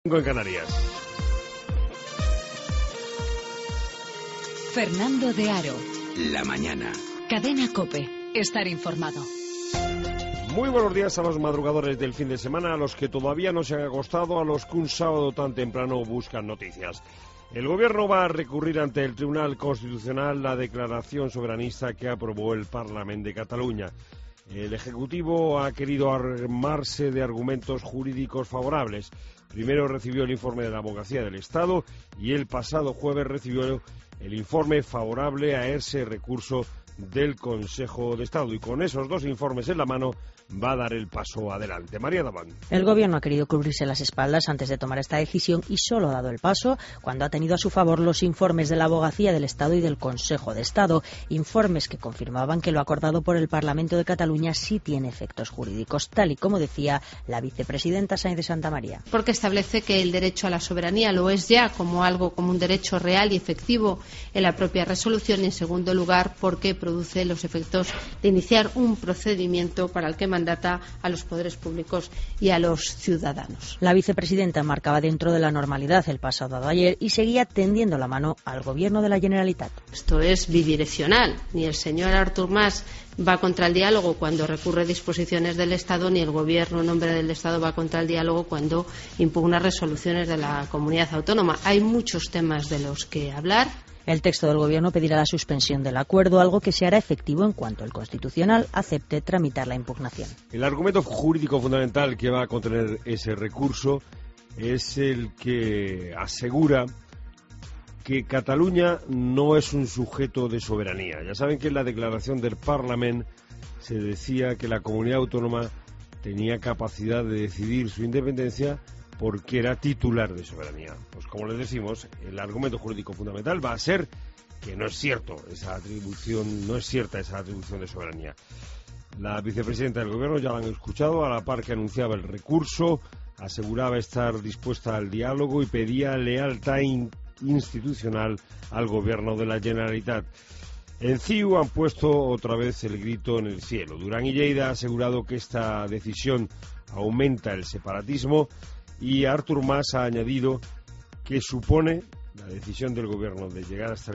En Canarias. Fernando de Aro. La mañana. Cadena COPE. Estar informado. Muy buenos días a los madrugadores del fin de semana, a los que todavía no se han acostado, a los que un sábado tan temprano buscan noticias. El Gobierno va a recurrir ante el Tribunal Constitucional la declaración soberanista que aprobó el Parlament de Cataluña. El Ejecutivo ha querido armarse de argumentos jurídicos favorables. Primero recibió el informe de la Abogacía del Estado y el pasado jueves recibió el informe favorable a ese recurso del Consejo de Estado. Y con esos dos informes en la mano va a dar el paso adelante. María Daván. El Gobierno ha querido cubrirse las espaldas antes de tomar esta decisión y solo ha dado el paso cuando ha tenido a su favor los informes de la Abogacía del Estado y del Consejo de Estado. Informes que confirmaban que lo acordado por el Parlamento de Cataluña sí tiene efectos jurídicos, tal y como decía la vicepresidenta Sáenz de Santamaría. Porque establece que el derecho a la soberanía lo es ya como un derecho real y efectivo en la propia resolución y, en segundo lugar, porque produce los efectos de iniciar un procedimiento para el que mandata a los poderes públicos y a los ciudadanos. La vicepresidenta marcaba dentro de la normalidad el pasado ayer y seguía tendiendo la mano al Gobierno de la Generalitat. Esto es bidireccional. Ni el señor Artur Mas va contra el diálogo cuando recurre disposiciones del Estado, ni el Gobierno en nombre del Estado va contra el diálogo cuando impugna resoluciones de la comunidad autónoma. Hay muchos temas de los que hablar. El texto del Gobierno pedirá la suspensión del acuerdo, algo que se hará efectivo en cuanto el Constitucional acepte tramitar la impugnación. El argumento jurídico fundamental que va a contener ese recurso es el que asegura que Cataluña no es un sujeto de soberanía. Ya saben que en la declaración del Parlament se decía que la comunidad autónoma tenía capacidad de decidir su independencia porque era titular de soberanía. Pues como les decimos, el argumento jurídico fundamental va a ser que no es cierto esa atribución, no es cierta esa atribución de soberanía. La vicepresidenta del Gobierno, ya la han escuchado, a la par que anunciaba el recurso, aseguraba estar dispuesta al diálogo y pedía lealtad institucional al Gobierno de la Generalitat. En CiU han puesto otra vez el grito en el cielo. Durán y Lleida ha asegurado que esta decisión aumenta el separatismo y Artur Mas ha añadido que supone, la decisión del Gobierno de llegar hasta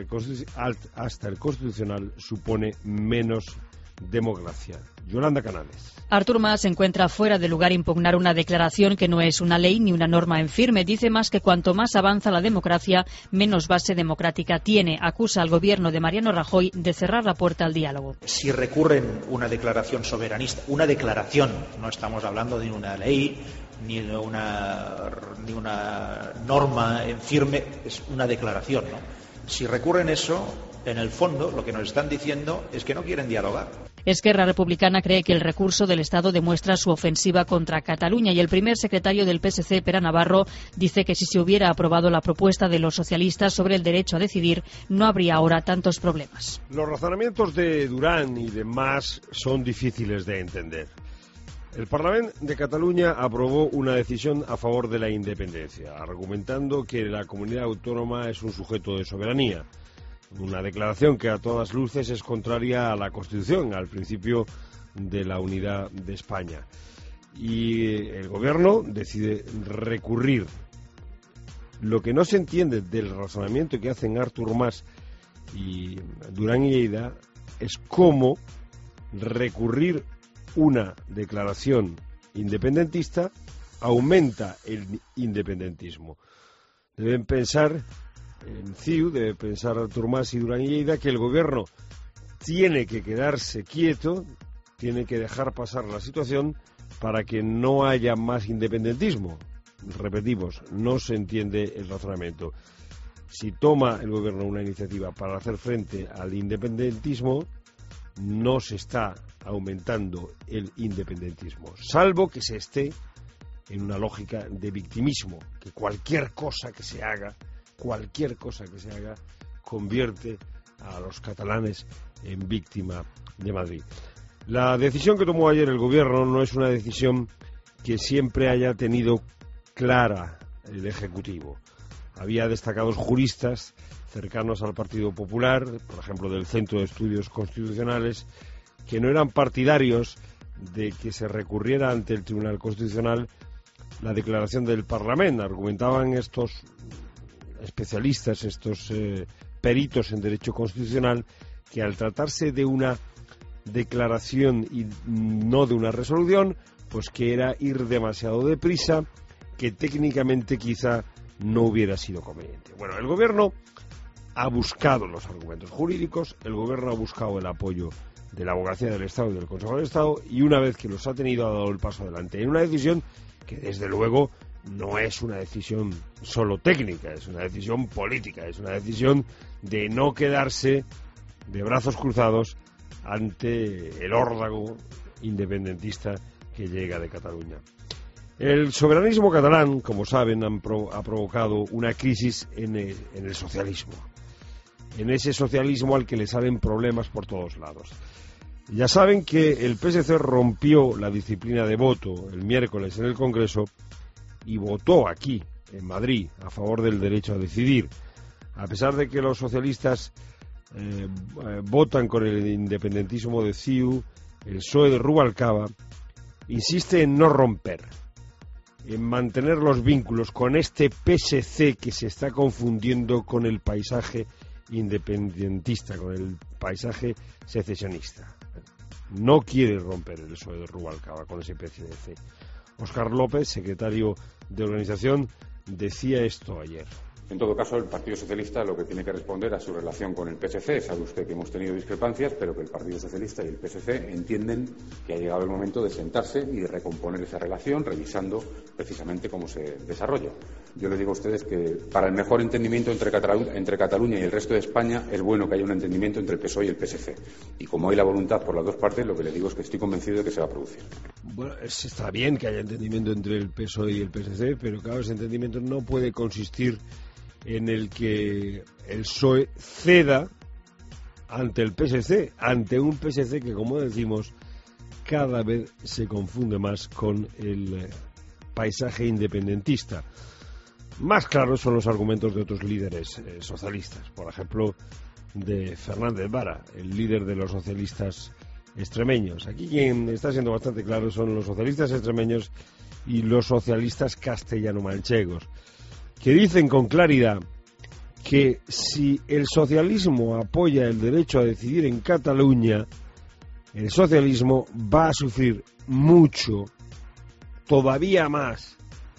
el Constitucional supone menos democracia. Yolanda Canales. Artur Mas se encuentra fuera de lugar impugnar una declaración que no es una ley ni una norma en firme. Dice Mas que cuanto más avanza la democracia, menos base democrática tiene. Acusa al Gobierno de Mariano Rajoy de cerrar la puerta al diálogo. Si recurren una declaración soberanista, una declaración, no estamos hablando de una ley ni de una norma en firme, es una declaración, ¿no? Si recurren eso, en el fondo lo que nos están diciendo es que no quieren dialogar. Esquerra Republicana cree que el recurso del Estado demuestra su ofensiva contra Cataluña y el primer secretario del PSC, Pere Navarro, dice que si se hubiera aprobado la propuesta de los socialistas sobre el derecho a decidir, no habría ahora tantos problemas. Los razonamientos de Durán y de Mas son difíciles de entender. El Parlament de Cataluña aprobó una decisión a favor de la independencia, argumentando que la comunidad autónoma es un sujeto de soberanía. Una declaración que a todas luces es contraria a la Constitución, al principio de la unidad de España. Y el Gobierno decide recurrir. Lo que no se entiende del razonamiento que hacen Artur Mas y Durán y Lleida es cómo recurrir una declaración independentista aumenta el independentismo. Deben pensar en CiU, debe pensar Artur Mas y Durán y Lleida que el Gobierno tiene que quedarse quieto, tiene que dejar pasar la situación para que no haya más independentismo. Repetimos, no se entiende el razonamiento. Si toma el Gobierno una iniciativa para hacer frente al independentismo, no se está aumentando el independentismo, salvo que se esté en una lógica de victimismo, que cualquier cosa que se haga convierte a los catalanes en víctima de Madrid. La decisión que tomó ayer el Gobierno no es una decisión que siempre haya tenido clara el Ejecutivo. Había destacados juristas cercanos al Partido Popular, por ejemplo del Centro de Estudios Constitucionales, que no eran partidarios de que se recurriera ante el Tribunal Constitucional la declaración del Parlamento. Argumentaban estos especialistas, estos peritos en derecho constitucional, que al tratarse de una declaración y no de una resolución, pues que era ir demasiado deprisa, que técnicamente quizá no hubiera sido conveniente. Bueno, el Gobierno ha buscado los argumentos jurídicos, el Gobierno ha buscado el apoyo de la Abogacía del Estado y del Consejo de Estado, y una vez que los ha tenido, ha dado el paso adelante. Hay una decisión que, desde luego, no es una decisión solo técnica, es una decisión política, es una decisión de no quedarse de brazos cruzados ante el órdago independentista que llega de Cataluña. El soberanismo catalán, como saben, ha provocado una crisis en el socialismo, en ese socialismo al que le salen problemas por todos lados. Ya saben que el PSC rompió la disciplina de voto el miércoles en el Congreso y votó aquí, en Madrid, a favor del derecho a decidir. A pesar de que los socialistas votan con el independentismo de CiU, el PSOE de Rubalcaba insiste en no romper, en mantener los vínculos con este PSC que se está confundiendo con el paisaje independentista, con el paisaje secesionista. No quiere romper el PSOE de Rubalcaba con ese PSC. Óscar López, secretario de organización, decía esto ayer. En todo caso, el Partido Socialista lo que tiene que responder a su relación con el PSC. Sabe usted que hemos tenido discrepancias, pero que el Partido Socialista y el PSC entienden que ha llegado el momento de sentarse y de recomponer esa relación, revisando precisamente cómo se desarrolla. Yo les digo a ustedes que para el mejor entendimiento entre Cataluña y el resto de España es bueno que haya un entendimiento entre el PSOE y el PSC. Y como hay la voluntad por las dos partes, lo que les digo es que estoy convencido de que se va a producir. Bueno, está bien que haya entendimiento entre el PSOE y el PSC, pero claro, ese entendimiento no puede consistir en el que el PSOE ceda ante el PSC, ante un PSC que, como decimos, cada vez se confunde más con el paisaje independentista. Más claros son los argumentos de otros líderes socialistas, por ejemplo, de Fernández Vara, el líder de los socialistas extremeños. Aquí quien está siendo bastante claro son los socialistas extremeños y los socialistas castellano-manchegos, que dicen con claridad que si el socialismo apoya el derecho a decidir en Cataluña, el socialismo va a sufrir mucho, todavía más,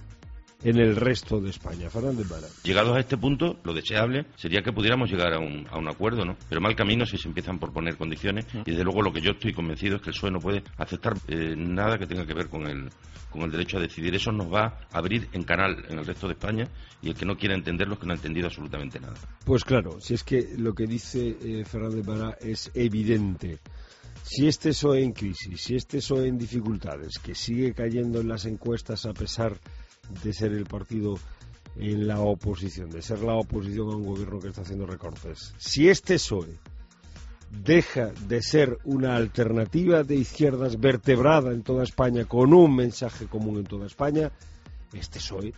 en el resto de España. Fernández Vara. Llegados a este punto, lo deseable sería que pudiéramos llegar a un acuerdo, ¿no? Pero mal camino si se empiezan por poner condiciones, y desde luego lo que yo estoy convencido es que el PSOE no puede aceptar nada que tenga que ver con el derecho a decidir. Eso nos va a abrir en canal en el resto de España, y el que no quiera entenderlo es que no ha entendido absolutamente nada. Pues claro, si es que lo que dice Fernández Vara es evidente. Si este PSOE en crisis, si este PSOE en dificultades, que sigue cayendo en las encuestas a pesar de ser el partido en la oposición, de ser la oposición a un gobierno que está haciendo recortes, si este PSOE deja de ser una alternativa de izquierdas vertebrada en toda España, con un mensaje común en toda España, este PSOE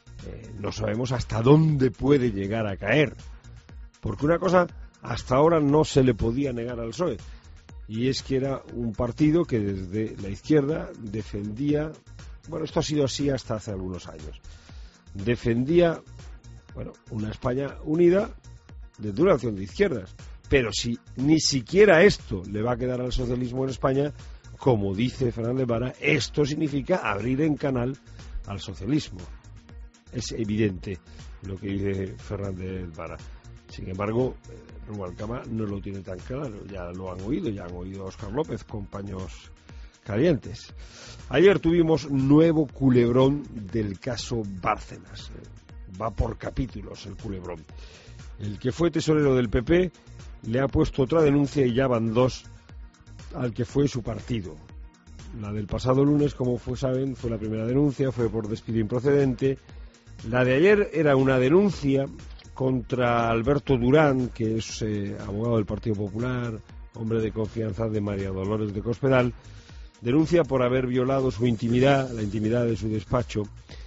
no sabemos hasta dónde puede llegar a caer, porque una cosa hasta ahora no se le podía negar al PSOE, y es que era un partido que desde la izquierda defendía, bueno, esto ha sido así hasta hace algunos años, defendía, bueno, una España unida desde una acción de izquierdas. Pero si ni siquiera esto le va a quedar al socialismo en España, como dice Fernández Vara, esto significa abrir en canal al socialismo. Es evidente lo que dice Fernández Vara. Sin embargo, Rubalcaba no lo tiene tan claro. Ya lo han oído, ya han oído a Óscar López con paños calientes. Ayer tuvimos nuevo culebrón del caso Bárcenas. Va por capítulos el culebrón. El que fue tesorero del PP le ha puesto otra denuncia, y ya van dos, al que fue su partido. La del pasado lunes, como saben, fue la primera denuncia, fue por despido improcedente. La de ayer era una denuncia contra Alberto Durán, que es abogado del Partido Popular, hombre de confianza de María Dolores de Cospedal. Denuncia por haber violado su intimidad, la intimidad de su despacho,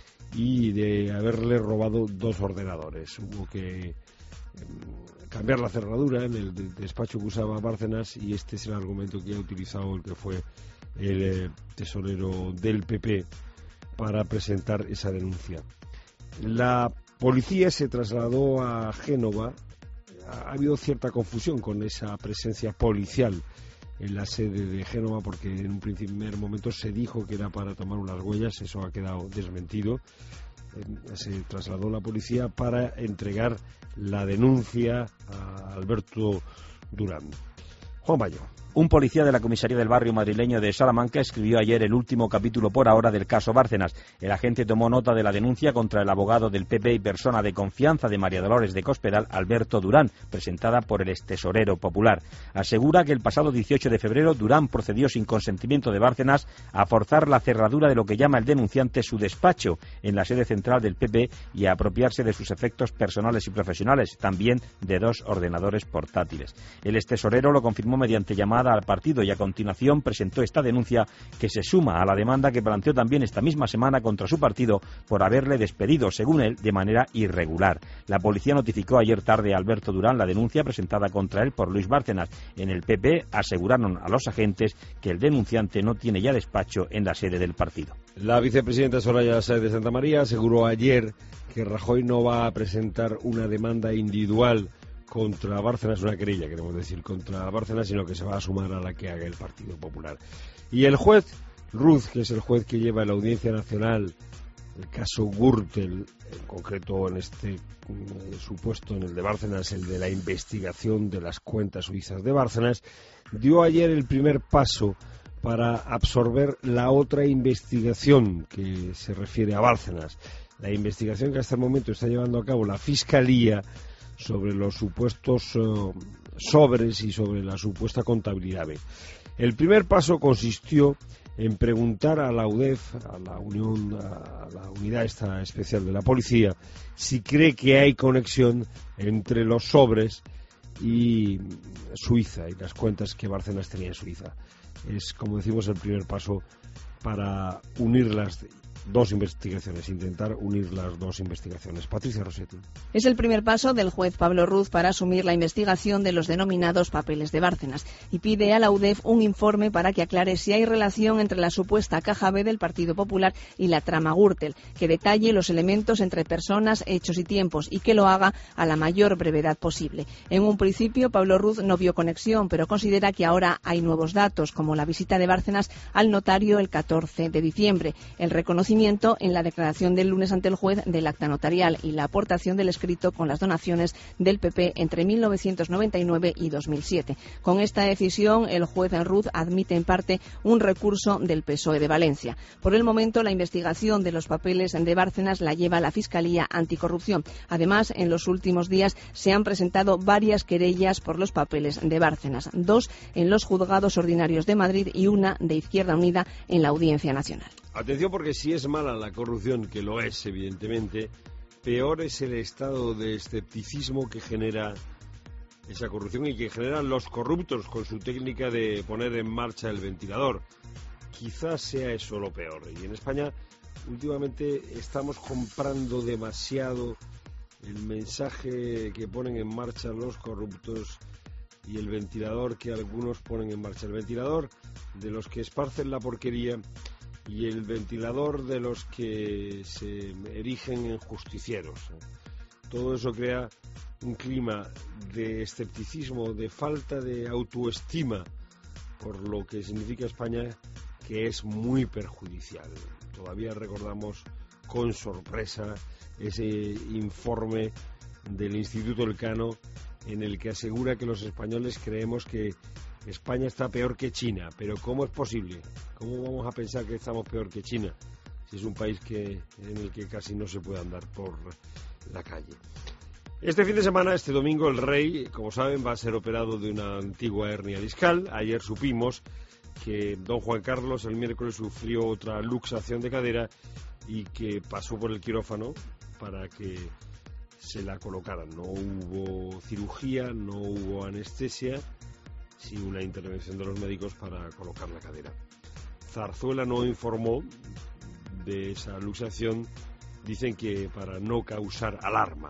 y de haberle robado 2 ordenadores. Hubo que cambiar la cerradura en el despacho que usaba Bárcenas, y este es el argumento que ha utilizado el que fue el tesorero del PP para presentar esa denuncia. La policía se trasladó a Génova. Ha habido cierta confusión con esa presencia policial en la sede de Génova, porque en un primer momento se dijo que era para tomar unas huellas. Eso ha quedado desmentido. Se trasladó la policía para entregar la denuncia a Alberto Durán. Juan Bayo. Un policía de la comisaría del barrio madrileño de Salamanca escribió ayer el último capítulo por ahora del caso Bárcenas. El agente tomó nota de la denuncia contra el abogado del PP y persona de confianza de María Dolores de Cospedal, Alberto Durán, presentada por el extesorero popular. Asegura que el pasado 18 de febrero Durán procedió sin consentimiento de Bárcenas a forzar la cerradura de lo que llama el denunciante su despacho en la sede central del PP y a apropiarse de sus efectos personales y profesionales, también de 2 ordenadores portátiles. El extesorero lo confirmó mediante llamada al partido y a continuación presentó esta denuncia que se suma a la demanda que planteó también esta misma semana contra su partido por haberle despedido, según él, de manera irregular. La policía notificó ayer tarde a Alberto Durán la denuncia presentada contra él por Luis Bárcenas. En el PP aseguraron a los agentes que el denunciante no tiene ya despacho en la sede del partido. La vicepresidenta Soraya Sáez de Santamaría aseguró ayer que Rajoy no va a presentar una demanda individual contra Bárcenas, una querella, queremos decir, contra Bárcenas, sino que se va a sumar a la que haga el Partido Popular. Y el juez Ruz, que es el juez que lleva en la Audiencia Nacional el caso Gürtel, en concreto en este supuesto, en el de Bárcenas, el de la investigación de las cuentas suizas de Bárcenas, dio ayer el primer paso para absorber la otra investigación que se refiere a Bárcenas, la investigación que hasta el momento está llevando a cabo la Fiscalía sobre los supuestos sobres y sobre la supuesta contabilidad B. El primer paso consistió en preguntar a la UDEF, a la unidad esta especial de la policía, si cree que hay conexión entre los sobres y Suiza y las cuentas que Bárcenas tenía en Suiza. Es, como decimos, el primer paso para unir las 2 investigaciones, intentar unir las 2 investigaciones. Patricia Rossetti. Es el primer paso del juez Pablo Ruz para asumir la investigación de los denominados papeles de Bárcenas y pide a la UDEF un informe para que aclare si hay relación entre la supuesta caja B del Partido Popular y la trama Gürtel, que detalle los elementos entre personas, hechos y tiempos y que lo haga a la mayor brevedad posible. En un principio, Pablo Ruz no vio conexión, pero considera que ahora hay nuevos datos, como la visita de Bárcenas al notario el 14 de diciembre, el reconocimiento en la declaración del lunes ante el juez del acta notarial y la aportación del escrito con las donaciones del PP entre 1999 y 2007. Con esta decisión, el juez Ruz admite en parte un recurso del PSOE de Valencia. Por el momento, la investigación de los papeles de Bárcenas la lleva la Fiscalía Anticorrupción. Además, en los últimos días se han presentado varias querellas por los papeles de Bárcenas, 2 en los juzgados ordinarios de Madrid y una de Izquierda Unida en la Audiencia Nacional. Atención, porque si es mala la corrupción, que lo es evidentemente, peor es el estado de escepticismo que genera esa corrupción y que generan los corruptos con su técnica de poner en marcha el ventilador. Quizás sea eso lo peor. Y en España últimamente estamos comprando demasiado el mensaje que ponen en marcha los corruptos y el ventilador que algunos ponen en marcha. El ventilador de los que esparcen la porquería y el ventilador de los que se erigen en justicieros. Todo eso crea un clima de escepticismo, de falta de autoestima por lo que significa España, que es muy perjudicial. Todavía recordamos con sorpresa ese informe del Instituto Elcano en el que asegura que los españoles creemos que España está peor que China. Pero ¿cómo es posible? ¿Cómo vamos a pensar que estamos peor que China si es un país en el que casi no se puede andar por la calle? Este fin de semana, este domingo, el rey, como saben, va a ser operado de una antigua hernia discal. Ayer supimos que don Juan Carlos el miércoles sufrió otra luxación de cadera y que pasó por el quirófano para que se la colocaran. No hubo cirugía, no hubo anestesia, sí una intervención de los médicos para colocar la cadera. Zarzuela no informó de esa luxación, dicen que para no causar alarma.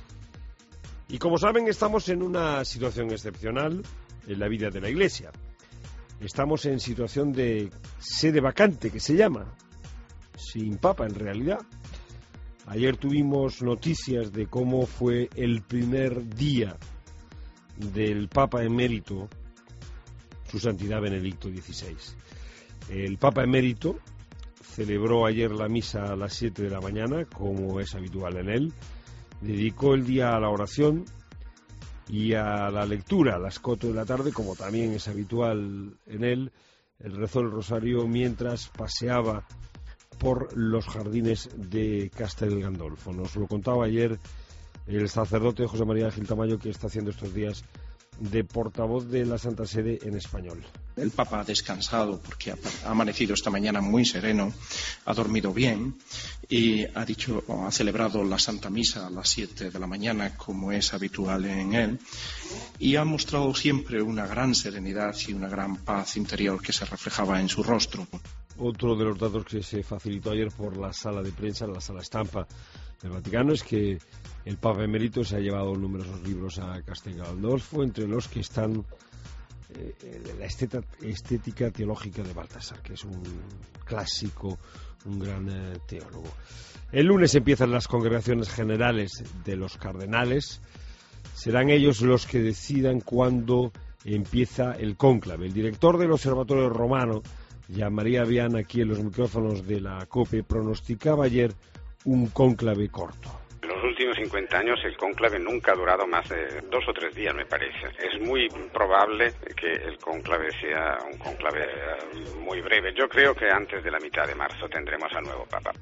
Y como saben, estamos en una situación excepcional en la vida de la Iglesia. Estamos en situación de sede vacante, que se llama. sin papa en realidad. Ayer tuvimos noticias de cómo fue el primer día del Papa emérito, Su Santidad Benedicto XVI. El Papa emérito celebró ayer la misa a las 7 de la mañana, como es habitual en él. Dedicó el día a la oración y a la lectura a las 4 de la tarde, como también es habitual en él. Él rezó el rosario mientras paseaba por los jardines de Castel Gandolfo. Nos lo contaba ayer el sacerdote José María Gil Tamayo, que está haciendo estos días de portavoz de la Santa Sede en español. El Papa ha descansado porque ha amanecido esta mañana muy sereno, ha dormido bien y ha celebrado la Santa Misa a las 7 de la mañana, como es habitual en él, y ha mostrado siempre una gran serenidad y una gran paz interior que se reflejaba en su rostro. Otro de los datos que se facilitó ayer por la sala de prensa, la sala estampa del Vaticano, es que el Papa emérito se ha llevado numerosos libros a Castel Gandolfo, entre los que están la estética teológica de Baltasar, que es un clásico, un gran teólogo. El lunes empiezan las congregaciones generales de los cardenales. Serán ellos los que decidan cuándo empieza el cónclave. El director del Observatorio Romano, Jean-Marie Vian, aquí en los micrófonos de la COPE, pronosticaba ayer un cónclave corto. En los últimos 50 años el cónclave nunca ha durado más de 2 o 3 días, me parece. Es muy probable que el cónclave sea un cónclave muy breve. Yo creo que antes de la mitad de marzo tendremos al nuevo Papa.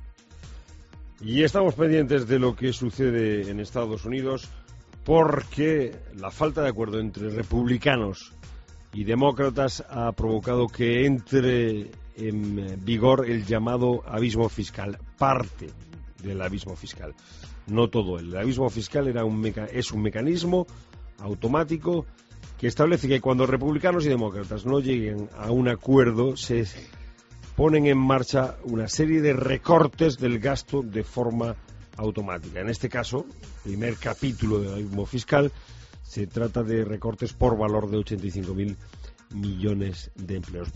Y estamos pendientes de lo que sucede en Estados Unidos, porque la falta de acuerdo entre republicanos y demócratas ha provocado que entre en vigor el llamado abismo fiscal, parte del abismo fiscal, no todo. El abismo fiscal es un mecanismo automático que establece que cuando republicanos y demócratas no lleguen a un acuerdo, se ponen en marcha una serie de recortes del gasto de forma automática. En este caso, primer capítulo del abismo fiscal, se trata de recortes por valor de 85.000 millones de empleos.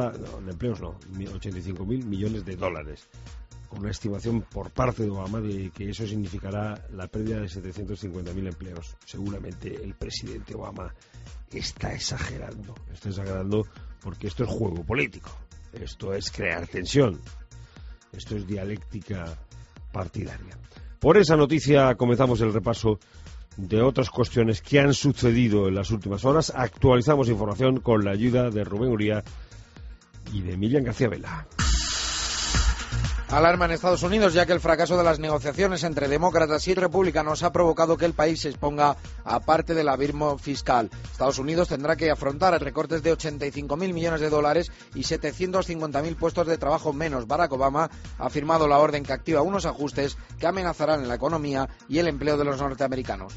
85.000 millones de dólares. Con una estimación por parte de Obama de que eso significará la pérdida de 750.000 empleos. Seguramente el presidente Obama está exagerando. Está exagerando porque esto es juego político. Esto es crear tensión. Esto es dialéctica partidaria. Por esa noticia comenzamos el repaso de otras cuestiones que han sucedido en las últimas horas. Actualizamos información con la ayuda de Rubén Uría y de Miriam García Vela. Alarma en Estados Unidos, ya que el fracaso de las negociaciones entre demócratas y republicanos ha provocado que el país se exponga a parte del abismo fiscal. Estados Unidos tendrá que afrontar recortes de 85.000 millones de dólares y 750.000 puestos de trabajo menos. Barack Obama ha firmado la orden que activa unos ajustes que amenazarán la economía y el empleo de los norteamericanos.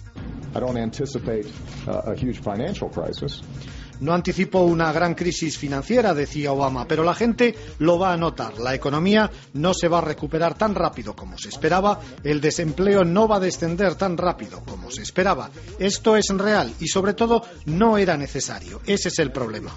No anticipo una gran crisis financiera, decía Obama, pero la gente lo va a notar. La economía no se va a recuperar tan rápido como se esperaba, el desempleo no va a descender tan rápido como se esperaba. Esto es real y, sobre todo, no era necesario. Ese es el problema.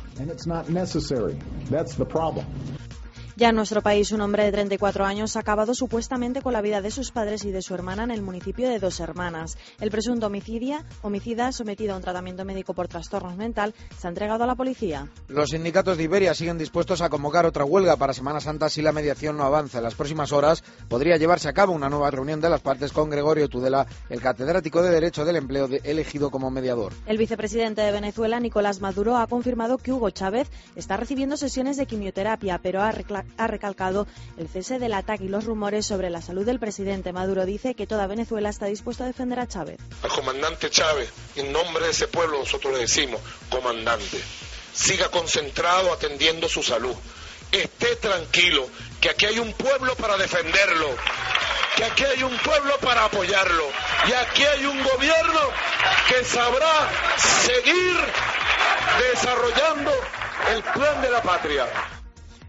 Ya en nuestro país, un hombre de 34 años ha acabado supuestamente con la vida de sus padres y de su hermana en el municipio de Dos Hermanas. El presunto homicida, sometido a un tratamiento médico por trastornos mental, se ha entregado a la policía. Los sindicatos de Iberia siguen dispuestos a convocar otra huelga para Semana Santa si la mediación no avanza. En las próximas horas podría llevarse a cabo una nueva reunión de las partes con Gregorio Tudela, el catedrático de Derecho del Empleo elegido como mediador. El vicepresidente de Venezuela, Nicolás Maduro, ha confirmado que Hugo Chávez está recibiendo sesiones de quimioterapia, pero ha recalcado el cese del ataque y los rumores sobre la salud del presidente. Maduro dice que toda Venezuela está dispuesta a defender a Chávez. Al comandante Chávez, en nombre de ese pueblo nosotros le decimos, comandante, siga concentrado atendiendo su salud. Esté tranquilo, que aquí hay un pueblo para defenderlo, que aquí hay un pueblo para apoyarlo y aquí hay un gobierno que sabrá seguir desarrollando el plan de la patria.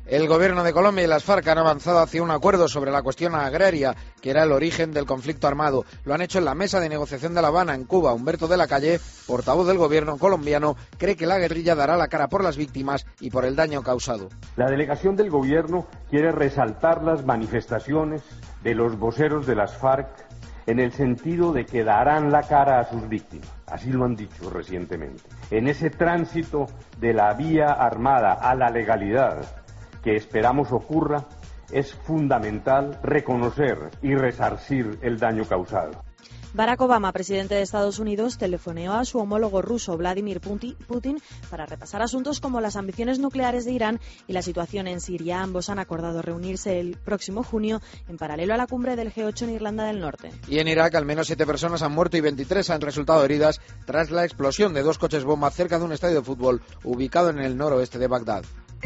El gobierno de Colombia y las FARC han avanzado hacia un acuerdo sobre la cuestión agraria, que era el origen del conflicto armado. Lo han hecho en la mesa de negociación de La Habana, en Cuba. Humberto de la Calle, portavoz del gobierno colombiano, cree que la guerrilla dará la cara por las víctimas y por el daño causado. La delegación del gobierno quiere resaltar las manifestaciones de los voceros de las FARC en el sentido de que darán la cara a sus víctimas. Así lo han dicho recientemente. En ese tránsito de la vía armada a la legalidad que esperamos ocurra, es fundamental reconocer y resarcir el daño causado. Barack Obama, presidente de Estados Unidos, telefoneó a su homólogo ruso, Vladimir Putin, para repasar asuntos como las ambiciones nucleares de Irán y la situación en Siria. Ambos han acordado reunirse el próximo junio en paralelo a la cumbre del G8 en Irlanda del Norte. Y en Irak, al menos 7 personas han muerto y 23 han resultado heridas tras la explosión de 2 coches bomba cerca de un estadio de fútbol ubicado en el noroeste de Bagdad.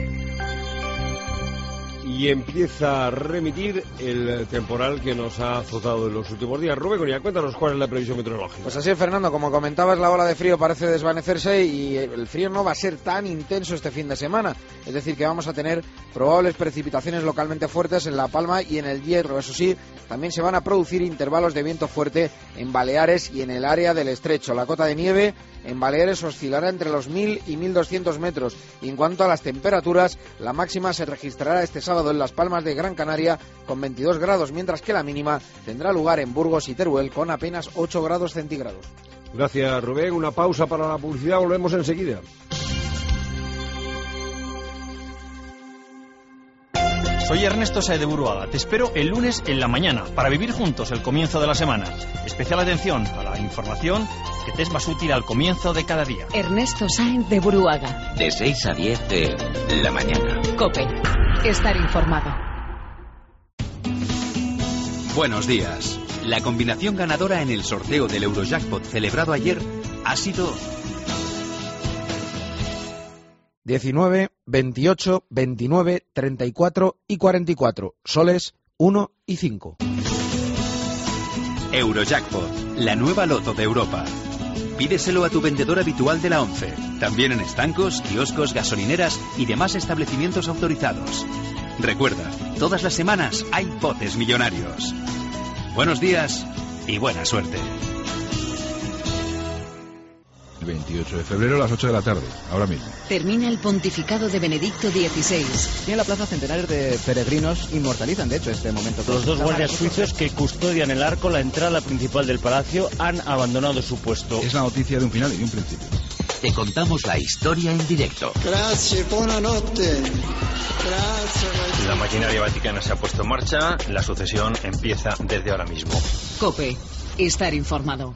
Y empieza a remitir el temporal que nos ha azotado en los últimos días. Rubén, ya cuéntanos cuál es la previsión meteorológica. Pues así es, Fernando, como comentabas, la ola de frío parece desvanecerse y el frío no va a ser tan intenso este fin de semana. Es decir, que vamos a tener probables precipitaciones localmente fuertes en La Palma y en el Hierro. Eso sí, también se van a producir intervalos de viento fuerte en Baleares y en el área del Estrecho. La cota de nieve en Baleares oscilará entre los 1.000 y 1.200 metros. Y en cuanto a las temperaturas, la máxima se registrará este sábado en Las Palmas de Gran Canaria con 22 grados, mientras que la mínima tendrá lugar en Burgos y Teruel con apenas 8 grados centígrados. Gracias, Rubén. Una pausa para la publicidad. Volvemos enseguida. Soy Ernesto Saez de Buruaga. Te espero el lunes en la mañana para vivir juntos el comienzo de la semana. Especial atención a la información que te es más útil al comienzo de cada día. Ernesto Saez de Buruaga. De 6 a 10 de la mañana. COPE. Estar informado. Buenos días. La combinación ganadora en el sorteo del Eurojackpot celebrado ayer ha sido 19, 28, 29, 34 y 44. Soles 1 y 5. Eurojackpot, la nueva loto de Europa. Pídeselo a tu vendedor habitual de la ONCE. También en estancos, kioscos, gasolineras y demás establecimientos autorizados. Recuerda, todas las semanas hay botes millonarios. Buenos días y buena suerte. El 28 de febrero a las 8 de la tarde, ahora mismo. Termina el pontificado de Benedicto XVI. Y en la plaza centenares de peregrinos inmortalizan, de hecho, este momento. Los 2 guardias suizos que custodian el arco, la entrada principal del palacio, han abandonado su puesto. Es la noticia de un final y de un principio. Te contamos la historia en directo. Gracias, buonanotte. Gracias. La maquinaria vaticana se ha puesto en marcha. La sucesión empieza desde ahora mismo. COPE. Estar informado.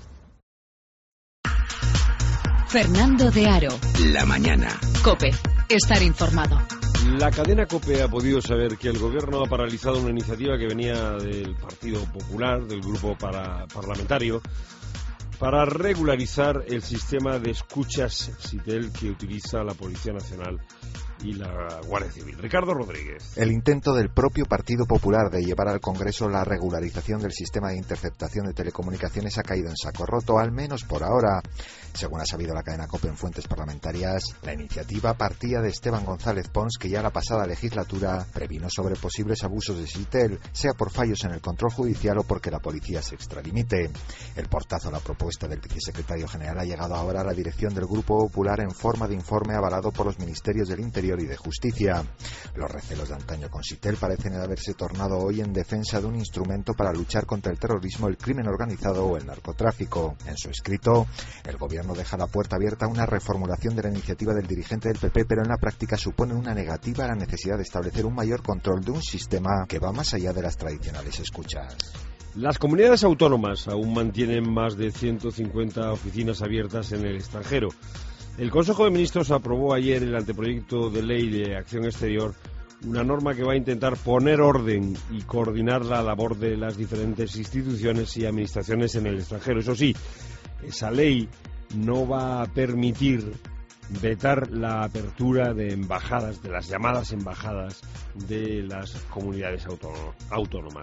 Fernando de Aro. La mañana. COPE. Estar informado. La cadena COPE ha podido saber que el gobierno ha paralizado una iniciativa que venía del Partido Popular, del grupo parlamentario, para regularizar el sistema de escuchas SITEL que utiliza la Policía Nacional y la Guardia Civil. Ricardo Rodríguez. El intento del propio Partido Popular de llevar al Congreso la regularización del sistema de interceptación de telecomunicaciones ha caído en saco roto, al menos por ahora. Según ha sabido la cadena COPE en fuentes parlamentarias, la iniciativa partía de Esteban González Pons, que ya la pasada legislatura previno sobre posibles abusos de SITEL, sea por fallos en el control judicial o porque la policía se extralimite. El portazo a la propuesta del vicesecretario general ha llegado ahora a la dirección del Grupo Popular en forma de informe avalado por los ministerios del Interior y de Justicia. Los recelos de antaño con SITEL parecen haberse tornado hoy en defensa de un instrumento para luchar contra el terrorismo, el crimen organizado o el narcotráfico. En su escrito, el gobierno deja la puerta abierta a una reformulación de la iniciativa del dirigente del PP, pero en la práctica supone una negativa a la necesidad de establecer un mayor control de un sistema que va más allá de las tradicionales escuchas. Las comunidades autónomas aún mantienen más de 150 oficinas abiertas en el extranjero. El Consejo de Ministros aprobó ayer el anteproyecto de ley de acción exterior, una norma que va a intentar poner orden y coordinar la labor de las diferentes instituciones y administraciones en el extranjero. Eso sí, esa ley no va a permitir vetar la apertura de embajadas, de las llamadas embajadas de las comunidades autónomas.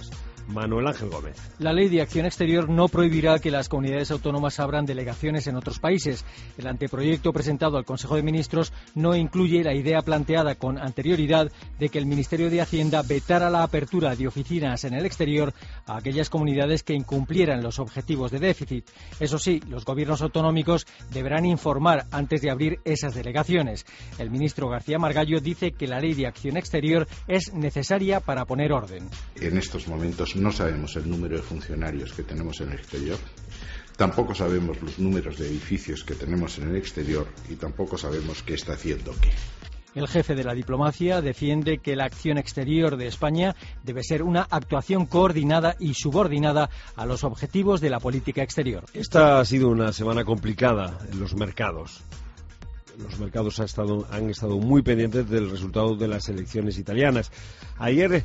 Manuel Ángel Gómez. La Ley de Acción Exterior no prohibirá que las comunidades autónomas abran delegaciones en otros países. El anteproyecto presentado al Consejo de Ministros no incluye la idea planteada con anterioridad de que el Ministerio de Hacienda vetara la apertura de oficinas en el exterior a aquellas comunidades que incumplieran los objetivos de déficit. Eso sí, los gobiernos autonómicos deberán informar antes de abrir esas delegaciones. El ministro García Margallo dice que la Ley de Acción Exterior es necesaria para poner orden. En estos momentos no sabemos el número de funcionarios que tenemos en el exterior, tampoco sabemos los números de edificios que tenemos en el exterior y tampoco sabemos qué está haciendo qué. El jefe de la diplomacia defiende que la acción exterior de España debe ser una actuación coordinada y subordinada a los objetivos de la política exterior. Esta ha sido una semana complicada en los mercados. Los mercados han estado muy pendientes del resultado de las elecciones italianas. Ayer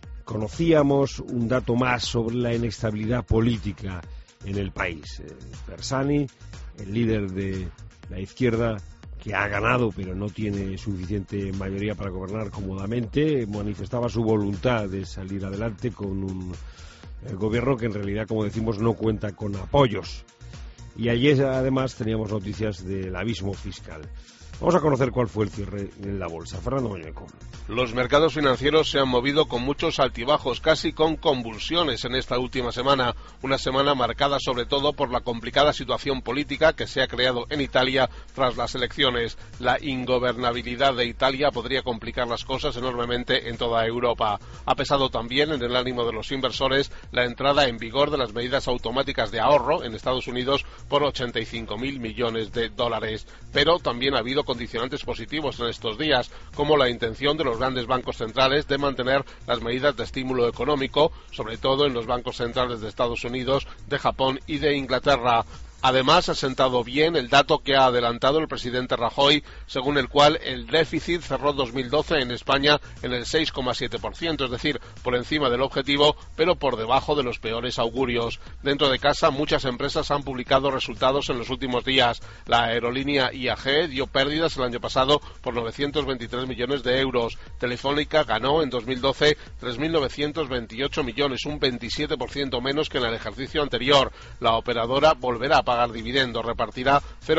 conocíamos un dato más sobre la inestabilidad política en el país. Bersani, el líder de la izquierda, que ha ganado pero no tiene suficiente mayoría para gobernar cómodamente, manifestaba su voluntad de salir adelante con un gobierno que en realidad, como decimos, no cuenta con apoyos. Y ayer además teníamos noticias del abismo fiscal. Vamos a conocer cuál fue el cierre en la bolsa. Fernando Muñeco. Los mercados financieros se han movido con muchos altibajos, casi con convulsiones en esta última semana. Una semana marcada sobre todo por la complicada situación política que se ha creado en Italia tras las elecciones. La ingobernabilidad de Italia podría complicar las cosas enormemente en toda Europa. Ha pesado también en el ánimo de los inversores la entrada en vigor de las medidas automáticas de ahorro en Estados Unidos por 85.000 millones de dólares. Pero también ha habido condicionantes positivos en estos días, como la intención de los grandes bancos centrales de mantener las medidas de estímulo económico, sobre todo en los bancos centrales de Estados Unidos, de Japón y de Inglaterra. Además, ha sentado bien el dato que ha adelantado el presidente Rajoy, según el cual el déficit cerró 2012 en España en el 6,7%, es decir, por encima del objetivo, pero por debajo de los peores augurios. Dentro de casa, muchas empresas han publicado resultados en los últimos días. La aerolínea IAG dio pérdidas el año pasado por 923 millones de euros. Telefónica ganó en 2012 3.928 millones, un 27% menos que en el ejercicio anterior. La operadora volverá a pagar dividendos, repartirá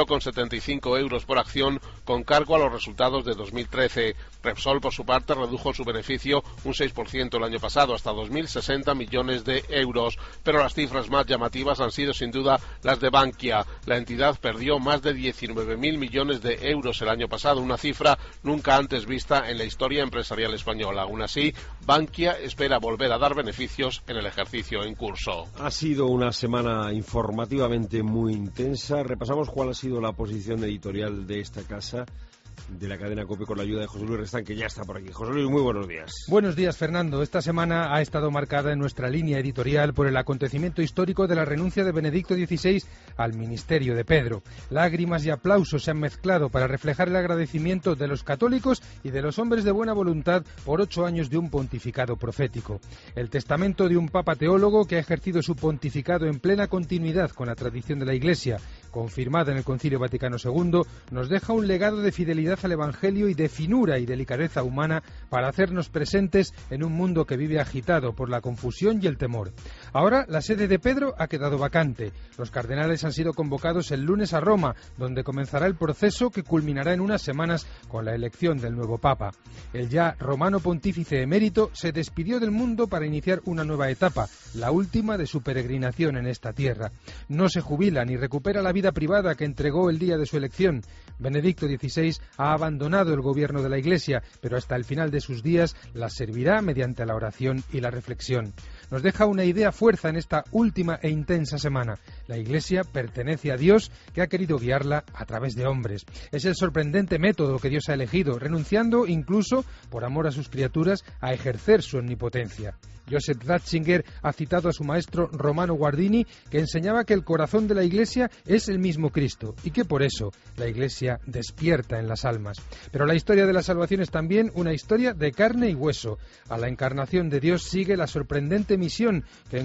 0,75 euros por acción con cargo a los resultados de 2013. Repsol, por su parte, redujo su beneficio un 6% el año pasado, hasta 2.060 millones de euros. Pero las cifras más llamativas han sido sin duda las de Bankia. La entidad perdió más de 19.000 millones de euros el año pasado, una cifra nunca antes vista en la historia empresarial española. Aún así, Bankia espera volver a dar beneficios en el ejercicio en curso. Ha sido una semana informativamente muy intensa. Repasamos cuál ha sido la posición editorial de esta casa, de la cadena COPE, con la ayuda de José Luis Restán, que ya está por aquí. José Luis, muy buenos días. Buenos días, Fernando. Esta semana ha estado marcada en nuestra línea editorial por el acontecimiento histórico de la renuncia de Benedicto XVI al ministerio de Pedro. Lágrimas y aplausos se han mezclado para reflejar el agradecimiento de los católicos y de los hombres de buena voluntad por 8 años de un pontificado profético. El testamento de un papa teólogo que ha ejercido su pontificado en plena continuidad con la tradición de la Iglesia, confirmada en el Concilio Vaticano II, nos deja un legado de fidelidad al Evangelio y de finura y delicadeza humana para hacernos presentes en un mundo que vive agitado por la confusión y el temor. Ahora la sede de Pedro ha quedado vacante. Los cardenales han sido convocados el lunes a Roma, donde comenzará el proceso que culminará en unas semanas con la elección del nuevo Papa. El ya romano pontífice emérito se despidió del mundo para iniciar una nueva etapa, la última de su peregrinación en esta tierra. No se jubila ni recupera la vida privada que entregó el día de su elección. Benedicto XVI ha abandonado el gobierno de la Iglesia, pero hasta el final de sus días la servirá mediante la oración y la reflexión. Nos deja una idea fuerza en esta última e intensa semana. La Iglesia pertenece a Dios, que ha querido guiarla a través de hombres. Es el sorprendente método que Dios ha elegido, renunciando incluso, por amor a sus criaturas, a ejercer su omnipotencia. Joseph Ratzinger ha citado a su maestro Romano Guardini, que enseñaba que el corazón de la Iglesia es el mismo Cristo y que por eso la Iglesia despierta en las almas. Pero la historia de la salvación es también una historia de carne y hueso. A la encarnación de Dios sigue la sorprendente misión que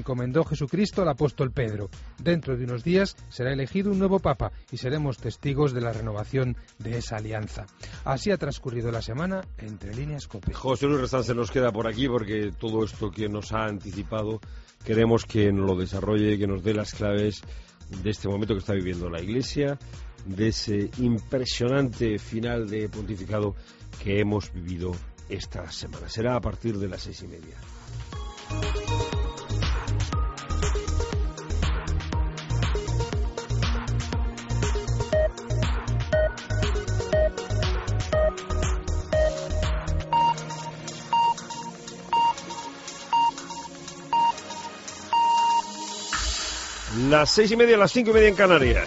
encomendó Jesucristo al apóstol Pedro. Dentro de unos días será elegido un nuevo papa y seremos testigos de la renovación de esa alianza. Así ha transcurrido la semana Entre Líneas COPE. José Luis Restán se nos queda por aquí porque todo esto que nos ha anticipado queremos que nos lo desarrolle, que nos dé las claves de este momento que está viviendo la Iglesia, de ese impresionante final de pontificado que hemos vivido esta semana. Será a partir de las 6:30. Las 6:30, las 5:30 en Canarias.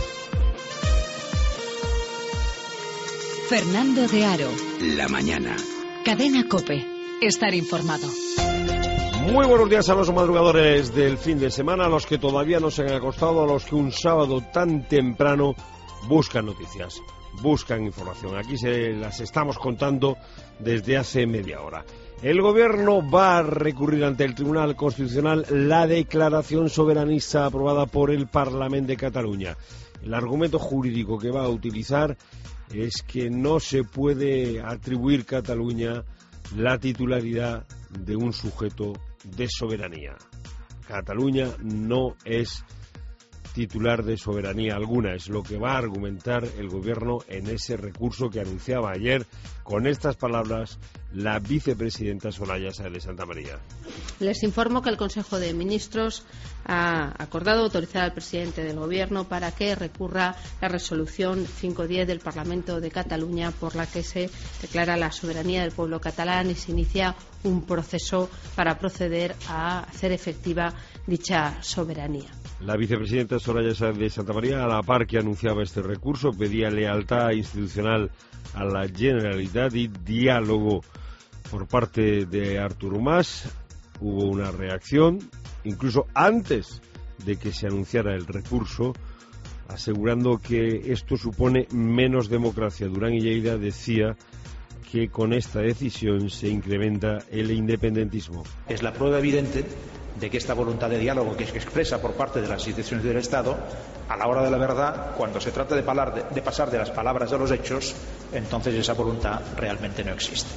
Fernando de Aro. La mañana. Cadena COPE. Estar informado. Muy buenos días a los madrugadores del fin de semana, a los que todavía no se han acostado, a los que un sábado tan temprano buscan noticias, buscan información. Aquí se las estamos contando desde hace media hora. El Gobierno va a recurrir ante el Tribunal Constitucional la declaración soberanista aprobada por el Parlament de Cataluña. El argumento jurídico que va a utilizar es que no se puede atribuir a Cataluña la titularidad de un sujeto de soberanía. Cataluña no es titular de soberanía alguna, es lo que va a argumentar el Gobierno en ese recurso que anunciaba ayer con estas palabras la vicepresidenta Soraya Sáez de Santamaría. Les informo que el Consejo de Ministros ha acordado autorizar al presidente del Gobierno para que recurra la resolución 510 del Parlamento de Cataluña por la que se declara la soberanía del pueblo catalán y se inicia un proceso para proceder a hacer efectiva dicha soberanía. La vicepresidenta Soraya Sáez de Santamaría, a la par que anunciaba este recurso, pedía lealtad institucional a la Generalitat y diálogo por parte de Artur Mas. Hubo una reacción, incluso antes de que se anunciara el recurso, asegurando que esto supone menos democracia. Durán y Lleida decía que con esta decisión se incrementa el independentismo. Es la prueba evidente de que esta voluntad de diálogo que se expresa por parte de las instituciones del Estado, a la hora de la verdad, cuando se trata de pasar de las palabras a los hechos, entonces esa voluntad realmente no existe.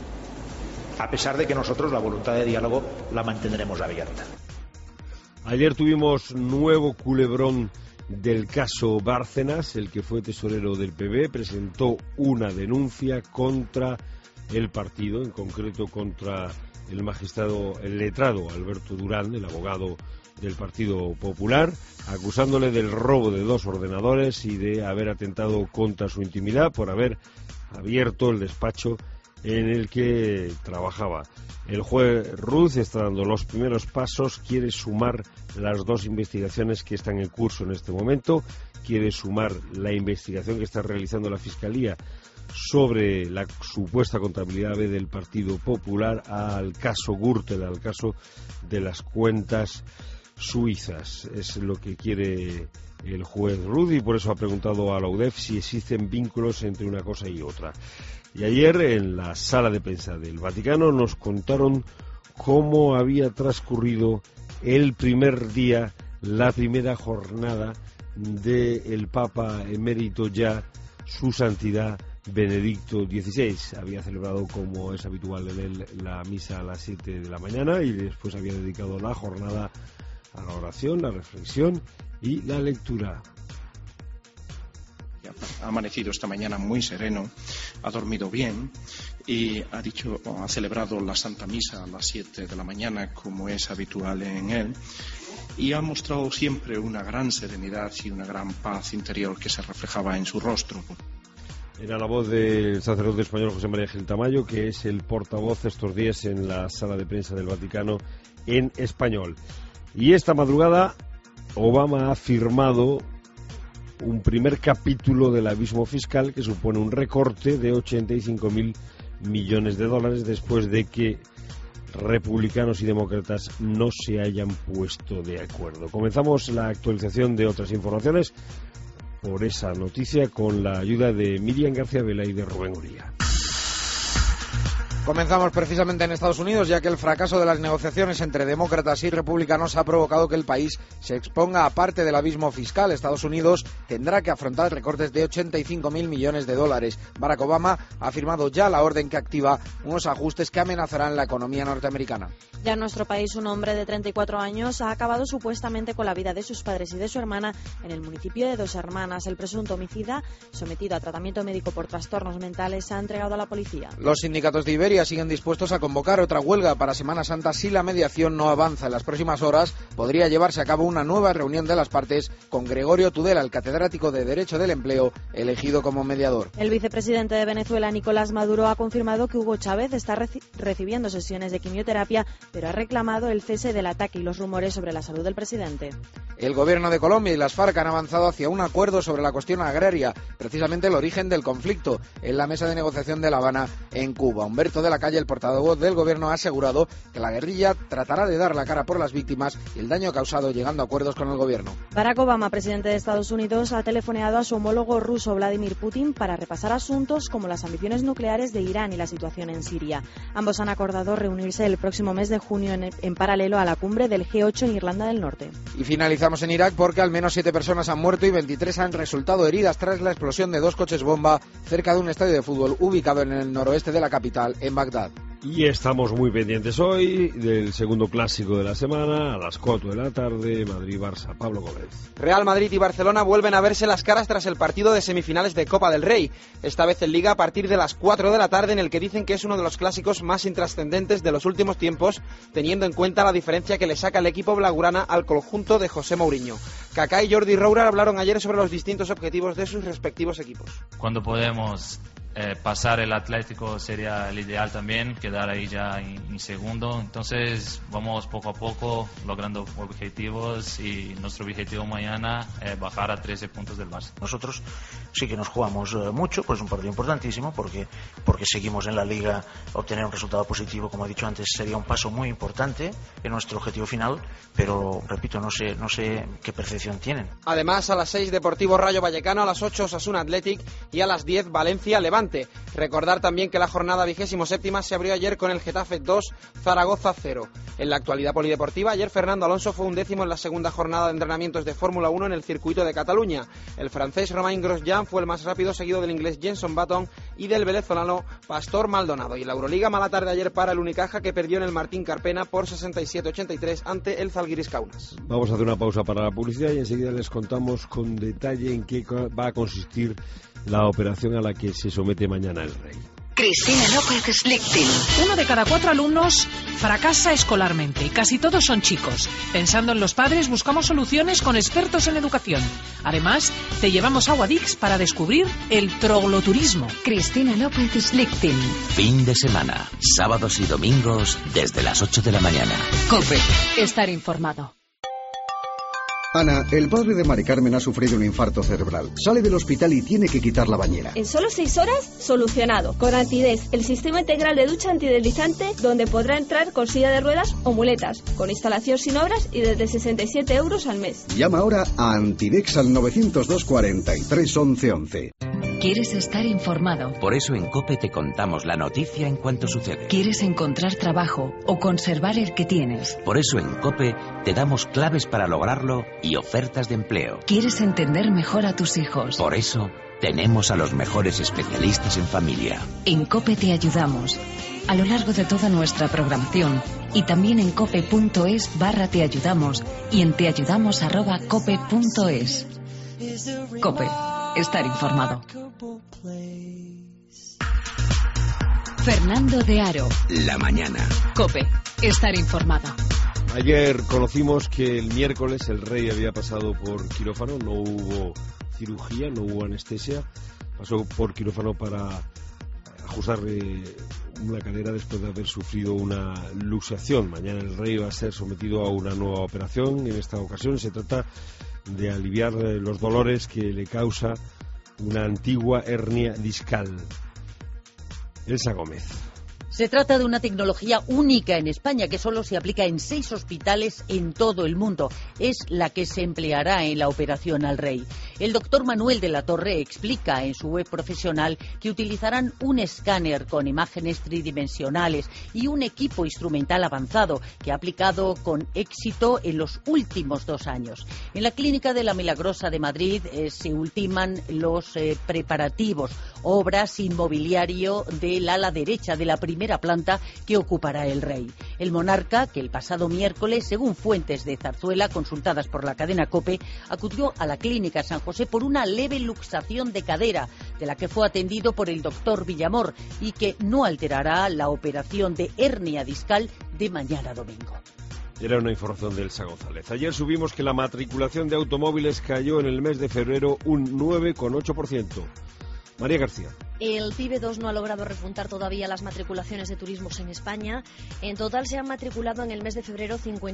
A pesar de que nosotros la voluntad de diálogo la mantendremos abierta. Ayer tuvimos nuevo culebrón del caso Bárcenas. El que fue tesorero del PB presentó una denuncia contra el partido, en concreto contra el magistrado, el letrado Alberto Durán, el abogado del Partido Popular, acusándole del robo de 2 ordenadores y de haber atentado contra su intimidad por haber abierto el despacho en el que trabajaba. El juez Ruz está dando los primeros pasos, quiere sumar las 2 investigaciones que están en curso en este momento, quiere sumar la investigación que está realizando la Fiscalía sobre la supuesta contabilidad B del Partido Popular al caso Gürtel, al caso de las cuentas suizas. Es lo que quiere el juez Ruz y por eso ha preguntado a la UDEF si existen vínculos entre una cosa y otra. Y ayer en la sala de prensa del Vaticano nos contaron cómo había transcurrido el primer día, la primera jornada del Papa emérito ya, su santidad Benedicto XVI. Había celebrado, como es habitual en él, la misa a las 7 de la mañana y después había dedicado la jornada a la oración, la reflexión y la lectura. Ha amanecido esta mañana muy sereno, ha dormido bien y ha celebrado la Santa Misa a las 7 de la mañana, como es habitual en él, y ha mostrado siempre una gran serenidad y una gran paz interior que se reflejaba en su rostro. Era la voz del sacerdote español José María Gil Tamayo, que es el portavoz estos días en la sala de prensa del Vaticano en español. Y esta madrugada Obama ha firmado un primer capítulo del abismo fiscal que supone un recorte de 85.000 millones de dólares después de que republicanos y demócratas no se hayan puesto de acuerdo. Comenzamos la actualización de otras informaciones por esa noticia con la ayuda de Miriam García Vela y de Rubén Uría. Comenzamos precisamente en Estados Unidos, ya que el fracaso de las negociaciones entre demócratas y republicanos ha provocado que el país se exponga a parte del abismo fiscal. Estados Unidos tendrá que afrontar recortes de 85.000 millones de dólares. Barack Obama ha firmado ya la orden que activa unos ajustes que amenazarán la economía norteamericana. Ya en nuestro país, un hombre de 34 años ha acabado supuestamente con la vida de sus padres y de su hermana en el municipio de Dos Hermanas. El presunto homicida, sometido a tratamiento médico por trastornos mentales, se ha entregado a la policía. Los sindicatos de Iberia siguen dispuestos a convocar otra huelga para Semana Santa si la mediación no avanza. En las próximas horas podría llevarse a cabo una nueva reunión de las partes con Gregorio Tudela, el catedrático de Derecho del Empleo, elegido como mediador. El vicepresidente de Venezuela, Nicolás Maduro, ha confirmado que Hugo Chávez está recibiendo sesiones de quimioterapia, pero ha reclamado el cese del ataque y los rumores sobre la salud del presidente. El gobierno de Colombia y las FARC han avanzado hacia un acuerdo sobre la cuestión agraria, precisamente el origen del conflicto, en la mesa de negociación de La Habana, en Cuba. Humberto de la Calle, el portavoz del gobierno, ha asegurado que la guerrilla tratará de dar la cara por las víctimas y el daño causado, llegando a acuerdos con el gobierno. Barack Obama, presidente de Estados Unidos, ha telefoneado a su homólogo ruso Vladimir Putin para repasar asuntos como las ambiciones nucleares de Irán y la situación en Siria. Ambos han acordado reunirse el próximo mes de junio en paralelo a la cumbre del G8 en Irlanda del Norte. Y finalizamos en Irak porque al menos 7 personas han muerto y 23 han resultado heridas tras la explosión de 2 coches bomba cerca de un estadio de fútbol ubicado en el noroeste de la capital, en Bagdad. Y estamos muy pendientes hoy del segundo clásico de la semana, a las 4 de la tarde, Madrid-Barça. Pablo Gómez. Real Madrid y Barcelona vuelven a verse las caras tras el partido de semifinales de Copa del Rey. Esta vez en Liga a partir de las 4 de la tarde, en el que dicen que es uno de los clásicos más intrascendentes de los últimos tiempos, teniendo en cuenta la diferencia que le saca el equipo blaugrana al conjunto de José Mourinho. Kaká y Jordi Roura hablaron ayer sobre los distintos objetivos de sus respectivos equipos. Cuando podemos pasar el Atlético sería el ideal también, quedar ahí ya en segundo. Entonces vamos poco a poco logrando objetivos y nuestro objetivo mañana es bajar a 13 puntos del Barça. Nosotros sí que nos jugamos mucho, pues es un partido importantísimo porque seguimos en la Liga. Obtener un resultado positivo, como he dicho antes, sería un paso muy importante en nuestro objetivo final, pero repito, no sé qué percepción tienen. Además, a las 6 Deportivo Rayo Vallecano, a las 8 Osasuna Athletic y a las 10 Valencia Levante. Recordar también que la jornada 27ª se abrió ayer con el Getafe 2, Zaragoza 0. En la actualidad polideportiva, ayer Fernando Alonso fue 11º en la segunda jornada de entrenamientos de Fórmula 1 en el circuito de Cataluña. El francés Romain Grosjean fue el más rápido, seguido del inglés Jenson Button y del venezolano Pastor Maldonado. Y en la Euroliga, mala tarde ayer para el Unicaja, que perdió en el Martín Carpena por 67-83 ante el Zalgiris Kaunas. Vamos a hacer una pausa para la publicidad y enseguida les contamos con detalle en qué va a consistir la operación a la que se somete mañana el Rey. Cristina López Slichting. 1 de cada 4 alumnos fracasa escolarmente y casi todos son chicos. Pensando en los padres, buscamos soluciones con expertos en educación. Además, te llevamos a Guadix para descubrir el trogloturismo. Cristina López Slichting. Fin de semana, sábados y domingos desde las 8 de la mañana. COPE. Estar informado. Ana, el padre de Mari Carmen ha sufrido un infarto cerebral. Sale del hospital y tiene que quitar la bañera. En solo 6 horas, solucionado. Con Antides, el sistema integral de ducha antideslizante, donde podrá entrar con silla de ruedas o muletas, con instalación sin obras y desde 67 euros al mes. Llama ahora a Antidex al 902 43 11 11. ¿Quieres estar informado? Por eso en COPE te contamos la noticia en cuanto sucede. ¿Quieres encontrar trabajo o conservar el que tienes? Por eso en COPE te damos claves para lograrlo y ofertas de empleo. ¿Quieres entender mejor a tus hijos? Por eso tenemos a los mejores especialistas en familia. En COPE te ayudamos a lo largo de toda nuestra programación y también en cope.es/te ayudamos y en teayudamos@cope.es. COPE. Estar informado. Fernando de Aro. La mañana. COPE. Estar informado. Ayer conocimos que el miércoles el Rey había pasado por quirófano, no hubo cirugía, no hubo anestesia, pasó por quirófano para ajustarle una cadera después de haber sufrido una luxación. Mañana el Rey va a ser sometido a una nueva operación. En esta ocasión se trata de aliviar los dolores que le causa una antigua hernia discal. Elsa Gómez. Se trata de una tecnología única en España que solo se aplica en 6 hospitales en todo el mundo. Es la que se empleará en la operación al Rey. El doctor Manuel de la Torre explica en su web profesional que utilizarán un escáner con imágenes tridimensionales y un equipo instrumental avanzado que ha aplicado con éxito en los últimos 2 años. En la Clínica de la Milagrosa de Madrid se ultiman los preparativos, obras, inmobiliario del ala derecha de la primera planta que ocupará el Rey. El monarca, que el pasado miércoles, según fuentes de Zarzuela consultadas por la cadena COPE, acudió a la Clínica San José por una leve luxación de cadera, de la que fue atendido por el doctor Villamor y que no alterará la operación de hernia discal de mañana domingo. Era una información de Elsa González. Ayer subimos que la matriculación de automóviles cayó en el mes de febrero un 9,8%. María García. El PIB 2 no ha logrado repuntar todavía las matriculaciones de turismos en España. En total se han matriculado en el mes de febrero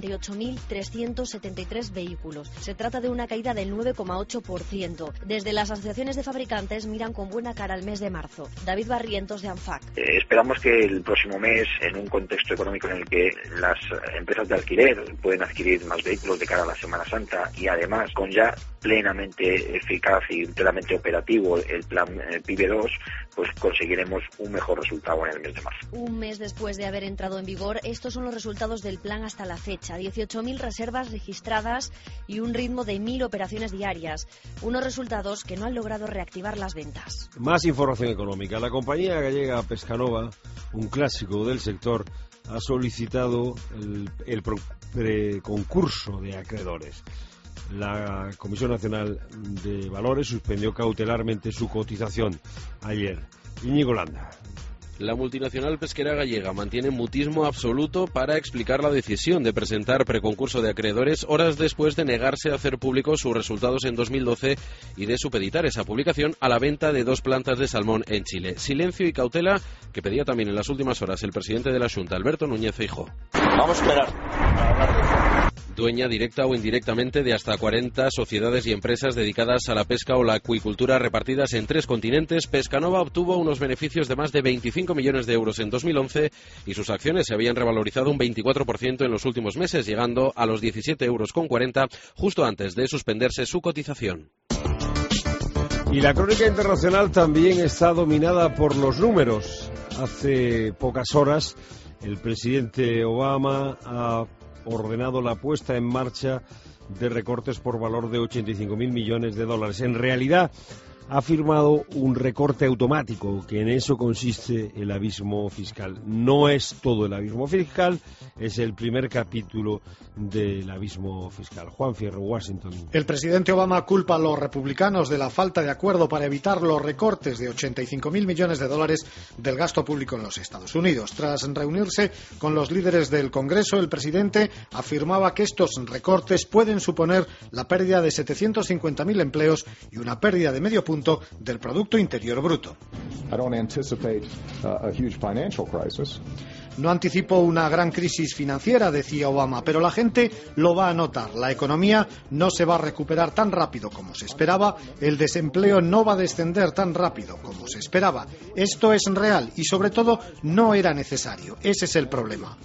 58.373 vehículos. Se trata de una caída del 9,8%. Desde las asociaciones de fabricantes miran con buena cara el mes de marzo. David Barrientos, de ANFAC. Esperamos que el próximo mes, en un contexto económico en el que las empresas de alquiler pueden adquirir más vehículos de cara a la Semana Santa y además con ya plenamente eficaz y plenamente operativo el plan PIB 2, pues conseguiremos un mejor resultado en el mes de marzo. Un mes después de haber entrado en vigor, estos son los resultados del plan hasta la fecha. 18.000 reservas registradas y un ritmo de 1.000 operaciones diarias. Unos resultados que no han logrado reactivar las ventas. Más información económica. La compañía gallega Pescanova, un clásico del sector, ha solicitado el preconcurso de acreedores. La Comisión Nacional de Valores suspendió cautelarmente su cotización ayer. Íñigo Landa. La multinacional pesquera gallega mantiene mutismo absoluto para explicar la decisión de presentar preconcurso de acreedores horas después de negarse a hacer públicos sus resultados en 2012 y de supeditar esa publicación a la venta de 2 plantas de salmón en Chile. Silencio y cautela que pedía también en las últimas horas el presidente de la Xunta, Alberto Núñez Feijóo. Vamos a esperar a hablar de eso. Dueña directa o indirectamente de hasta 40 sociedades y empresas dedicadas a la pesca o la acuicultura repartidas en 3 continentes, Pescanova obtuvo unos beneficios de más de 25 millones de euros en 2011 y sus acciones se habían revalorizado un 24% en los últimos meses, llegando a los 17,40 euros justo antes de suspenderse su cotización. Y la crónica internacional también está dominada por los números. Hace pocas horas el presidente Obama ha ordenado la puesta en marcha de recortes por valor de 85.000 millones de dólares. En realidad ha firmado un recorte automático, que en eso consiste el abismo fiscal. No es todo el abismo fiscal, es el primer capítulo del abismo fiscal. Juan Fierro, Washington. El presidente Obama culpa a los republicanos de la falta de acuerdo para evitar los recortes de 85.000 millones de dólares del gasto público en los Estados Unidos. Tras reunirse con los líderes del Congreso, el presidente afirmaba que estos recortes pueden suponer la pérdida de 750.000 empleos y una pérdida de medio punto del Producto Interior Bruto. No anticipo una gran crisis financiera, decía Obama, pero la gente lo va a notar. La economía no se va a recuperar tan rápido como se esperaba, el desempleo no va a descender tan rápido como se esperaba. Esto es real y, sobre todo, no era necesario. Ese es el problema.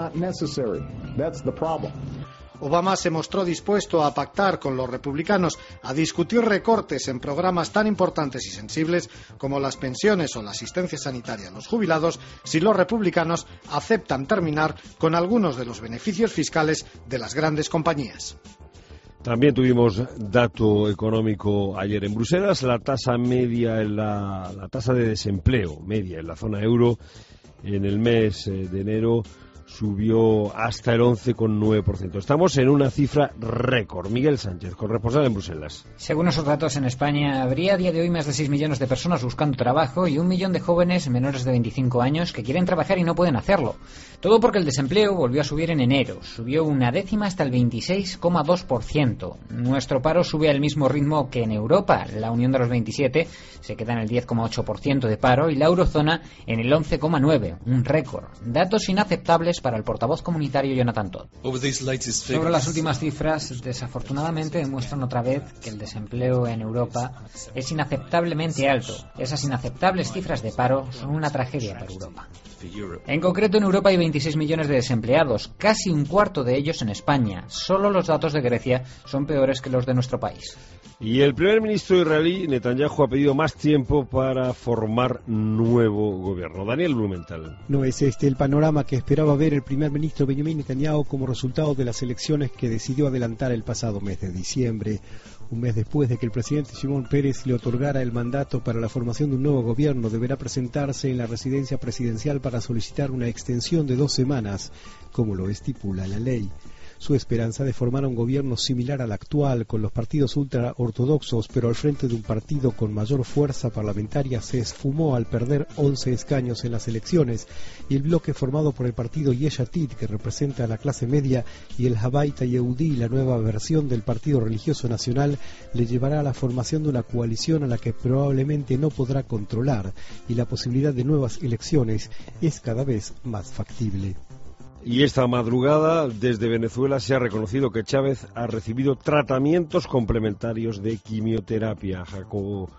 Obama se mostró dispuesto a pactar con los republicanos, a discutir recortes en programas tan importantes y sensibles como las pensiones o la asistencia sanitaria a los jubilados, si los republicanos aceptan terminar con algunos de los beneficios fiscales de las grandes compañías. También tuvimos dato económico ayer en Bruselas. La tasa media, la tasa de desempleo media en la zona euro en el mes de enero subió hasta el 11,9%. Estamos en una cifra récord. Miguel Sánchez, corresponsal en Bruselas. Según esos datos, en España habría a día de hoy más de 6 millones de personas buscando trabajo y 1 millón de jóvenes menores de 25 años que quieren trabajar y no pueden hacerlo. Todo porque el desempleo volvió a subir en enero. Subió 0,1 hasta el 26,2%. Nuestro paro sube al mismo ritmo que en Europa. La Unión de los 27 se queda en el 10,8% de paro y la eurozona en el 11,9%, un récord. Datos inaceptables entonces para el portavoz comunitario Jonathan Todd. Sobre las últimas cifras, desafortunadamente demuestran otra vez que el desempleo en Europa es inaceptablemente alto. Esas inaceptables cifras de paro son una tragedia para Europa. En concreto, en Europa hay 26 millones de desempleados, casi un cuarto de ellos en España. Solo los datos de Grecia son peores que los de nuestro país. Y el primer ministro israelí, Netanyahu, ha pedido más tiempo para formar nuevo gobierno. Daniel Blumenthal. No es este el panorama que esperaba ver el primer ministro Benjamin Netanyahu como resultado de las elecciones que decidió adelantar el pasado mes de diciembre. Un mes después de que el presidente Shimon Peres le otorgara el mandato para la formación de un nuevo gobierno, deberá presentarse en la residencia presidencial para solicitar una extensión de 2 semanas, como lo estipula la ley. Su esperanza de formar un gobierno similar al actual, con los partidos ultraortodoxos, pero al frente de un partido con mayor fuerza parlamentaria, se esfumó al perder 11 escaños en las elecciones, y el bloque formado por el partido Yesh Atid, que representa a la clase media, y el Habayit Yehudi, la nueva versión del Partido Religioso Nacional, le llevará a la formación de una coalición a la que probablemente no podrá controlar, y la posibilidad de nuevas elecciones es cada vez más factible. Y esta madrugada, desde Venezuela, se ha reconocido que Chávez ha recibido tratamientos complementarios de quimioterapia. Jacobo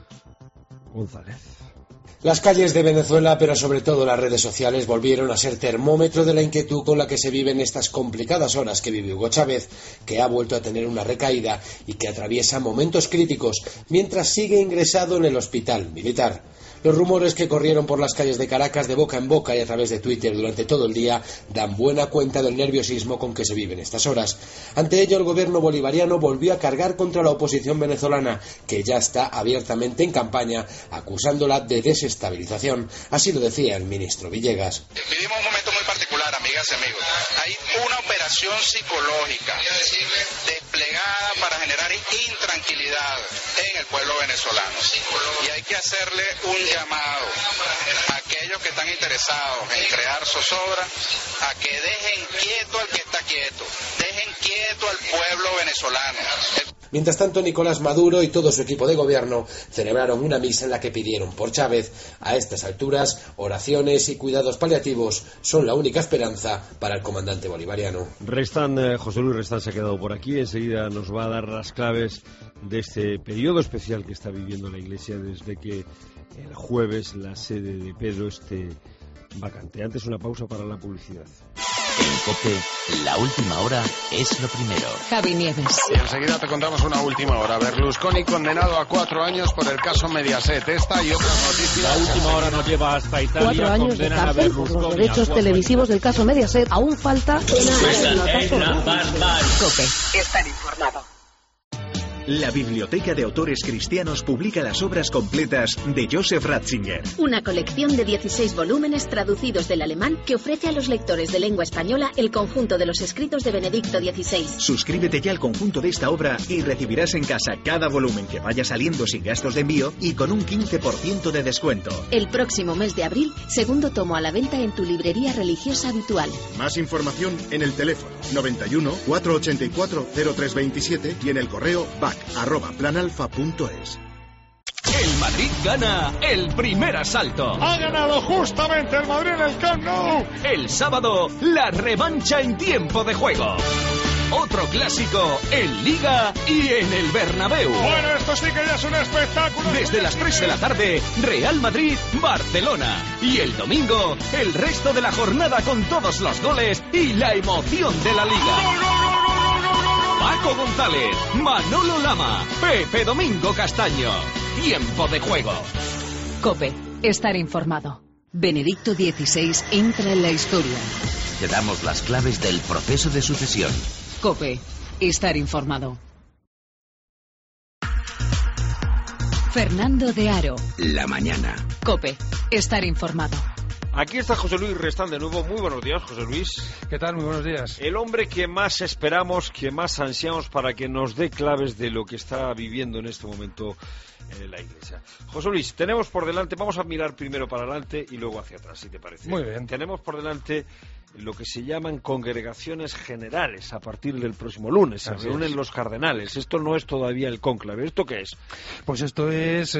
González. Las calles de Venezuela, pero sobre todo las redes sociales, volvieron a ser termómetro de la inquietud con la que se viven estas complicadas horas que vive Hugo Chávez, que ha vuelto a tener una recaída y que atraviesa momentos críticos mientras sigue ingresado en el hospital militar. Los rumores que corrieron por las calles de Caracas de boca en boca y a través de Twitter durante todo el día dan buena cuenta del nerviosismo con que se viven estas horas. Ante ello, el gobierno bolivariano volvió a cargar contra la oposición venezolana, que ya está abiertamente en campaña, acusándola de desestabilización. Así lo decía el ministro Villegas. Vivimos un momento muy particular, amigas y amigos. Hay una operación psicológica desplegada para generar intranquilidad en el pueblo venezolano. Y hay que hacerle un llamado a aquellos que están interesados en crear zozobra a que dejen quieto al que está quieto, dejen quieto al pueblo venezolano. Mientras tanto, Nicolás Maduro y todo su equipo de gobierno celebraron una misa en la que pidieron por Chávez. A estas alturas, oraciones y cuidados paliativos son la única esperanza para el comandante bolivariano. José Luis Restán se ha quedado por aquí. Enseguida nos va a dar las claves de este periodo especial que está viviendo la Iglesia desde que el jueves la sede de Pedro esté vacante. Antes, una pausa para la publicidad. En COPE, la última hora es lo primero. Javi Nieves. Y enseguida te contamos una última hora. Berlusconi condenado a 4 años por el caso Mediaset. Esta y otras noticias. La última hora nos lleva hasta Italia. 4 años de cárcel por los derechos televisivos del caso Mediaset. Aún falta... COPE. Estar informado. La Biblioteca de Autores Cristianos publica las obras completas de Joseph Ratzinger. Una colección de 16 volúmenes traducidos del alemán que ofrece a los lectores de lengua española el conjunto de los escritos de Benedicto XVI. Suscríbete ya al conjunto de esta obra y recibirás en casa cada volumen que vaya saliendo sin gastos de envío y con un 15% de descuento. El próximo mes de abril, segundo tomo a la venta en tu librería religiosa habitual. Más información en el teléfono 91 484 0327 y en el correo @planalfa.es. El Madrid gana el primer asalto. Ha ganado justamente el Madrid en el Camp Nou. El sábado, la revancha en tiempo de juego. Otro clásico en Liga y en el Bernabéu. Bueno, esto sí que ya es un espectáculo. Desde las 3 de la tarde, Real Madrid-Barcelona. Y el domingo, el resto de la jornada con todos los goles y la emoción de la Liga. Paco González, Manolo Lama, Pepe Domingo Castaño. Tiempo de juego. COPE. Estar informado. Benedicto XVI entra en la historia. Te damos las claves del proceso de sucesión. COPE. Estar informado. Fernando de Aro. La mañana. COPE. Estar informado. Aquí está José Luis Restán de nuevo. Muy buenos días, José Luis. ¿Qué tal? Muy buenos días. El hombre que más esperamos, que más ansiamos para que nos dé claves de lo que está viviendo en este momento la Iglesia. José Luis, tenemos por delante, vamos a mirar primero para adelante y luego hacia atrás, si te parece. Muy bien. Tenemos por delante lo que se llaman congregaciones generales a partir del próximo lunes. Se reúnen los cardenales. Esto no es todavía el cónclave. ¿Esto qué es? Pues esto es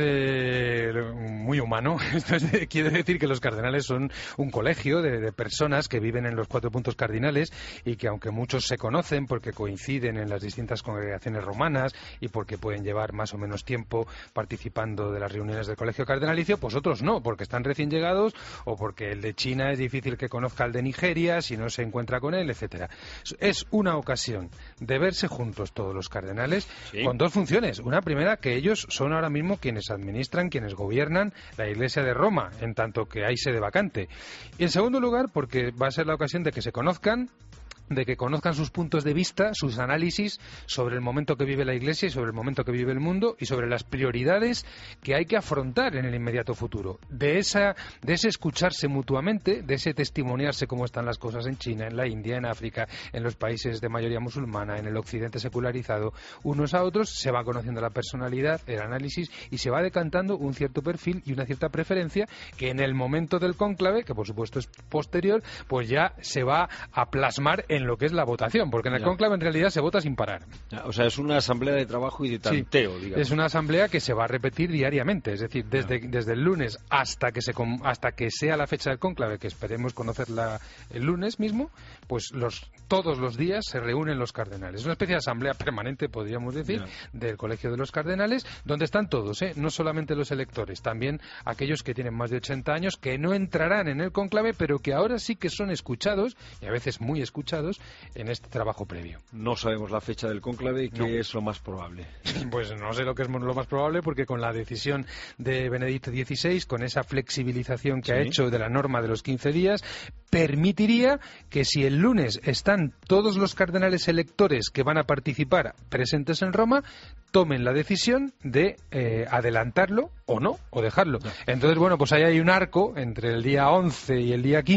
muy humano. Esto quiere decir que los cardenales son un colegio de personas que viven en los 4 puntos cardinales y que, aunque muchos se conocen porque coinciden en las distintas congregaciones romanas y porque pueden llevar más o menos tiempo participando de las reuniones del colegio cardenalicio, pues otros no, porque están recién llegados o porque el de China es difícil que conozca al de Nigeria si no se encuentra con él, etcétera. Es una ocasión de verse juntos todos los cardenales con 2 funciones. Una primera, que ellos son ahora mismo quienes administran, quienes gobiernan la Iglesia de Roma, en tanto que hay sede vacante. Y en segundo lugar, porque va a ser la ocasión de que se conozcan, de que conozcan sus puntos de vista, sus análisis sobre el momento que vive la Iglesia y sobre el momento que vive el mundo y sobre las prioridades que hay que afrontar en el inmediato futuro. De ese escucharse mutuamente, de ese testimoniarse cómo están las cosas en China, en la India, en África, en los países de mayoría musulmana, en el occidente secularizado, unos a otros, se va conociendo la personalidad, el análisis y se va decantando un cierto perfil y una cierta preferencia que en el momento del cónclave, que por supuesto es posterior, pues ya se va a plasmar en lo que es la votación, porque en el cónclave en realidad se vota sin parar. O sea, es una asamblea de trabajo y de tanteo, digamos. Es una asamblea que se va a repetir diariamente, es decir, desde el lunes hasta que sea la fecha del cónclave, que esperemos conocerla el lunes mismo, pues todos los días se reúnen los cardenales. Es una especie de asamblea permanente, podríamos decir, del Colegio de los Cardenales, donde están todos, no solamente los electores, también aquellos que tienen más de 80 años, que no entrarán en el cónclave, pero que ahora sí que son escuchados, y a veces muy escuchados, en este trabajo previo. No sabemos la fecha del cónclave y qué es lo más probable. Pues no sé lo que es lo más probable, porque con la decisión de Benedicto XVI, con esa flexibilización que ha hecho de la norma de los 15 días, permitiría que si el lunes están todos los cardenales electores que van a participar presentes en Roma, tomen la decisión de adelantarlo o no, o dejarlo. Entonces, bueno, pues ahí hay un arco entre el día 11 y el día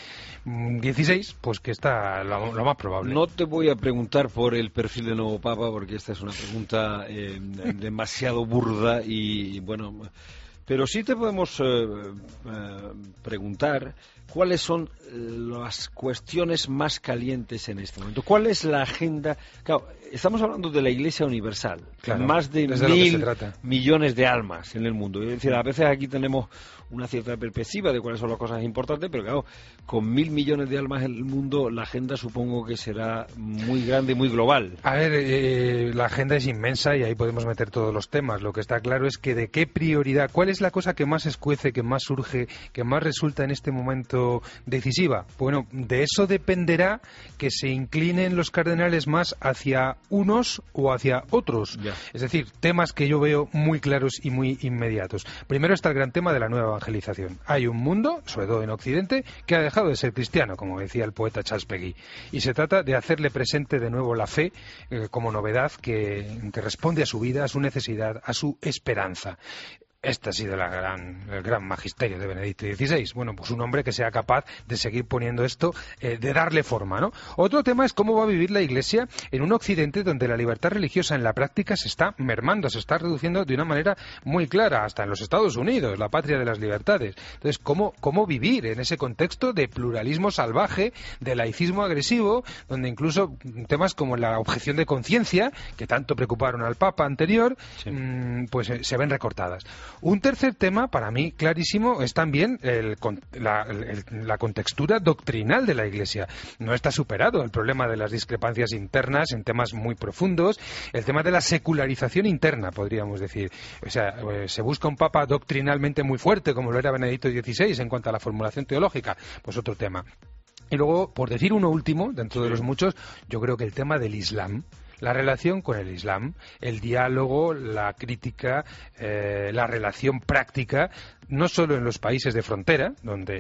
16, pues que está lo más probable. No te voy a preguntar por el perfil del nuevo Papa, porque esta es una pregunta demasiado burda y, bueno, pero sí te podemos preguntar cuáles son las cuestiones más calientes en este momento. ¿Cuál es la agenda? Claro, estamos hablando de la Iglesia Universal, más de 1.000 millones de almas en el mundo. Es decir, a veces aquí tenemos una cierta perspectiva de cuáles son las cosas importantes, pero claro, con 1.000 millones de almas en el mundo, la agenda supongo que será muy grande y muy global. A ver, la agenda es inmensa y ahí podemos meter todos los temas. Lo que está claro es que de qué prioridad, cuál es la cosa que más escuece, que más surge, que más resulta en este momento decisiva. Bueno, de eso dependerá que se inclinen los cardenales más hacia unos o hacia otros. Es decir, temas que yo veo muy claros y muy inmediatos. Primero está el gran tema de la nueva evangelización. Hay un mundo, sobre todo en Occidente, que ha dejado de ser cristiano, como decía el poeta Charles Peguy. Y se trata de hacerle presente de nuevo la fe como novedad que responde a su vida, a su necesidad, a su esperanza. Este ha sido el gran magisterio de Benedicto XVI. Bueno, pues un hombre que sea capaz de seguir poniendo esto, de darle forma, ¿no? Otro tema es cómo va a vivir la Iglesia en un Occidente donde la libertad religiosa en la práctica se está mermando, se está reduciendo de una manera muy clara, hasta en los Estados Unidos, la patria de las libertades. Entonces, ¿cómo vivir en ese contexto de pluralismo salvaje, de laicismo agresivo, donde incluso temas como la objeción de conciencia, que tanto preocuparon al Papa anterior, pues se ven recortadas? Un tercer tema, para mí clarísimo, es también la contextura doctrinal de la Iglesia. No está superado el problema de las discrepancias internas en temas muy profundos, el tema de la secularización interna, podríamos decir. O sea, se busca un Papa doctrinalmente muy fuerte, como lo era Benedicto XVI en cuanto a la formulación teológica, pues otro tema. Y luego, por decir uno último, dentro de los muchos, yo creo que el tema del Islam, la relación con el Islam, el diálogo, la crítica, la relación práctica, no solo en los países de frontera, donde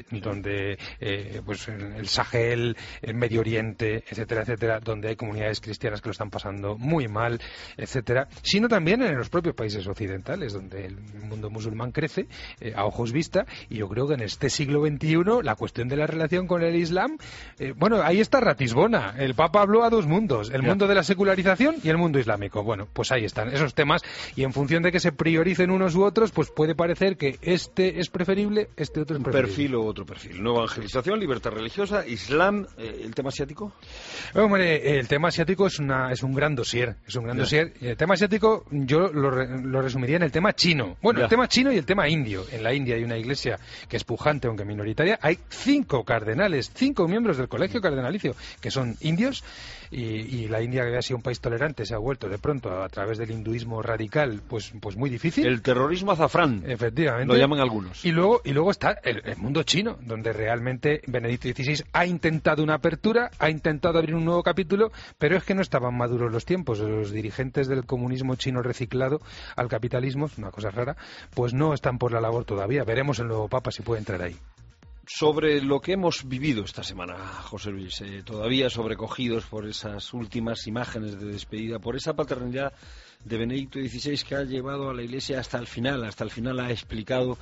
pues en el Sahel, el Medio Oriente, etcétera, etcétera, donde hay comunidades cristianas que lo están pasando muy mal, etcétera, sino también en los propios países occidentales, donde el mundo musulmán crece a ojos vista, y yo creo que en este siglo XXI la cuestión de la relación con el Islam, bueno, ahí está Ratisbona, el Papa habló a dos mundos, el mundo de la secularización y el mundo islámico. Bueno, pues ahí están esos temas, y en función de que se prioricen unos u otros, pues puede parecer que este este es preferible, este otro es preferible. Un perfil o otro perfil. No evangelización, libertad religiosa, Islam, el tema asiático. Hombre, el tema asiático es un gran dossier. El tema asiático yo lo resumiría en el tema chino. Bueno, el tema chino y el tema indio. En la India hay una iglesia que es pujante, aunque minoritaria. Hay 5 cardenales, 5 miembros del colegio cardenalicio que son indios. Y la India, que había sido un país tolerante, se ha vuelto de pronto a través del hinduismo radical, pues muy difícil. El terrorismo azafrán. Efectivamente. Lo llaman algunos. Y luego está el mundo chino, donde realmente Benedicto XVI ha intentado una apertura, ha intentado abrir un nuevo capítulo, pero es que no estaban maduros los tiempos. Los dirigentes del comunismo chino reciclado al capitalismo, es una cosa rara, pues no están por la labor todavía. Veremos el nuevo Papa si puede entrar ahí. Sobre lo que hemos vivido esta semana, José Luis, todavía sobrecogidos por esas últimas imágenes de despedida, por esa paternidad de Benedicto XVI que ha llevado a la Iglesia hasta el final ha explicado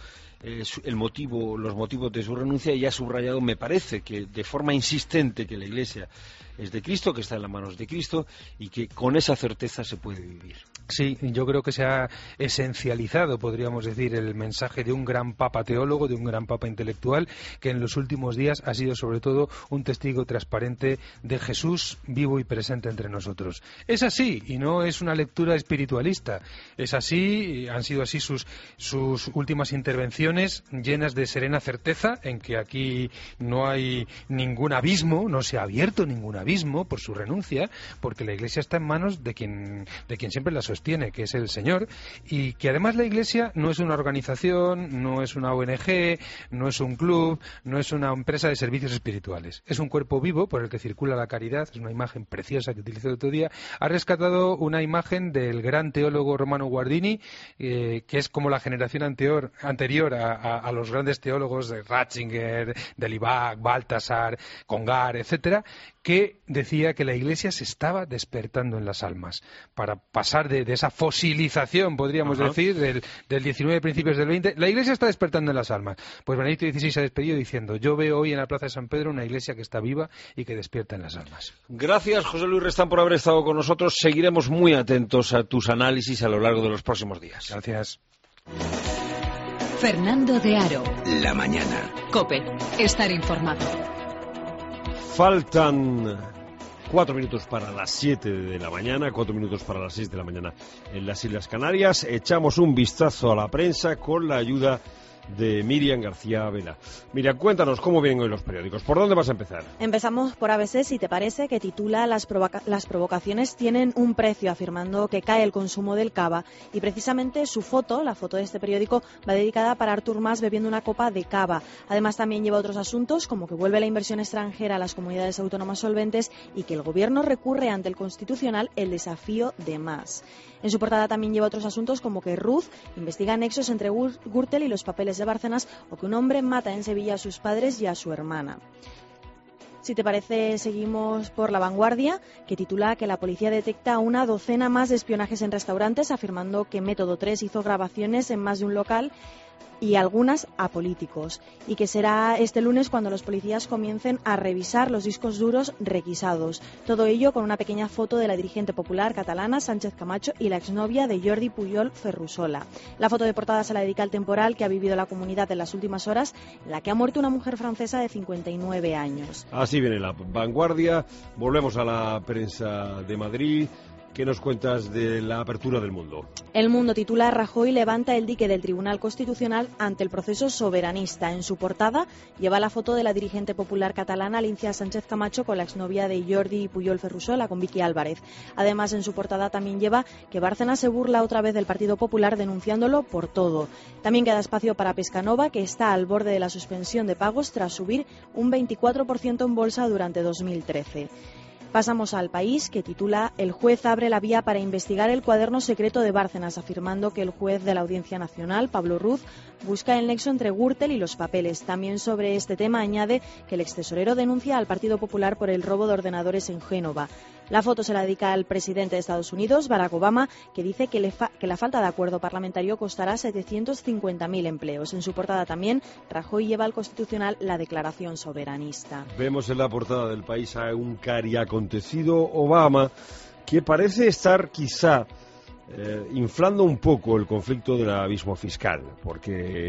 los motivos de su renuncia y ha subrayado, me parece, que de forma insistente que la Iglesia es de Cristo, que está en las manos de Cristo y que con esa certeza se puede vivir. Sí, yo creo que se ha esencializado, podríamos decir, el mensaje de un gran papa teólogo, de un gran papa intelectual, que en los últimos días ha sido sobre todo un testigo transparente de Jesús vivo y presente entre nosotros. Es así, y no es una lectura espiritualista. Es así, han sido así sus últimas intervenciones, llenas de serena certeza en que aquí no hay ningún abismo, no se ha abierto ningún abismo por su renuncia, porque la Iglesia está en manos de quien siempre la sostiene, que es el Señor, y que además la Iglesia no es una organización, no es una ONG, no es un club, no es una empresa de servicios espirituales. Es un cuerpo vivo por el que circula la caridad. Es una imagen preciosa que utilicé el otro día. Ha rescatado una imagen del gran teólogo Romano Guardini, que es como la generación anterior a los grandes teólogos de Ratzinger, de Libac, Baltasar, Congar, etcétera, que decía que la Iglesia se estaba despertando en las almas para pasar de esa fosilización, podríamos decir, del 19 principios del 20. La Iglesia está despertando en las almas. Pues Benedicto XVI se ha despedido diciendo: yo veo hoy en la Plaza de San Pedro una Iglesia que está viva y que despierta en las almas. Gracias, José Luis Restán, por haber estado con nosotros. Seguiremos muy atentos a tus análisis a lo largo de los próximos días. Gracias. Fernando de Aro. La mañana. COPE. Estar informado. Faltan 4 minutos para las 7 de la mañana, 4 minutos para las 6 de la mañana en las Islas Canarias. Echamos un vistazo a la prensa con la ayuda de Miriam García Vela. Miriam, cuéntanos cómo vienen hoy los periódicos. ¿Por dónde vas a empezar? Empezamos por ABC, si te parece, que titula las provocaciones tienen un precio, afirmando que cae el consumo del cava. Y precisamente su foto, la foto de este periódico, va dedicada para Artur Mas bebiendo una copa de cava. Además, también lleva otros asuntos, como que vuelve la inversión extranjera a las comunidades autónomas solventes y que el Gobierno recurre ante el Constitucional el desafío de Mas. En su portada también lleva otros asuntos, como que Ruz investiga nexos entre Gürtel y los papeles de Bárcenas, o que un hombre mata en Sevilla a sus padres y a su hermana. Si te parece, seguimos por La Vanguardia, que titula que la policía detecta una docena más de espionajes en restaurantes, afirmando que Método 3 hizo grabaciones en más de un local y algunas a políticos, y que será este lunes cuando los policías comiencen a revisar los discos duros requisados. Todo ello con una pequeña foto de la dirigente popular catalana Sánchez Camacho y la exnovia de Jordi Pujol, Ferrusola. La foto de portada se la dedica al temporal que ha vivido la comunidad en las últimas horas, en la que ha muerto una mujer francesa de 59 años. Así viene La Vanguardia. Volvemos a la prensa de Madrid. ¿Qué nos cuentas de la apertura del Mundo? El Mundo titula: Rajoy levanta el dique del Tribunal Constitucional ante el proceso soberanista. En su portada lleva la foto de la dirigente popular catalana Alicia Sánchez Camacho con la exnovia de Jordi Pujol Ferrusola, con Vicky Álvarez. Además, en su portada también lleva que Bárcenas se burla otra vez del Partido Popular, denunciándolo por todo. También queda espacio para Pescanova, que está al borde de la suspensión de pagos tras subir un 24% en bolsa durante 2013. Pasamos al País, que titula: el juez abre la vía para investigar el cuaderno secreto de Bárcenas, afirmando que el juez de la Audiencia Nacional, Pablo Ruz, busca el nexo entre Gürtel y los papeles. También sobre este tema añade que el extesorero denuncia al Partido Popular por el robo de ordenadores en Génova. La foto se la dedica al presidente de Estados Unidos, Barack Obama, que dice que la falta de acuerdo parlamentario costará 750.000 empleos. En su portada también, Rajoy lleva al Constitucional la declaración soberanista. Vemos en la portada del País a un cari acontecido Obama, que parece estar quizá inflando un poco el conflicto del abismo fiscal, porque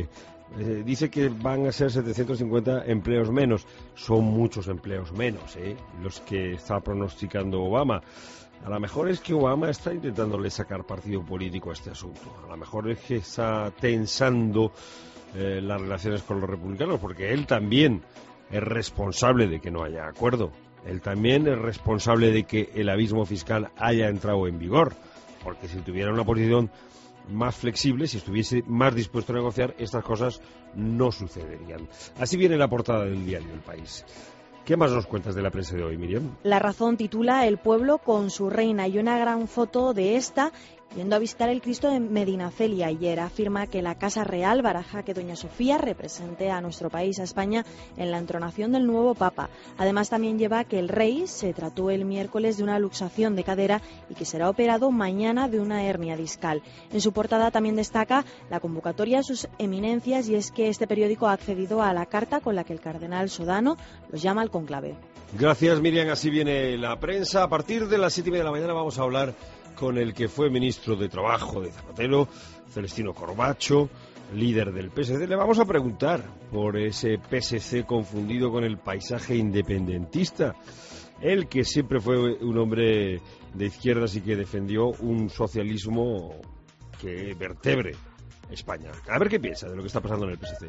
Dice que van a ser 750 empleos menos. Son muchos empleos menos, los que está pronosticando Obama. A lo mejor es que Obama está intentándole sacar partido político a este asunto. A lo mejor es que está tensando las relaciones con los republicanos, porque él también es responsable de que no haya acuerdo. Él también es responsable de que el abismo fiscal haya entrado en vigor, porque si tuviera una posición más flexible, si estuviese más dispuesto a negociar, estas cosas no sucederían. Así viene la portada del diario El País. ¿Qué más nos cuentas de la prensa de hoy, Miriam? La Razón titula El pueblo con su reina y una gran foto de esta yendo a visitar el Cristo de Medinaceli ayer. Afirma que la Casa Real baraja que Doña Sofía represente a nuestro país, a España, en la entronación del nuevo Papa. Además, también lleva que el rey se trató el miércoles de una luxación de cadera y que será operado mañana de una hernia discal. En su portada también destaca la convocatoria a sus eminencias, y es que este periódico ha accedido a la carta con la que el cardenal Sodano los llama al conclave. Gracias, Miriam. Así viene la prensa. A partir de las 7:30 de la mañana vamos a hablar con el que fue ministro de Trabajo de Zapatero, Celestino Corbacho, líder del PSC. Le vamos a preguntar por ese PSC confundido con el paisaje independentista. Él, que siempre fue un hombre de izquierdas y que defendió un socialismo que vertebre España. A ver qué piensa de lo que está pasando en el PSC.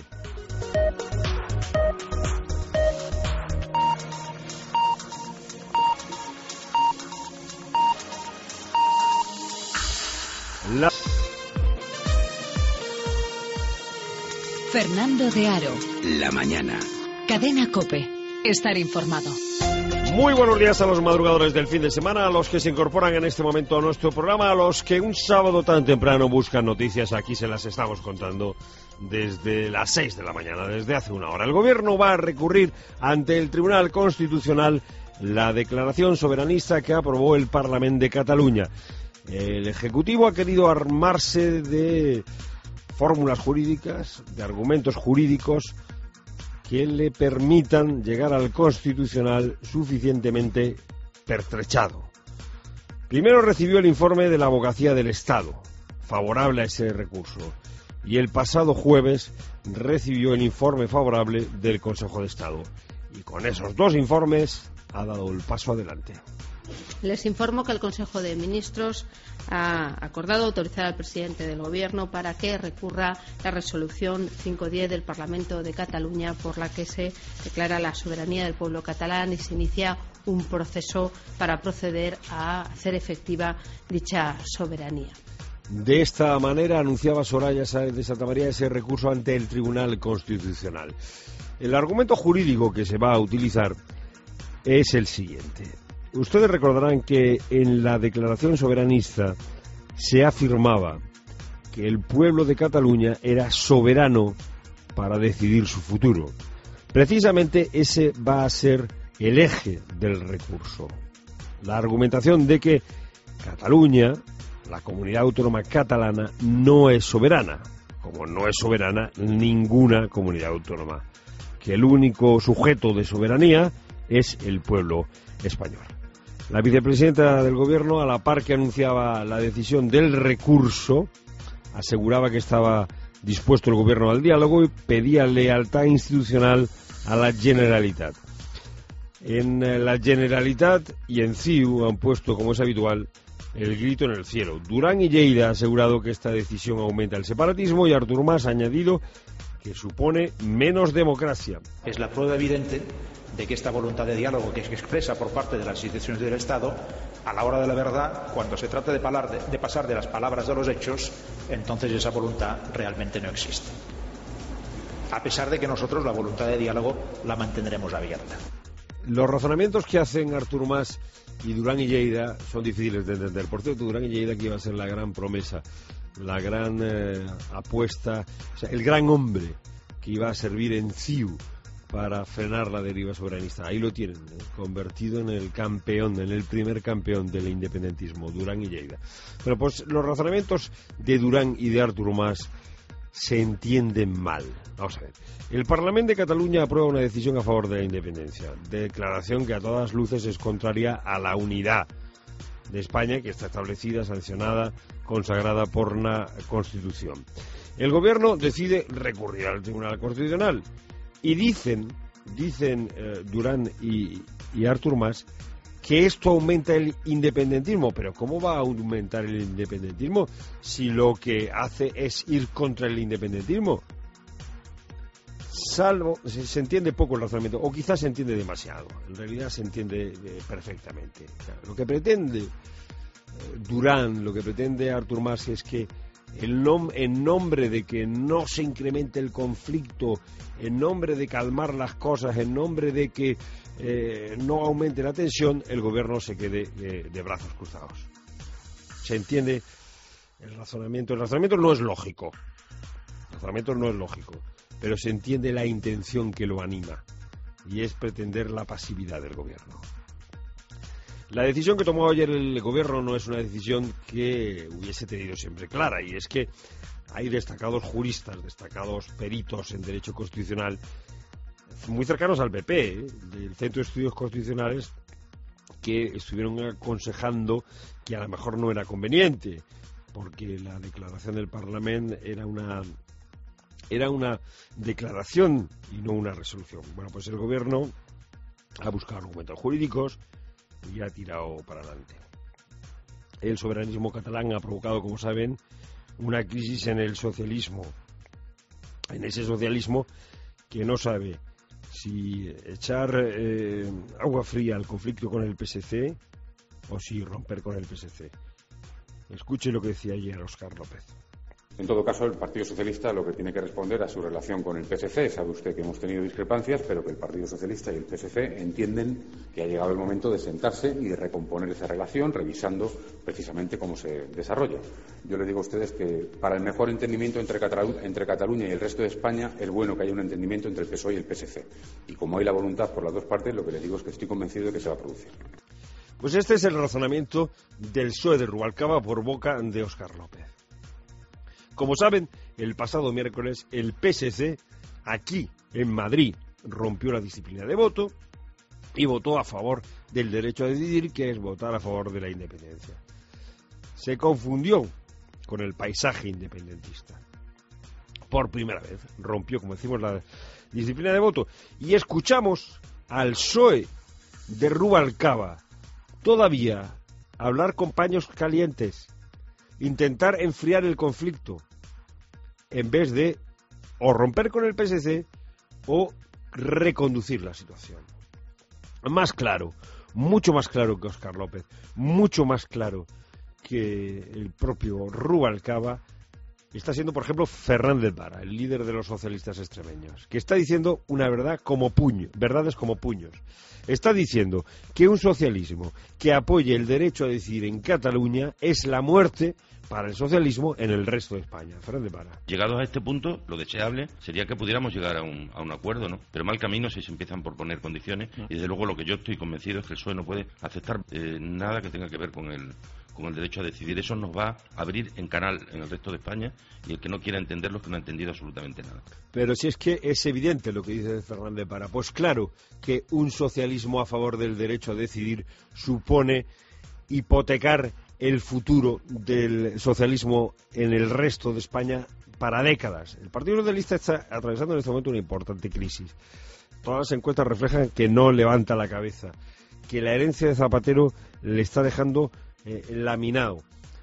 Fernando de Aro. La mañana. Cadena COPE. Estar informado. Muy buenos días a los madrugadores del fin de semana, a los que se incorporan en este momento a nuestro programa, a los que un sábado tan temprano buscan noticias. Aquí se las estamos contando desde las 6 de la mañana, desde hace una hora. El Gobierno va a recurrir ante el Tribunal Constitucional la declaración soberanista que aprobó el Parlament de Cataluña. El Ejecutivo ha querido armarse de fórmulas jurídicas, de argumentos jurídicos que le permitan llegar al Constitucional suficientemente pertrechado. Primero recibió el informe de la Abogacía del Estado, favorable a ese recurso, y el pasado jueves recibió el informe favorable del Consejo de Estado. Y con esos dos informes ha dado el paso adelante. Les informo que el Consejo de Ministros ha acordado autorizar al presidente del Gobierno para que recurra la resolución 510 del Parlamento de Cataluña, por la que se declara la soberanía del pueblo catalán y se inicia un proceso para proceder a hacer efectiva dicha soberanía. De esta manera anunciaba Soraya Sáez de Santamaría ese recurso ante el Tribunal Constitucional. El argumento jurídico que se va a utilizar es el siguiente. Ustedes recordarán que en la declaración soberanista se afirmaba que el pueblo de Cataluña era soberano para decidir su futuro. Precisamente ese va a ser el eje del recurso. La argumentación de que Cataluña, la comunidad autónoma catalana, no es soberana, como no es soberana ninguna comunidad autónoma, que el único sujeto de soberanía es el pueblo español. La vicepresidenta del Gobierno, a la par que anunciaba la decisión del recurso, aseguraba que estaba dispuesto el Gobierno al diálogo y pedía lealtad institucional a la Generalitat. En la Generalitat y en CiU han puesto, como es habitual, el grito en el cielo. Durán y Lleida ha asegurado que esta decisión aumenta el separatismo, y Artur Mas ha añadido que supone menos democracia. Es la prueba evidente de que esta voluntad de diálogo que se expresa por parte de las instituciones del Estado, a la hora de la verdad, cuando se trata de pasar de las palabras a los hechos, entonces esa voluntad realmente no existe. A pesar de que nosotros la voluntad de diálogo la mantendremos abierta. Los razonamientos que hacen Artur Mas y Durán y Lleida son difíciles de entender. Por cierto, Durán y Lleida, que iba a ser la gran promesa, la gran apuesta, o sea, el gran hombre que iba a servir en CiU para frenar la deriva soberanista. Ahí lo tienen, convertido en el campeón, en el primer campeón del independentismo, Durán y Lleida. Pero pues los razonamientos de Durán y de Artur Mas se entienden mal. Vamos a ver. El Parlamento de Cataluña aprueba una decisión a favor de la independencia, declaración que a todas luces es contraria a la unidad de España, que está establecida, sancionada, consagrada por la Constitución. El gobierno decide recurrir al Tribunal Constitucional y dicen Durán y Artur Mas que esto aumenta el independentismo. Pero ¿cómo va a aumentar el independentismo si lo que hace es ir contra el independentismo? Se entiende poco el razonamiento, o quizás se entiende demasiado. En realidad se entiende perfectamente. Lo que pretende Durán, lo que pretende Artur Mas es que en nombre de que no se incremente el conflicto, en nombre de calmar las cosas, en nombre de que no aumente la tensión, el gobierno se quede de brazos cruzados. Se entiende el razonamiento. El razonamiento no es lógico. Pero se entiende la intención que lo anima, y es pretender la pasividad del gobierno. La decisión que tomó ayer el gobierno no es una decisión que hubiese tenido siempre clara, y es que hay destacados juristas, destacados peritos en derecho constitucional, muy cercanos al PP, del Centro de Estudios Constitucionales, que estuvieron aconsejando que a lo mejor no era conveniente, porque la declaración del Parlamento era una declaración y no una resolución. Bueno, pues el gobierno ha buscado argumentos jurídicos y ha tirado para adelante. El soberanismo catalán ha provocado, como saben, una crisis en el socialismo. En ese socialismo que no sabe si echar agua fría al conflicto con el PSC o si romper con el PSC. Escuche lo que decía ayer Óscar López. En todo caso, el Partido Socialista lo que tiene que responder a su relación con el PSC. Sabe usted que hemos tenido discrepancias, pero que el Partido Socialista y el PSC entienden que ha llegado el momento de sentarse y de recomponer esa relación, revisando precisamente cómo se desarrolla. Yo le digo a ustedes que para el mejor entendimiento entre Cataluña y el resto de España es bueno que haya un entendimiento entre el PSOE y el PSC. Y como hay la voluntad por las dos partes, lo que les digo es que estoy convencido de que se va a producir. Pues este es el razonamiento del PSOE de Rubalcaba por boca de Óscar López. Como saben, el pasado miércoles el PSC, aquí en Madrid, rompió la disciplina de voto y votó a favor del derecho a decidir, que es votar a favor de la independencia. Se confundió con el paisaje independentista. Por primera vez rompió, como decimos, la disciplina de voto. Y escuchamos al PSOE de Rubalcaba todavía hablar con paños calientes, intentar enfriar el conflicto, en vez de o romper con el PSC o reconducir la situación. Más claro, mucho más claro que Óscar López, mucho más claro que el propio Rubalcaba, está siendo, por ejemplo, Fernández Vara, el líder de los socialistas extremeños, que está diciendo una verdad como puño, verdades como puños. Está diciendo que un socialismo que apoye el derecho a decidir en Cataluña es la muerte para el socialismo en el resto de España. Fernández Vara. Llegados a este punto, lo deseable sería que pudiéramos llegar a un acuerdo, ¿no? Pero mal camino si se empiezan por poner condiciones, y desde luego lo que yo estoy convencido es que el PSOE no puede aceptar nada que tenga que ver con el derecho a decidir. Eso nos va a abrir en canal en el resto de España, y el que no quiera entenderlo es que no ha entendido absolutamente nada. Pero si es que es evidente lo que dice Fernández Vara, pues claro que un socialismo a favor del derecho a decidir supone hipotecar el futuro del socialismo en el resto de España para décadas. El Partido Socialista está atravesando en este momento una importante crisis. Todas las encuestas reflejan que no levanta la cabeza, que la herencia de Zapatero le está dejando laminado.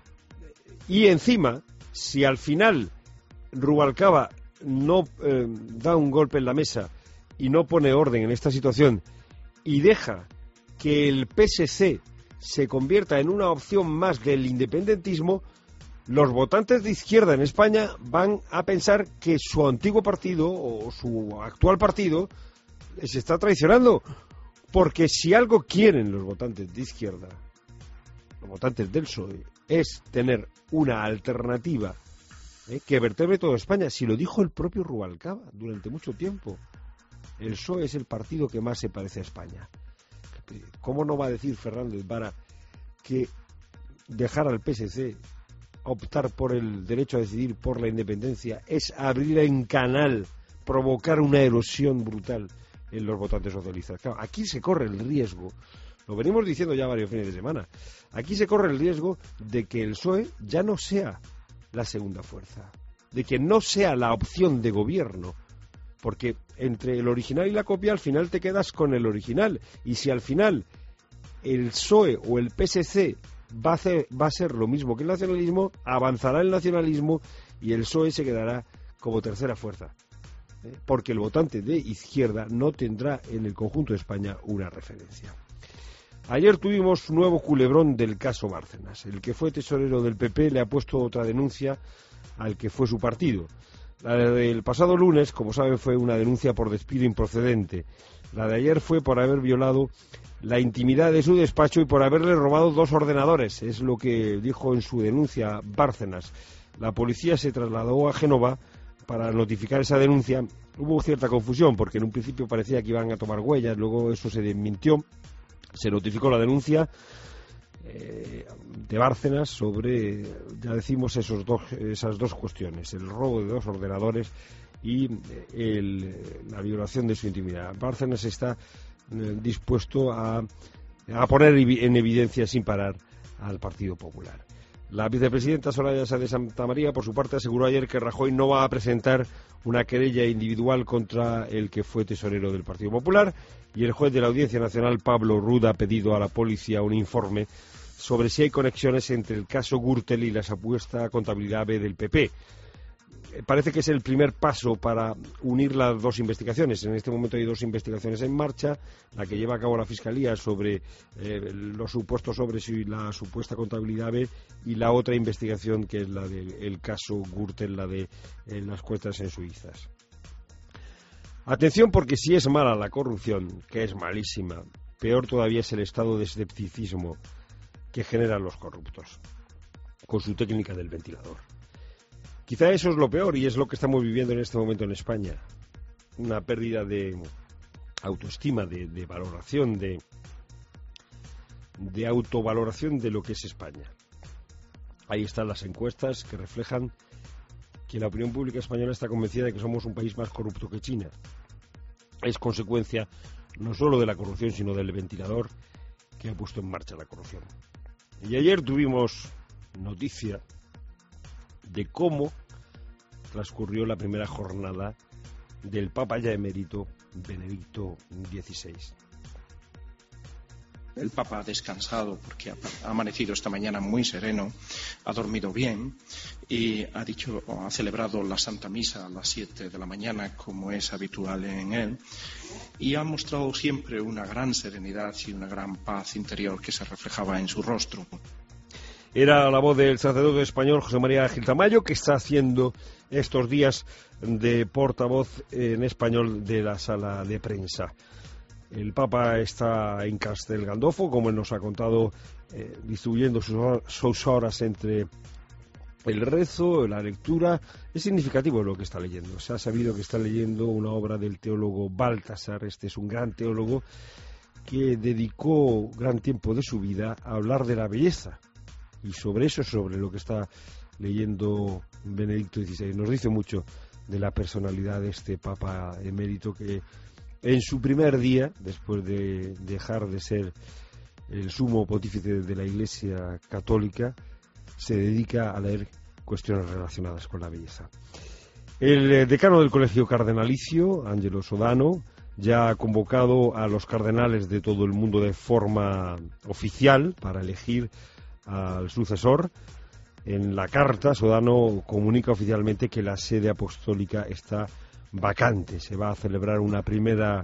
Y encima, si al final Rubalcaba no da un golpe en la mesa y no pone orden en esta situación y deja que el PSC se convierta en una opción más del independentismo, los votantes de izquierda en España van a pensar que su antiguo partido o su actual partido les está traicionando, porque si algo quieren los votantes de izquierda, los votantes del PSOE, es tener una alternativa que vertebre toda España. Si lo dijo el propio Rubalcaba durante mucho tiempo, el PSOE es el partido que más se parece a España. ¿Cómo no va a decir Fernández Vara que dejar al PSC optar por el derecho a decidir, por la independencia, es abrir en canal, provocar una erosión brutal en los votantes socialistas? Claro, aquí se corre el riesgo, lo venimos diciendo ya varios fines de semana, aquí se corre el riesgo de que el PSOE ya no sea la segunda fuerza, de que no sea la opción de gobierno, porque entre el original y la copia al final te quedas con el original, y si al final el PSOE o el PSC va a ser lo mismo que el nacionalismo, avanzará el nacionalismo y el PSOE se quedará como tercera fuerza, porque el votante de izquierda no tendrá en el conjunto de España una referencia. Ayer tuvimos nuevo culebrón del caso Bárcenas. El que fue tesorero del PP le ha puesto otra denuncia al que fue su partido. La del pasado lunes, como saben, fue una denuncia por despido improcedente. La de ayer fue por haber violado la intimidad de su despacho y por haberle robado 2 ordenadores. Es lo que dijo en su denuncia Bárcenas. La policía se trasladó a Génova para notificar esa denuncia. Hubo cierta confusión porque en un principio parecía que iban a tomar huellas, luego eso se desmintió. Se notificó la denuncia de Bárcenas sobre, ya decimos, esas dos cuestiones, el robo de 2 ordenadores y la violación de su intimidad. Bárcenas está dispuesto a poner en evidencia sin parar al Partido Popular. La vicepresidenta Soraya Sáenz de Santamaría, por su parte, aseguró ayer que Rajoy no va a presentar una querella individual contra el que fue tesorero del Partido Popular, y el juez de la Audiencia Nacional, Pablo Rud, ha pedido a la policía un informe sobre si hay conexiones entre el caso Gürtel y la supuesta contabilidad B del PP. Parece que es el primer paso para unir las 2 investigaciones. En este momento hay 2 investigaciones en marcha, la que lleva a cabo la Fiscalía sobre los supuestos sobres y la supuesta contabilidad B, y la otra investigación que es la del caso Gürtel, la de las cuentas en Suizas. Atención, porque si es mala la corrupción, que es malísima, peor todavía es el estado de escepticismo que generan los corruptos, con su técnica del ventilador. Quizá eso es lo peor y es lo que estamos viviendo en este momento en España. Una pérdida de autoestima, de valoración, de autovaloración de lo que es España. Ahí están las encuestas que reflejan que la opinión pública española está convencida de que somos un país más corrupto que China. Es consecuencia no solo de la corrupción, sino del ventilador que ha puesto en marcha la corrupción. Y ayer tuvimos noticia de cómo transcurrió la primera jornada del Papa ya emérito Benedicto XVI. El Papa ha descansado porque ha amanecido esta mañana muy sereno, ha dormido bien y ha celebrado la Santa Misa a las 7 de la mañana, como es habitual en él, y ha mostrado siempre una gran serenidad y una gran paz interior que se reflejaba en su rostro. Era la voz del sacerdote español José María Gil Tamayo, que está haciendo estos días de portavoz en español de la sala de prensa. El Papa está en Castel Gandolfo, como él nos ha contado, distribuyendo sus horas entre el rezo, la lectura. Es significativo lo que está leyendo. Se ha sabido que está leyendo una obra del teólogo Baltasar. Este es un gran teólogo que dedicó gran tiempo de su vida a hablar de la belleza. Y sobre eso, sobre lo que está leyendo Benedicto XVI. Nos dice mucho de la personalidad de este Papa emérito que en su primer día, después de dejar de ser el sumo pontífice de la Iglesia Católica, se dedica a leer cuestiones relacionadas con la belleza. El decano del Colegio Cardenalicio, Angelo Sodano, ya ha convocado a los cardenales de todo el mundo de forma oficial para elegir al sucesor. En la carta, Sodano comunica oficialmente que la sede apostólica está vacante. Se va a celebrar una primera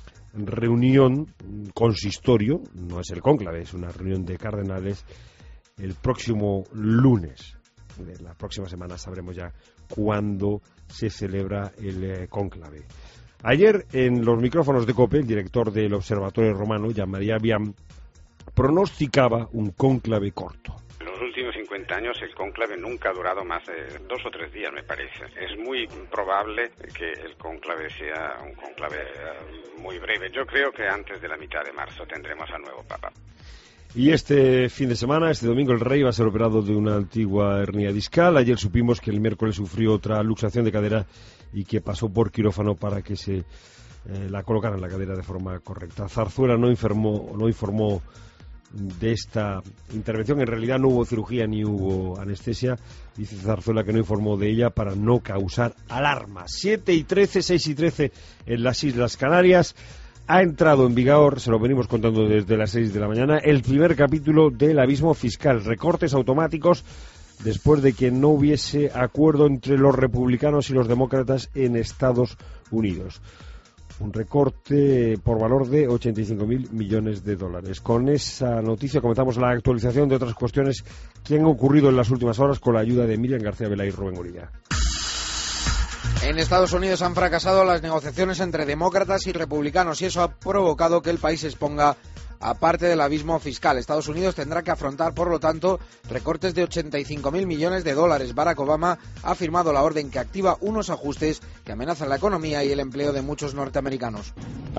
reunión, consistorio, no es el cónclave, es una reunión de cardenales, el próximo lunes. De la próxima semana sabremos ya cuándo se celebra el cónclave. Ayer, en los micrófonos de COPE, el director del Observatorio Romano, Jean-Marie Vian, pronosticaba un cónclave corto. En los últimos 50 años el cónclave nunca ha durado más de 2 o 3 días, me parece. Es muy probable que el cónclave sea un cónclave muy breve. Yo creo que antes de la mitad de marzo tendremos al nuevo Papa. Y este fin de semana, este domingo, el rey va a ser operado de una antigua hernia discal. Ayer supimos que el miércoles sufrió otra luxación de cadera y que pasó por quirófano para que se la colocaran en la cadera de forma correcta. Zarzuela no informó de esta intervención. En realidad no hubo cirugía ni hubo anestesia. Dice Zarzuela que no informó de ella para no causar alarma. 7:13, 6:13 en las Islas Canarias. Ha entrado en vigor, se lo venimos contando desde las 6 de la mañana, el primer capítulo del abismo fiscal. Recortes automáticos después de que no hubiese acuerdo entre los republicanos y los demócratas en Estados Unidos. Un recorte por valor de 85.000 millones de dólares. Con esa noticia comenzamos la actualización de otras cuestiones que han ocurrido en las últimas horas con la ayuda de Miriam García Vela y Rubén Uría. En Estados Unidos han fracasado las negociaciones entre demócratas y republicanos y eso ha provocado que el país se exponga a parte del abismo fiscal. Estados Unidos tendrá que afrontar, por lo tanto, recortes de 85.000 millones de dólares. Barack Obama ha firmado la orden que activa unos ajustes que amenazan la economía y el empleo de muchos norteamericanos.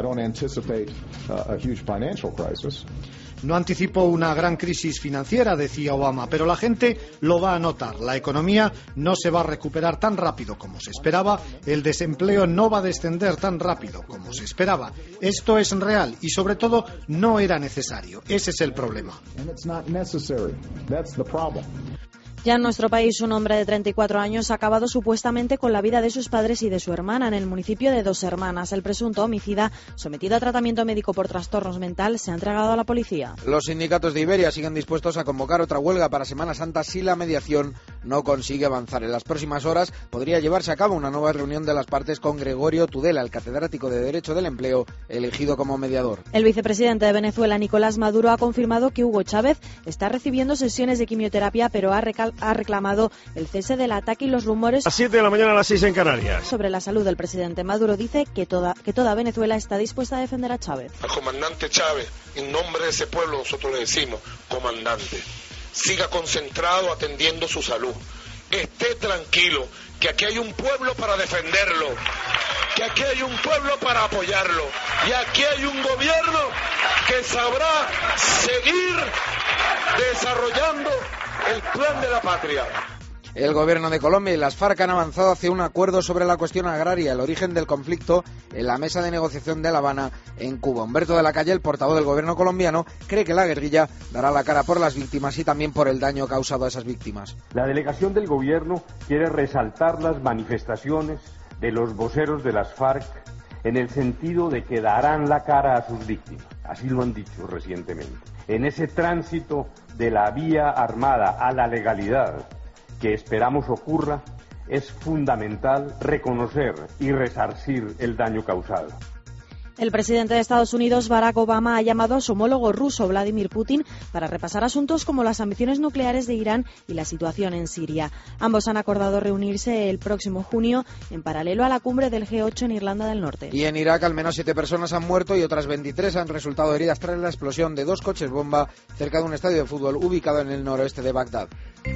No anticipo una gran crisis financiera, decía Obama, pero la gente lo va a notar. La economía no se va a recuperar tan rápido como se esperaba, el desempleo no va a descender tan rápido como se esperaba. Esto es real y, sobre todo, no era necesario. Ese es el problema. Ya en nuestro país, un hombre de 34 años ha acabado supuestamente con la vida de sus padres y de su hermana en el municipio de Dos Hermanas. El presunto homicida, sometido a tratamiento médico por trastornos mentales, se ha entregado a la policía. Los sindicatos de Iberia siguen dispuestos a convocar otra huelga para Semana Santa si la mediación no consigue avanzar. En las próximas horas podría llevarse a cabo una nueva reunión de las partes con Gregorio Tudela, el catedrático de Derecho del Empleo, elegido como mediador. El vicepresidente de Venezuela, Nicolás Maduro, ha confirmado que Hugo Chávez está recibiendo sesiones de quimioterapia, pero ha reclamado el cese del ataque y los rumores a 7 de la mañana, a las 6 en Canarias. Sobre la salud del presidente. Maduro dice que toda Venezuela está dispuesta a defender a Chávez. Al comandante Chávez, en nombre de ese pueblo, nosotros le decimos: comandante, siga concentrado atendiendo su salud. Esté tranquilo, que aquí hay un pueblo para defenderlo, que aquí hay un pueblo para apoyarlo, y aquí hay un gobierno que sabrá seguir desarrollando el plan de la patria. El gobierno de Colombia y las FARC han avanzado hacia un acuerdo sobre la cuestión agraria, el origen del conflicto, en la mesa de negociación de La Habana, en Cuba. Humberto de la Calle, el portavoz del gobierno colombiano, cree que la guerrilla dará la cara por las víctimas y también por el daño causado a esas víctimas. La delegación del gobierno quiere resaltar las manifestaciones de los voceros de las FARC en el sentido de que darán la cara a sus víctimas. Así lo han dicho recientemente. En ese tránsito de la vía armada a la legalidad que esperamos ocurra, es fundamental reconocer y resarcir el daño causado. El presidente de Estados Unidos, Barack Obama, ha llamado a su homólogo ruso, Vladimir Putin, para repasar asuntos como las ambiciones nucleares de Irán y la situación en Siria. Ambos han acordado reunirse el próximo junio, en paralelo a la cumbre del G8 en Irlanda del Norte. Y en Irak, al menos 7 personas han muerto y otras 23 han resultado heridas tras la explosión de 2 coches bomba cerca de un estadio de fútbol ubicado en el noroeste de Bagdad.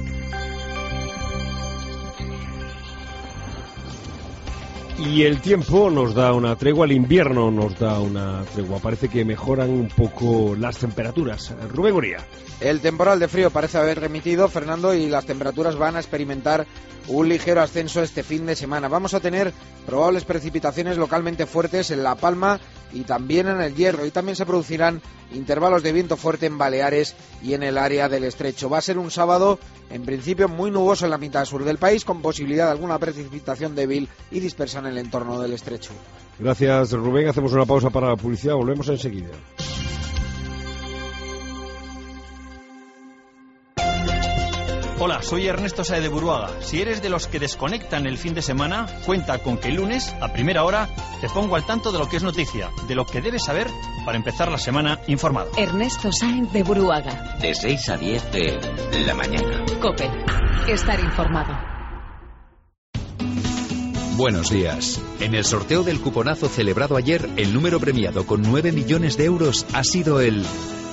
Y el tiempo nos da una tregua, el invierno nos da una tregua. Parece que mejoran un poco las temperaturas. Rubén Uría. El temporal de frío parece haber remitido, Fernando, y las temperaturas van a experimentar un ligero ascenso este fin de semana. Vamos a tener probables precipitaciones localmente fuertes en La Palma y también en el Hierro. Y también se producirán intervalos de viento fuerte en Baleares y en el área del Estrecho. Va a ser un sábado, en principio, muy nuboso en la mitad sur del país, con posibilidad de alguna precipitación débil y dispersa en el entorno del Estrecho. Gracias, Rubén. Hacemos una pausa para la publicidad. Volvemos enseguida. Hola, soy Ernesto Saez de Buruaga. Si eres de los que desconectan el fin de semana, cuenta con que el lunes, a primera hora, te pongo al tanto de lo que es noticia, de lo que debes saber para empezar la semana informado. Ernesto Saez de Buruaga. De 6 a 10 de la mañana. COPE. Estar informado. Buenos días. En el sorteo del cuponazo celebrado ayer, el número premiado con 9 millones de euros ha sido el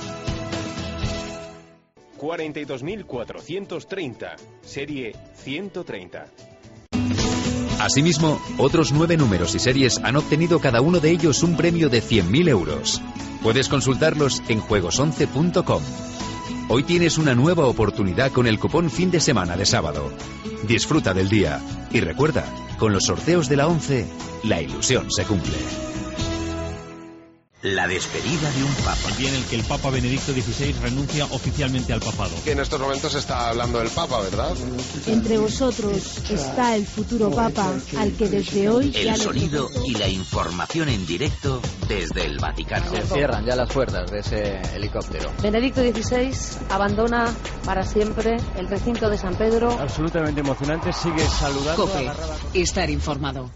42.430, serie 130. Asimismo, otros 9 números y series han obtenido cada uno de ellos un premio de 100.000 euros. Puedes consultarlos en juegos11.com. Hoy tienes una nueva oportunidad con el cupón fin de semana de sábado. Disfruta del día y recuerda, con los sorteos de la 11, la ilusión se cumple. La despedida de un papa. El día en el que el Papa Benedicto XVI renuncia oficialmente al papado. Que en estos momentos se está hablando del Papa, ¿verdad? Entre vosotros está el futuro Papa, al que desde hoy... El sonido y la información en directo desde el Vaticano. Se cierran ya las puertas de ese helicóptero. Benedicto XVI abandona para siempre el recinto de San Pedro. Absolutamente emocionante, sigue saludando. COPE, estar informado.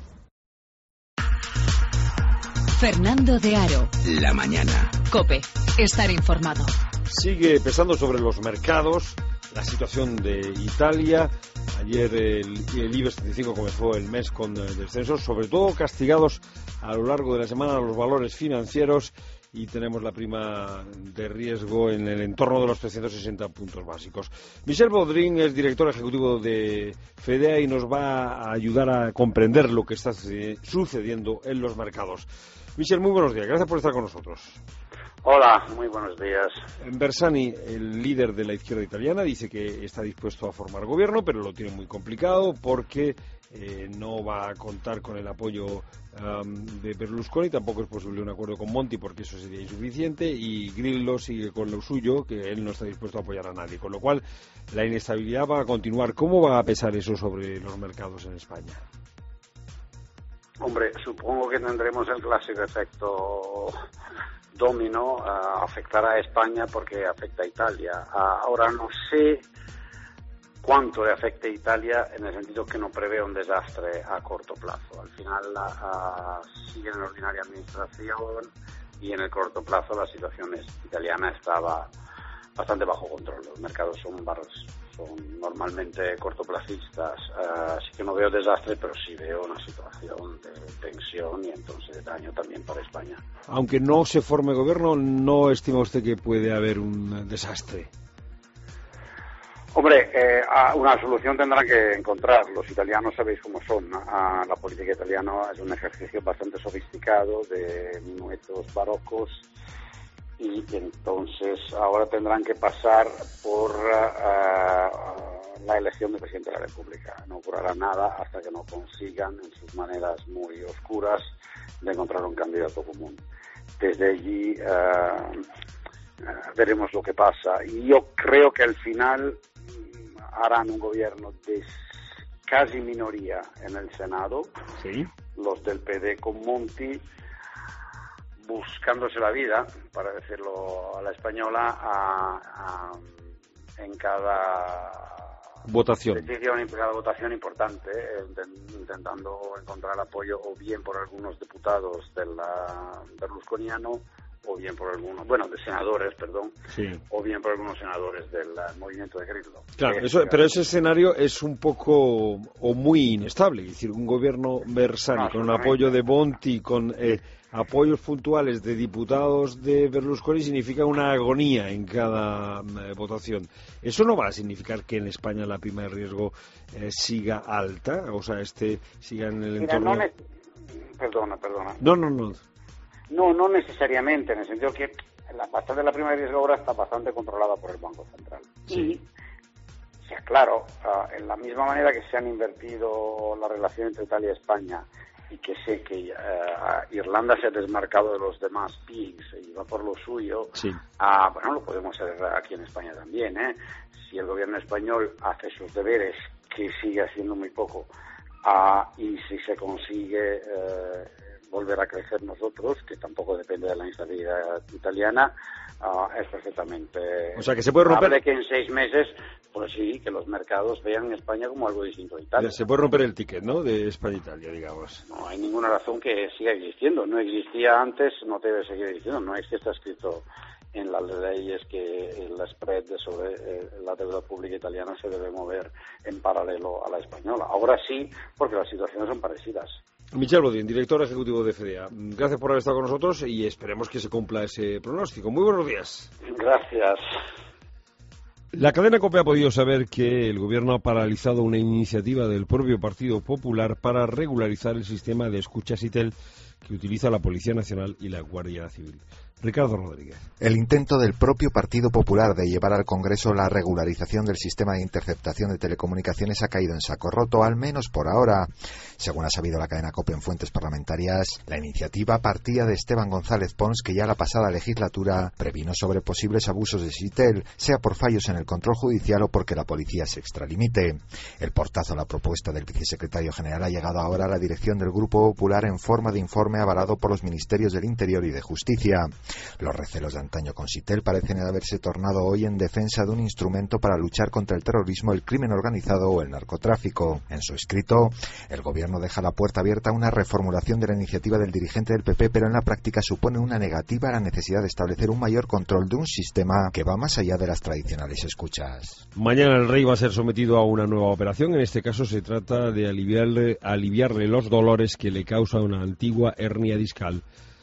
Fernando de Aro. La mañana. COPE, estar informado. Sigue pesando sobre los mercados la situación de Italia. Ayer el IBEX 35 comenzó el mes con descensos, sobre todo castigados a lo largo de la semana los valores financieros, y tenemos la prima de riesgo en el entorno de los 360 puntos básicos. Michel Baudrin es director ejecutivo de Fedea y nos va a ayudar a comprender lo que está sucediendo en los mercados. Michel, muy buenos días. Gracias por estar con nosotros. Hola, muy buenos días. Bersani, el líder de la izquierda italiana, dice que está dispuesto a formar gobierno, pero lo tiene muy complicado porque no va a contar con el apoyo de Berlusconi. Tampoco es posible un acuerdo con Monti porque eso sería insuficiente, y Grillo sigue con lo suyo, que él no está dispuesto a apoyar a nadie, con lo cual la inestabilidad va a continuar. ¿Cómo va a pesar eso sobre los mercados en España? Hombre, supongo que tendremos el clásico efecto dominó. Afectará a España porque afecta a Italia. Ahora no sé cuánto le afecte a Italia, en el sentido que no prevé un desastre a corto plazo. Al final sigue en la ordinaria administración, y en el corto plazo la situación italiana estaba bastante bajo control. Los mercados son normalmente cortoplacistas, así que no veo desastre, pero sí veo una situación de tensión y entonces de daño también para España. Aunque no se forme gobierno, ¿no estima usted que puede haber un desastre? Hombre, una solución tendrán que encontrar. Los italianos sabéis cómo son. La política italiana es un ejercicio bastante sofisticado de minuetos barrocos, y entonces ahora tendrán que pasar por la elección del presidente de la República. No ocurrirá nada hasta que no consigan, en sus maneras muy oscuras, de encontrar un candidato común. Desde allí veremos lo que pasa. Y yo creo que al final harán un gobierno de casi minoría en el Senado. Sí. Los del PD con Monti, buscándose la vida, para decirlo a la española, en cada votación. Decisión, en cada votación importante, intentando encontrar apoyo o bien por algunos diputados del berlusconiano, o bien por algunos, de senadores, perdón, sí, o bien por algunos senadores del movimiento de Grillo. Claro, pero ese escenario es un poco o muy inestable. Es decir, un gobierno Bersani con un apoyo de Monti, con apoyos puntuales de diputados de Berlusconi, significa una agonía en cada votación. ¿Eso no va a significar que en España la prima de riesgo siga alta? O sea, siga en el entorno... Perdona. No necesariamente, en el sentido que bastante de la prima de riesgo ahora está bastante controlada por el Banco Central. Sí. Y, claro, en la misma manera que se han invertido la relación entre Italia y España, y que sé que Irlanda se ha desmarcado de los demás PIGS y va por lo suyo, sí, lo podemos hacer aquí en España también. Si el gobierno español hace sus deberes, que sigue haciendo muy poco, y si se consigue volver a crecer nosotros, que tampoco depende de la instabilidad italiana, es perfectamente... O sea, que se puede romper... que en 6 meses, pues sí, que los mercados vean España como algo distinto a Italia. Se puede romper el ticket, ¿no?, de España-Italia, digamos. No hay ninguna razón que siga existiendo. No existía antes, no debe seguir existiendo. No es que está escrito en las leyes que el spread sobre la deuda pública italiana se debe mover en paralelo a la española. Ahora sí, porque las situaciones son parecidas. Michel Baudrin, director ejecutivo de Fedea. Gracias por haber estado con nosotros y esperemos que se cumpla ese pronóstico. Muy buenos días. Gracias. La cadena COPE ha podido saber que el gobierno ha paralizado una iniciativa del propio Partido Popular para regularizar el sistema de escuchas ITEL que utiliza la Policía Nacional y la Guardia Civil. Ricardo Rodríguez. El intento del propio Partido Popular de llevar al Congreso la regularización del sistema de interceptación de telecomunicaciones ha caído en saco roto, al menos por ahora. Según ha sabido la cadena COPE en fuentes parlamentarias, la iniciativa partía de Esteban González Pons, que ya la pasada legislatura previno sobre posibles abusos de SITEL, sea por fallos en el control judicial o porque la policía se extralimite. El portazo a la propuesta del vicesecretario general ha llegado ahora a la dirección del Grupo Popular en forma de informe avalado por los Ministerios del Interior y de Justicia. Los recelos de antaño con SITEL parecen haberse tornado hoy en defensa de un instrumento para luchar contra el terrorismo, el crimen organizado o el narcotráfico. En su escrito, el Gobierno deja la puerta abierta a una reformulación de la iniciativa del dirigente del PP, pero en la práctica supone una negativa a la necesidad de establecer un mayor control de un sistema que va más allá de las tradicionales escuchas. Mañana el rey va a ser sometido a una nueva operación. En este caso se trata de aliviarle los dolores que le causa una antigua hernia discal.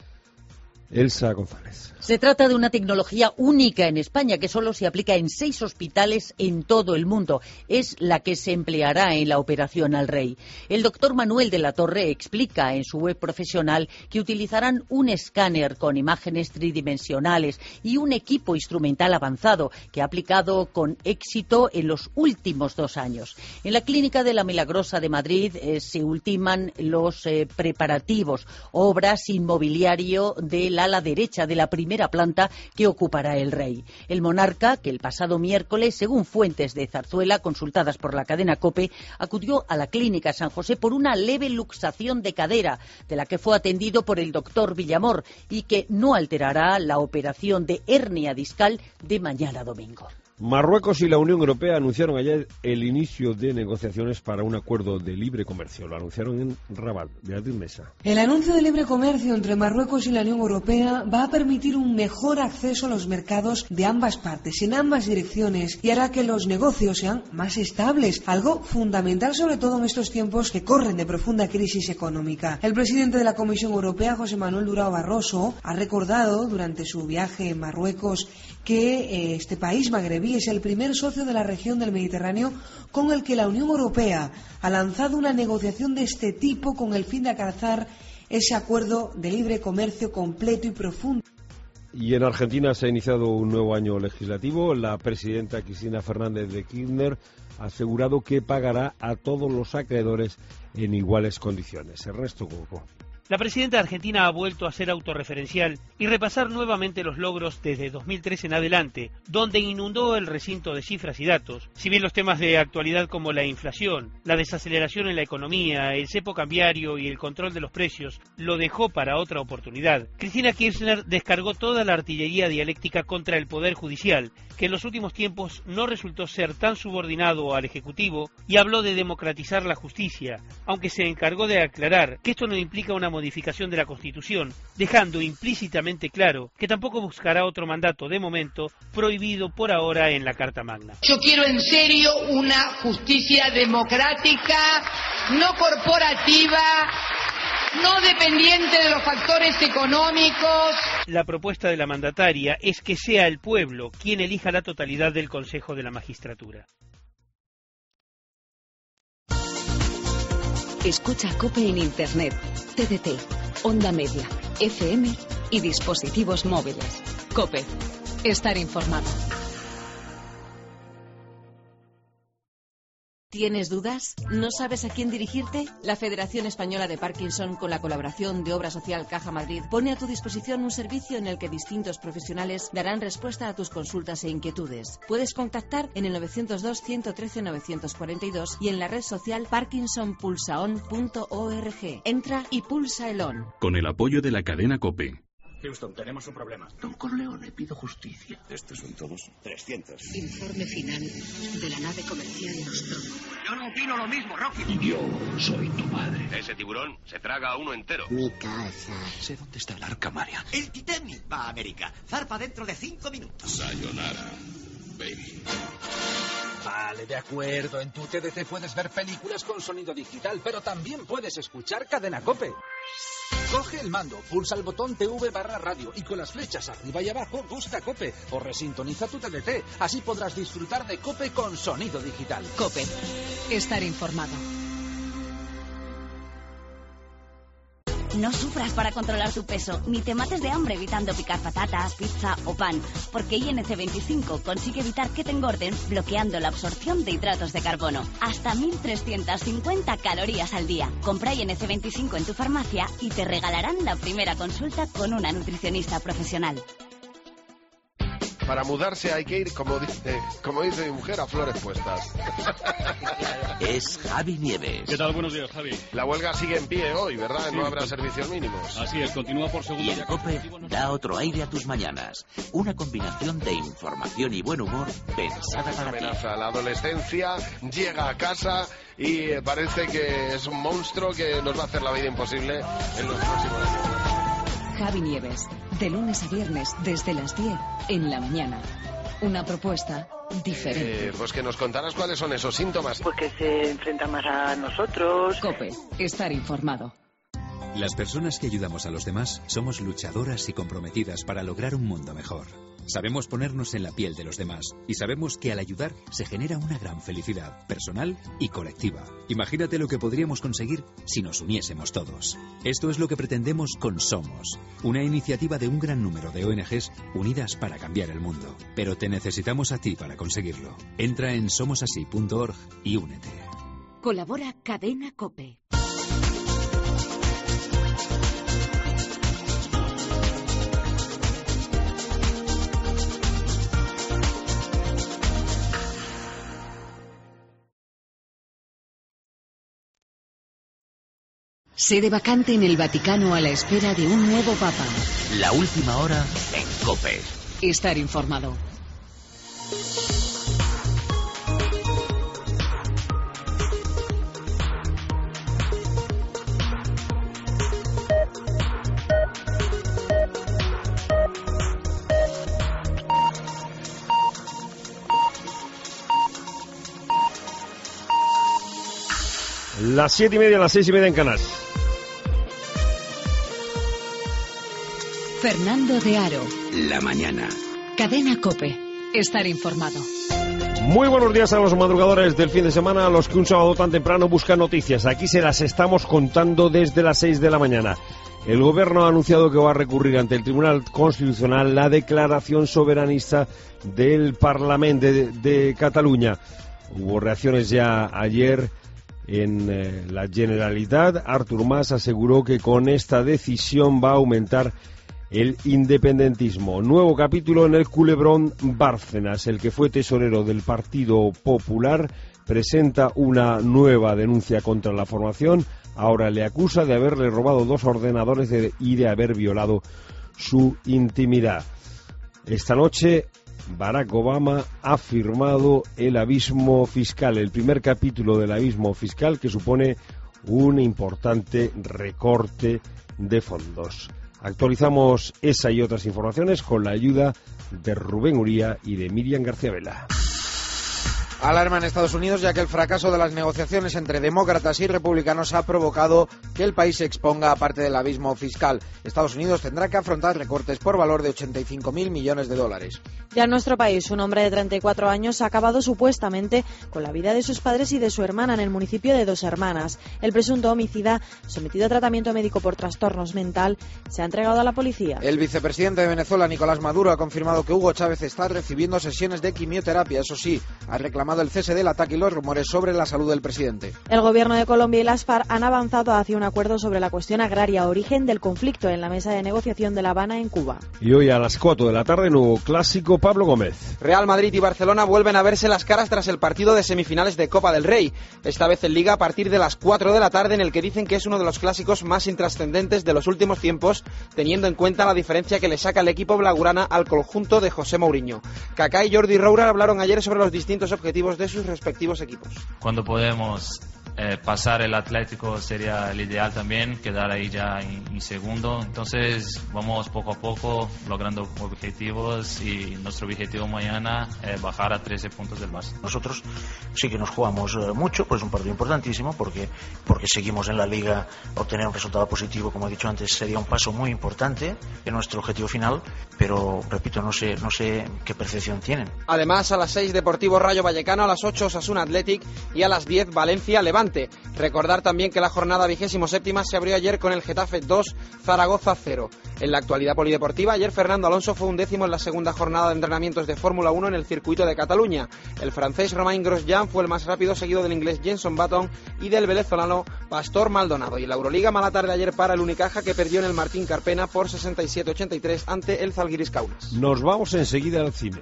Elsa González. Se trata de una tecnología única en España que solo se aplica en 6 hospitales en todo el mundo. Es la que se empleará en la operación al rey. El doctor Manuel de la Torre explica en su web profesional que utilizarán un escáner con imágenes tridimensionales y un equipo instrumental avanzado que ha aplicado con éxito en los últimos 2 años. En la Clínica de la Milagrosa de Madrid se ultiman los preparativos, obras, inmobiliario del ala derecha de la primera planta que ocupará el rey. El monarca, que el pasado miércoles, según fuentes de Zarzuela consultadas por la cadena COPE, acudió a la Clínica San José por una leve luxación de cadera, de la que fue atendido por el doctor Villamor y que no alterará la operación de hernia discal de mañana domingo. Marruecos y la Unión Europea anunciaron ayer el inicio de negociaciones para un acuerdo de libre comercio. Lo anunciaron en Rabat. Beatriz Mesa. El anuncio de libre comercio entre Marruecos y la Unión Europea va a permitir un mejor acceso a los mercados de ambas partes, en ambas direcciones, y hará que los negocios sean más estables, algo fundamental sobre todo en estos tiempos que corren de profunda crisis económica. El presidente de la Comisión Europea, José Manuel Durão Barroso, ha recordado durante su viaje en Marruecos que este país magrebí es el primer socio de la región del Mediterráneo con el que la Unión Europea ha lanzado una negociación de este tipo con el fin de alcanzar ese acuerdo de libre comercio completo y profundo. Y en Argentina se ha iniciado un nuevo año legislativo. La presidenta Cristina Fernández de Kirchner ha asegurado que pagará a todos los acreedores en iguales condiciones. Ernesto Coco. La presidenta argentina ha vuelto a ser autorreferencial y repasar nuevamente los logros desde 2003 en adelante, donde inundó el recinto de cifras y datos. Si bien los temas de actualidad como la inflación, la desaceleración en la economía, el cepo cambiario y el control de los precios lo dejó para otra oportunidad, Cristina Kirchner descargó toda la artillería dialéctica contra el Poder Judicial, que en los últimos tiempos no resultó ser tan subordinado al Ejecutivo, y habló de democratizar la justicia, aunque se encargó de aclarar que esto no implica una modificación de la Constitución, dejando implícitamente claro que tampoco buscará otro mandato de momento prohibido por ahora en la Carta Magna. Yo quiero en serio una justicia democrática, no corporativa, no dependiente de los factores económicos. La propuesta de la mandataria es que sea el pueblo quien elija la totalidad del Consejo de la Magistratura. Escucha COPE en Internet, TDT, Onda Media, FM y dispositivos móviles. COPE. Estar informado. ¿Tienes dudas? ¿No sabes a quién dirigirte? La Federación Española de Parkinson, con la colaboración de Obra Social Caja Madrid, pone a tu disposición un servicio en el que distintos profesionales darán respuesta a tus consultas e inquietudes. Puedes contactar en el 902-113-942 y en la red social parkinsonpulsaon.org. Entra y pulsa el ON. Con el apoyo de la cadena COPE. Houston, tenemos un problema. Don Corleone, pido justicia. Estos son todos 300. Informe final de la nave comercial Nostromo. Yo no opino lo mismo, Rocky. Yo soy tu padre. Ese tiburón se traga a uno entero. Mi casa. Sé dónde está el arca, Marian. El Titanic va a América. Zarpa dentro de 5 minutos. Sayonara, baby. Vale, de acuerdo. En tu TDT puedes ver películas con sonido digital, pero también puedes escuchar Cadena COPE. Coge el mando, pulsa el botón TV/radio y con las flechas arriba y abajo busca COPE o resintoniza tu TDT. Así podrás disfrutar de COPE con sonido digital. COPE. Estar informado. No sufras para controlar tu peso, ni te mates de hambre evitando picar patatas, pizza o pan, porque INC25 consigue evitar que te engorden bloqueando la absorción de hidratos de carbono. Hasta 1.350 calorías al día. Compra INC25 en tu farmacia y te regalarán la primera consulta con una nutricionista profesional. Para mudarse hay que ir, como dice mi mujer, a flores puestas. Es Javi Nieves. ¿Qué tal? Buenos días, Javi. La huelga sigue en pie hoy, ¿verdad? Sí, no habrá servicios mínimos. Así es, continúa por segundo. Y en COPE da otro aire a tus mañanas. Una combinación de información y buen humor pensada para ti. Amenaza la adolescencia, llega a casa y parece que es un monstruo que nos va a hacer la vida imposible en los próximos años. Javi Nieves, de lunes a viernes desde las 10 en la mañana. Una propuesta diferente. Pues que nos contaras cuáles son esos síntomas. Pues que se enfrenta más a nosotros. COPE, estar informado. Las personas que ayudamos a los demás somos luchadoras y comprometidas para lograr un mundo mejor. Sabemos ponernos en la piel de los demás y sabemos que al ayudar se genera una gran felicidad personal y colectiva. Imagínate lo que podríamos conseguir si nos uniésemos todos. Esto es lo que pretendemos con Somos, una iniciativa de un gran número de ONGs unidas para cambiar el mundo. Pero te necesitamos a ti para conseguirlo. Entra en somosasí.org y únete. Colabora Cadena COPE. Sede vacante en el Vaticano a la espera de un nuevo Papa. La última hora en COPE. Estar informado. Las 7:30, las 6:30 en Canarias. Fernando de Aro. La mañana. Cadena COPE. Estar informado. Muy buenos días a los madrugadores del fin de semana, a los que un sábado tan temprano buscan noticias. Aquí se las estamos contando desde las 6 de la mañana. El Gobierno ha anunciado que va a recurrir ante el Tribunal Constitucional la declaración soberanista del Parlamento de Cataluña. Hubo reacciones ya ayer en la Generalitat. Artur Mas aseguró que con esta decisión va a aumentar el independentismo. Nuevo capítulo en el culebrón Bárcenas. El que fue tesorero del Partido Popular presenta una nueva denuncia contra la formación. Ahora le acusa de haberle robado 2 ordenadores y de haber violado su intimidad. Esta noche Barack Obama ha firmado el abismo fiscal, el primer capítulo del abismo fiscal, que supone un importante recorte de fondos. Actualizamos esa y otras informaciones con la ayuda de Rubén Uría y de Miriam García Vela. Alarma en Estados Unidos, ya que el fracaso de las negociaciones entre demócratas y republicanos ha provocado que el país se exponga a parte del abismo fiscal. Estados Unidos tendrá que afrontar recortes por valor de 85.000 millones de dólares. Ya en nuestro país, un hombre de 34 años ha acabado supuestamente con la vida de sus padres y de su hermana en el municipio de Dos Hermanas. El presunto homicida, sometido a tratamiento médico por trastornos mental, se ha entregado a la policía. El vicepresidente de Venezuela, Nicolás Maduro, ha confirmado que Hugo Chávez está recibiendo sesiones de quimioterapia. Eso sí, ha reclamado el cese del ataque y los rumores sobre la salud del presidente. El gobierno de Colombia y las FARC han avanzado hacia un acuerdo sobre la cuestión agraria, origen del conflicto en la mesa de negociación de La Habana, en Cuba. Y hoy a las 4 de la tarde, nuevo clásico, Pablo Gómez. Real Madrid y Barcelona vuelven a verse las caras tras el partido de semifinales de Copa del Rey. Esta vez en Liga a partir de las 4 de la tarde, en el que dicen que es uno de los clásicos más intrascendentes de los últimos tiempos, teniendo en cuenta la diferencia que le saca el equipo blaugrana al conjunto de José Mourinho. Kaká y Jordi Roura hablaron ayer sobre los distintos objetivos de sus respectivos equipos. Cuando podemos pasar el Atlético sería el ideal también, quedar ahí ya en segundo. Entonces vamos poco a poco logrando objetivos y nuestro objetivo mañana es bajar a 13 puntos del Barça. Nosotros sí que nos jugamos mucho, pues es un partido importantísimo porque seguimos en la Liga. Obtener un resultado positivo, como he dicho antes, sería un paso muy importante en nuestro objetivo final, pero repito, no sé qué percepción tienen. Además, a las 6 Deportivo Rayo Vallecano, a las 8 Osasuna Athletic y a las 10 Valencia Levante. Levante. Recordar también que la jornada 27ª se abrió ayer con el Getafe 2, Zaragoza 0. En la actualidad polideportiva, ayer Fernando Alonso fue 11º en la segunda jornada de entrenamientos de Fórmula 1 en el circuito de Cataluña. El francés Romain Grosjean fue el más rápido, seguido del inglés Jenson Button y del venezolano Pastor Maldonado. Y en la Euroliga, mala tarde ayer para el Unicaja, que perdió en el Martín Carpena por 67-83 ante el Zalgiris Kaunas. Nos vamos enseguida al cine.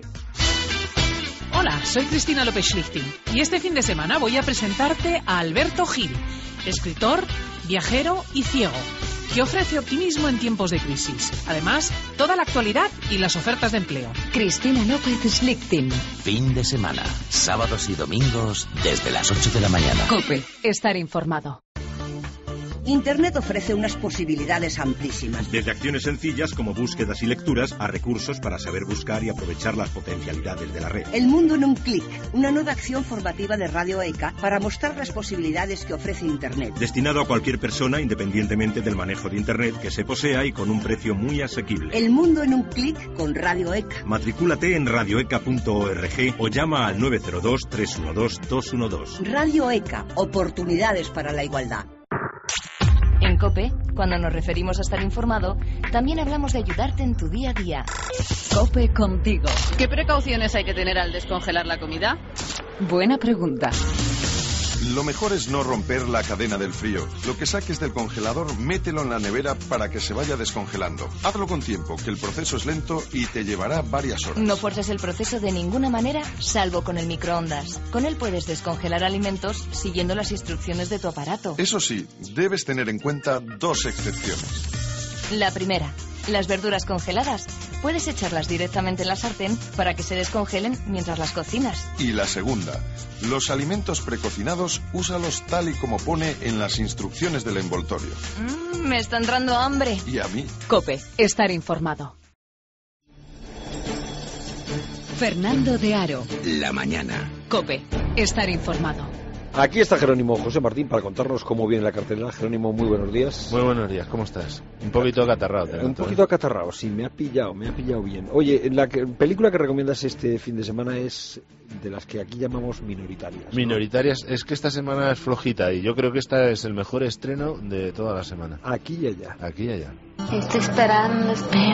Hola, soy Cristina López Schlichting y este fin de semana voy a presentarte a Alberto Gil, escritor, viajero y ciego, que ofrece optimismo en tiempos de crisis. Además, toda la actualidad y las ofertas de empleo. Cristina López Schlichting. Fin de semana, sábados y domingos desde las 8 de la mañana. COPE, estar informado. Internet ofrece unas posibilidades amplísimas. Desde acciones sencillas como búsquedas y lecturas a recursos para saber buscar y aprovechar las potencialidades de la red. El mundo en un clic, una nueva acción formativa de Radio ECA para mostrar las posibilidades que ofrece Internet. Destinado a cualquier persona independientemente del manejo de Internet que se posea y con un precio muy asequible. El mundo en un clic con Radio ECA. Matricúlate en radioeca.org o llama al 902-312-212. Radio ECA, oportunidades para la igualdad. En COPE, cuando nos referimos a estar informado, también hablamos de ayudarte en tu día a día. COPE contigo. ¿Qué precauciones hay que tener al descongelar la comida? Buena pregunta. Lo mejor es no romper la cadena del frío. Lo que saques del congelador, mételo en la nevera para que se vaya descongelando. Hazlo con tiempo, que el proceso es lento y te llevará varias horas. No fuerces el proceso de ninguna manera, salvo con el microondas. Con él puedes descongelar alimentos siguiendo las instrucciones de tu aparato. Eso sí, debes tener en cuenta dos excepciones. La primera, las verduras congeladas. Puedes echarlas directamente en la sartén para que se descongelen mientras las cocinas. Y la segunda, los alimentos precocinados, úsalos tal y como pone en las instrucciones del envoltorio. Me está entrando hambre. Y a mí. COPE, estar informado. Fernando de Aro. La mañana. COPE, estar informado. Aquí está Jerónimo José Martín para contarnos cómo viene la cartelera. Jerónimo, muy buenos días. Muy buenos días, ¿cómo estás? Un poquito acatarrado. Un poquito acatarrado, sí, me ha pillado bien. Oye, la película que recomiendas este fin de semana es de las que aquí llamamos minoritarias, ¿no? Minoritarias, es que esta semana es flojita y yo creo que esta es el mejor estreno de toda la semana. Aquí y allá. Aquí y allá. Estoy esperando,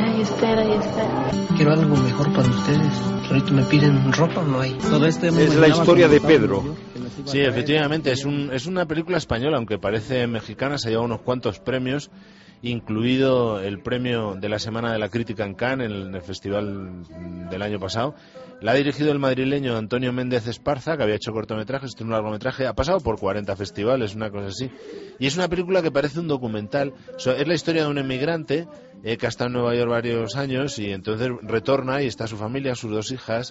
espera. Quiero algo mejor para ustedes. Ahorita me piden ropa, no hay. Todo este es la historia de Pedro. Sí, efectivamente, es una película española, aunque parece mexicana, se ha llevado unos cuantos premios, incluido el premio de la Semana de la Crítica en Cannes, en el festival del año pasado. La ha dirigido el madrileño Antonio Méndez Esparza, que había hecho cortometrajes, tiene un largometraje, ha pasado por 40 festivales, una cosa así. Y es una película que parece un documental. Es la historia de un emigrante que ha estado en Nueva York varios años y entonces retorna y está su familia, sus dos hijas,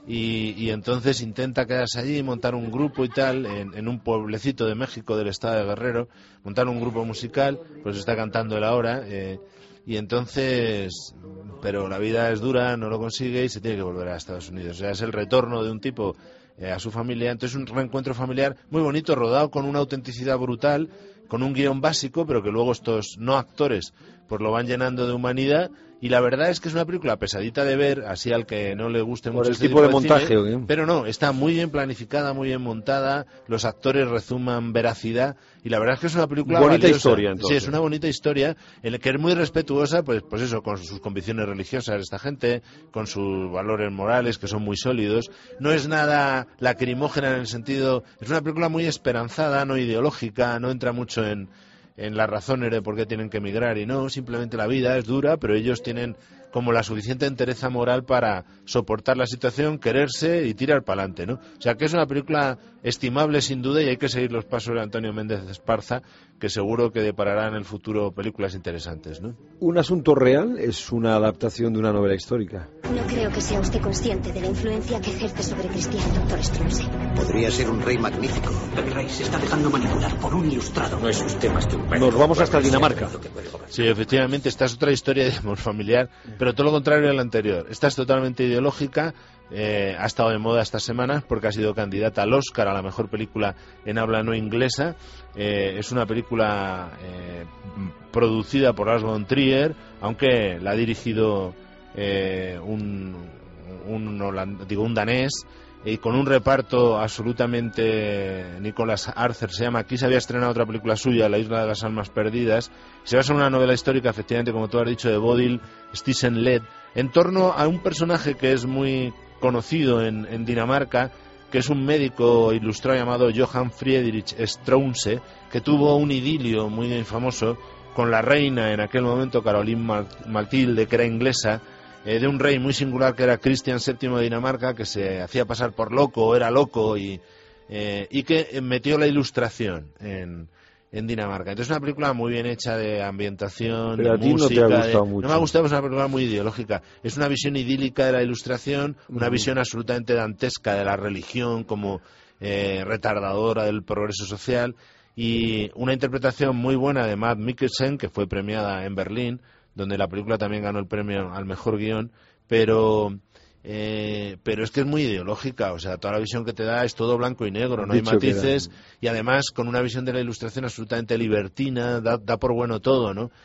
y entonces intenta quedarse allí y montar un grupo y tal, en un pueblecito de México, del estado de Guerrero, montar un grupo musical, pues está cantando él ahora, y entonces, pero la vida es dura, no lo consigue y se tiene que volver a Estados Unidos. O sea, es el retorno de un tipo a su familia. Entonces un reencuentro familiar muy bonito, rodado con una autenticidad brutal, con un guión básico, pero que luego estos no actores pues lo van llenando de humanidad. Y la verdad es que es una película pesadita de ver, así al que no le guste mucho este tipo de montaje, cine, ¿o qué? pero no, está muy bien planificada, muy bien montada, los actores rezuman veracidad y la verdad es que es una película bonita valiosa. Historia, entonces. Sí, es una bonita historia en la que es muy respetuosa, pues eso, con sus convicciones religiosas esta gente, con sus valores morales que son muy sólidos. No es nada lacrimógena en el sentido, es una película muy esperanzada, no ideológica, no entra mucho en las razones de por qué tienen que emigrar y no, simplemente la vida es dura, pero ellos tienen como la suficiente entereza moral para soportar la situación, quererse y tirar para adelante, ¿no? O sea que es una película estimable sin duda y hay que seguir los pasos de Antonio Méndez Esparza, que seguro que deparará en el futuro películas interesantes, ¿no? ¿Un asunto real es una adaptación de una novela histórica? No creo que sea usted consciente de la influencia que ejerce sobre Cristian, doctor Strunze. Podría ser un rey magnífico. El rey se está dejando manipular por un ilustrado. No es usted más que un rey. Nos vamos hasta Dinamarca. Sí, efectivamente, esta es otra historia, digamos, familiar, pero todo lo contrario de la anterior. Esta es totalmente ideológica, ha estado de moda estas semanas porque ha sido candidata al Oscar a la mejor película en habla no inglesa. Es una película producida por Lars von Trier, aunque la ha dirigido un danés, y con un reparto absolutamente... Nicholas Arthur se llama. Aquí se había estrenado otra película suya, La isla de las almas perdidas. Se basa en una novela histórica, efectivamente, como tú has dicho, de Bodil Stisen-Led, en torno a un personaje que es muy conocido en Dinamarca, que es un médico ilustrado llamado Johan Friedrich Struensee, que tuvo un idilio muy famoso con la reina en aquel momento, Caroline Mathilde, que era inglesa, de un rey muy singular que era Cristian VII de Dinamarca, que se hacía pasar por loco, o era loco, y que metió la ilustración en Dinamarca. Entonces es una película muy bien hecha de ambientación, pero de a ti música. No te ha gustado mucho. No me ha gustado, es una película muy ideológica. Es una visión idílica de la ilustración, una visión absolutamente dantesca de la religión como retardadora del progreso social, y una interpretación muy buena de Mads Mikkelsen, que fue premiada en Berlín, donde la película también ganó el premio al mejor guión, pero es que es muy ideológica, o sea, toda la visión que te da es todo blanco y negro, no hay matices, y además con una visión de la ilustración absolutamente libertina, da por bueno todo, ¿no?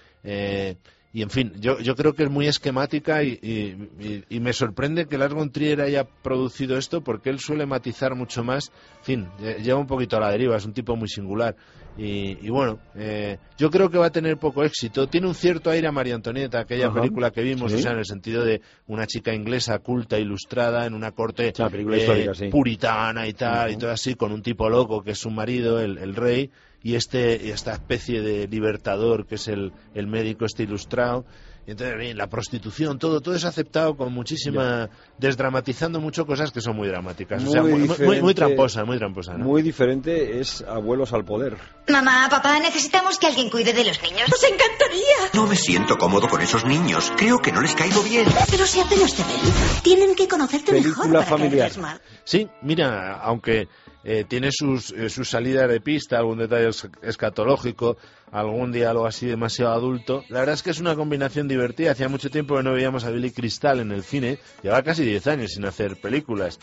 Y en fin, yo creo que es muy esquemática y me sorprende que Lars von Trier haya producido esto, porque él suele matizar mucho más. En fin, lleva un poquito a la deriva, es un tipo muy singular. Y bueno, yo creo que va a tener poco éxito. Tiene un cierto aire a María Antonieta, aquella película que vimos, ¿sí? O sea, en el sentido de una chica inglesa culta, ilustrada, en una corte histórica, sí, puritana y tal, y todo así, con un tipo loco que es su marido, el rey, y esta especie de libertador que es el médico ilustrado. Y entonces, bien, la prostitución, todo es aceptado con muchísima... desdramatizando mucho cosas que son muy dramáticas. Muy tramposa, ¿no? Muy diferente es Abuelos al poder. Mamá, papá, necesitamos que alguien cuide de los niños. ¡Nos encantaría! No me siento cómodo con esos niños. Creo que no les caigo bien. Pero si apenas te ven, tienen que conocerte mejor para familiar. caerles mal. Sí, mira, aunque... tiene sus salidas de pista, algún detalle escatológico, algún diálogo así demasiado adulto. La verdad es que es una combinación divertida. Hacía mucho tiempo que no veíamos a Billy Crystal en el cine. Llevaba casi 10 años sin hacer películas.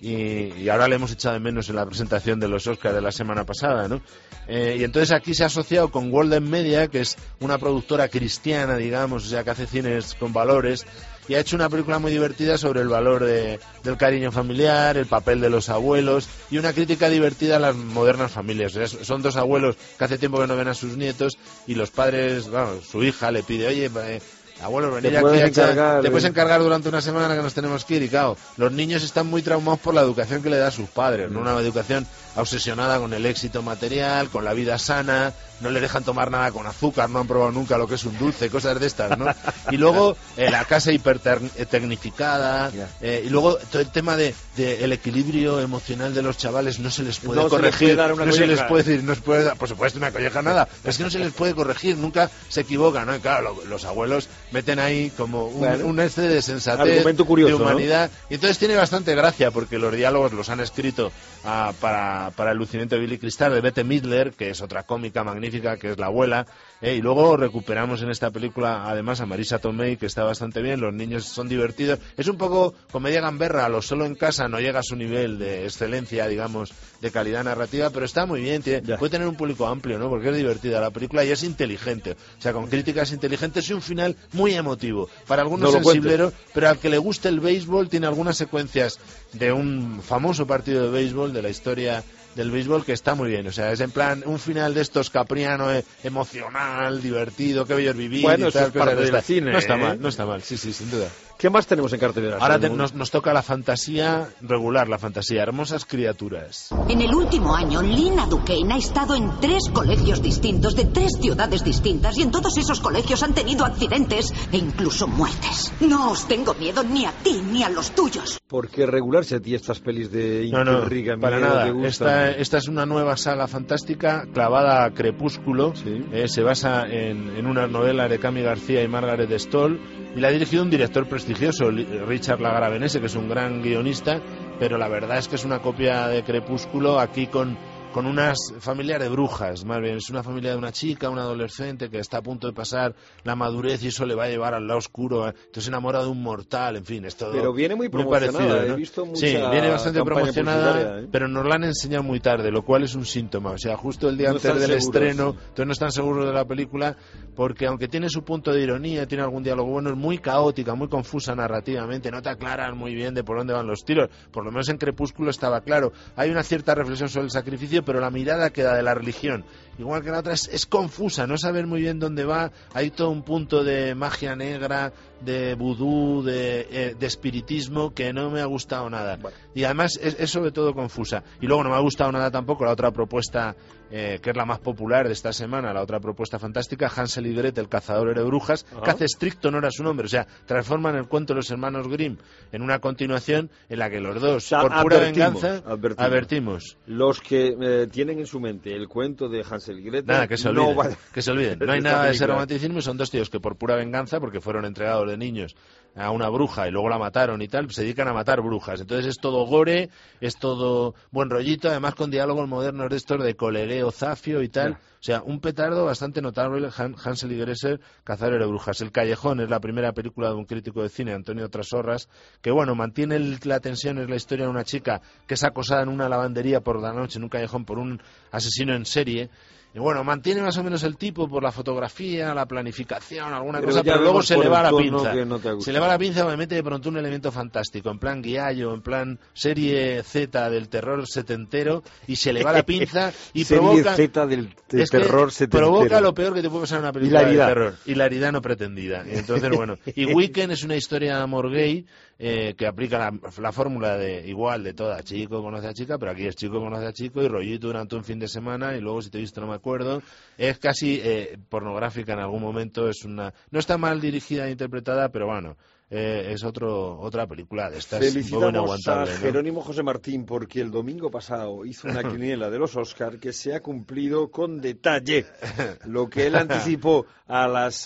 Y ahora le hemos echado de menos en la presentación de los Oscars de la semana pasada, ¿no? Y entonces aquí se ha asociado con Golden Media, que es una productora cristiana, digamos, o sea, que hace cines con valores, y ha hecho una película muy divertida sobre el valor del cariño familiar, el papel de los abuelos, y una crítica divertida a las modernas familias. O sea, son dos abuelos que hace tiempo que no ven a sus nietos, y los padres, su hija le pide, oye, abuelo, venir aquí te puedes encargar durante una semana que nos tenemos que ir. Y claro, los niños están muy traumados por la educación que le da a sus padres, ¿no? Una educación obsesionada con el éxito material, con la vida sana, no le dejan tomar nada con azúcar, no han probado nunca lo que es un dulce, cosas de estas, ¿no? Y luego la casa hipertecnificada, y luego todo el tema de el equilibrio emocional de los chavales no se les puede corregir, no se les puede decir, no se puede dar, por supuesto, una colleja nada, es que no se les puede corregir, nunca se equivocan, ¿no? Y claro, los abuelos meten ahí como un este de sensatez, curioso, de humanidad, ¿no? Y entonces tiene bastante gracia, porque los diálogos los han escrito para el lucimiento de Billy Crystal, de Bette Midler, que es otra cómica magnífica, que es la abuela, y luego recuperamos en esta película además a Marisa Tomei, que está bastante bien, los niños son divertidos, es un poco comedia gamberra, lo Solo en casa no llega a su nivel de excelencia, digamos, de calidad narrativa, pero está muy bien, puede tener un público amplio, ¿no? Porque es divertida la película y es inteligente, o sea, con críticas inteligentes y un final muy emotivo, para algunos sensibleros, pero al que le guste el béisbol, tiene algunas secuencias de un famoso partido de béisbol, de la historia del béisbol, que está muy bien, o sea, es en plan un final de estos capriano, emocional, divertido, qué bello es vivir. Bueno, y tal, eso es parte del cine, no está mal, sí, sin duda. ¿Qué más tenemos en cartelera? Ahora nos toca la fantasía regular, la fantasía, Hermosas criaturas. En el último año, Lina Duquesne ha estado en 3 colegios distintos, de 3 ciudades distintas, y en todos esos colegios han tenido accidentes e incluso muertes. No os tengo miedo ni a ti ni a los tuyos. ¿Por qué regularse a ti estas pelis de intriga? No, para nada. Esta es una nueva saga fantástica clavada a Crepúsculo. Sí. Se basa en una novela de Cami García y Margaret Stoll, y la ha dirigido un director prestigioso, Richard Lagravenese, que es un gran guionista, pero la verdad es que es una copia de Crepúsculo aquí con con unas familias de brujas, más bien. Es una familia de una chica, una adolescente que está a punto de pasar la madurez y eso le va a llevar al lado oscuro. Entonces se enamora de un mortal, en fin, es todo. Pero viene muy promocionada, parecido, ¿no? He visto mucha sí, viene bastante promocionada, ¿eh? pero nos la han enseñado muy tarde, lo cual es un síntoma. O sea, justo el día antes del estreno, entonces no están seguros de la película, porque aunque tiene su punto de ironía, tiene algún diálogo bueno, es muy caótica, muy confusa narrativamente, no te aclaran muy bien de por dónde van los tiros. Por lo menos en Crepúsculo estaba claro. Hay una cierta reflexión sobre el sacrificio, pero la mirada queda de la religión. Igual que la otra es confusa, no saber muy bien dónde va. Hay todo un punto de magia negra, de vudú, de espiritismo, que no me ha gustado nada. Bueno. Y además es sobre todo confusa. Y luego no me ha gustado nada tampoco la otra propuesta, que es la más popular de esta semana, la otra propuesta fantástica, Hansel y Gretel, cazadores de brujas, que hace estricto honor a su nombre. O sea, transforman el cuento de los hermanos Grimm en una continuación en la que los dos, por pura venganza, advertimos. Los que tienen en su mente el cuento de Hansel y Gretel, nada, que se olviden, que se olviden. No hay nada de ese romanticismo, son dos tíos que por pura venganza, porque fueron entregados de niños a una bruja y luego la mataron y tal, se dedican a matar brujas. Entonces es todo gore, es todo buen rollito, además con diálogos modernos de estos de colegueo zafio y tal. O sea, un petardo bastante notable, Hansel y Gretel, cazadores de brujas. El Callejón es la primera película de un crítico de cine, Antonio Trasorras, que bueno, mantiene la tensión, es la historia de una chica que es acosada en una lavandería por la noche, en un callejón, por un asesino en serie. Y bueno, mantiene más o menos el tipo por la fotografía, la planificación, alguna cosa, pero luego se le va la pinza. Se le va la pinza, me mete de pronto un elemento fantástico, en plan Guiallo, en plan serie Z del terror setentero, y se le va la pinza y provoca... Z del terror setentero. Provoca lo peor que te puede pasar en una película de terror. Hilaridad no pretendida. Y entonces, bueno, y Weekend es una historia de amor gay, que aplica la fórmula de igual de toda, chico conoce a chica, pero aquí es chico conoce a chico y rollito durante un fin de semana y luego si te he visto no me acuerdo. Es casi pornográfica en algún momento, no está mal dirigida e interpretada, pero bueno, es otra película de estas. Felicitamos a Jerónimo José Martín porque el domingo pasado hizo una quiniela de los Oscar que se ha cumplido con detalle. Lo que él anticipó a las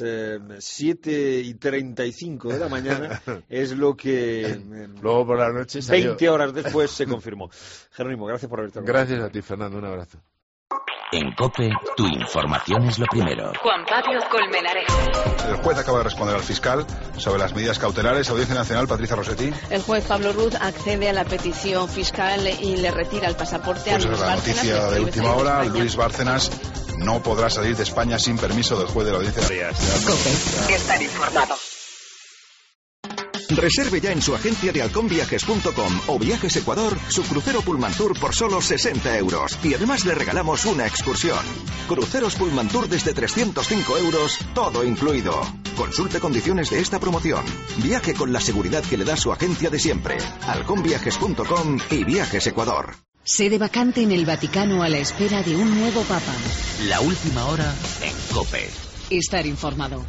7:35 de la mañana es lo que luego por la noche 20 horas después se confirmó. Jerónimo, gracias por haberte acompañado. Gracias a ti, Fernando, un abrazo. En COPE, tu información es lo primero. Juan Pablo Colmenarejo. El juez acaba de responder al fiscal sobre las medidas cautelares. Audiencia Nacional, Patricia Rossetti. El juez Pablo Ruz accede a la petición fiscal y le retira el pasaporte a Luis Bárcenas. Bárcenas. Pues la noticia de última hora, Luis Bárcenas no podrá salir de España sin permiso del juez de la Audiencia Nacional. COPE. Estar informado. Reserve ya en su agencia de halconviajes.com o Viajes Ecuador su crucero Pullman Tour por solo 60 euros. Y además le regalamos una excursión. Cruceros Pullman Tour desde 305 euros, todo incluido. Consulte condiciones de esta promoción. Viaje con la seguridad que le da su agencia de siempre. halconviajes.com y Viajes Ecuador. Sede vacante en el Vaticano a la espera de un nuevo papa. La última hora en COPE. Estar informado.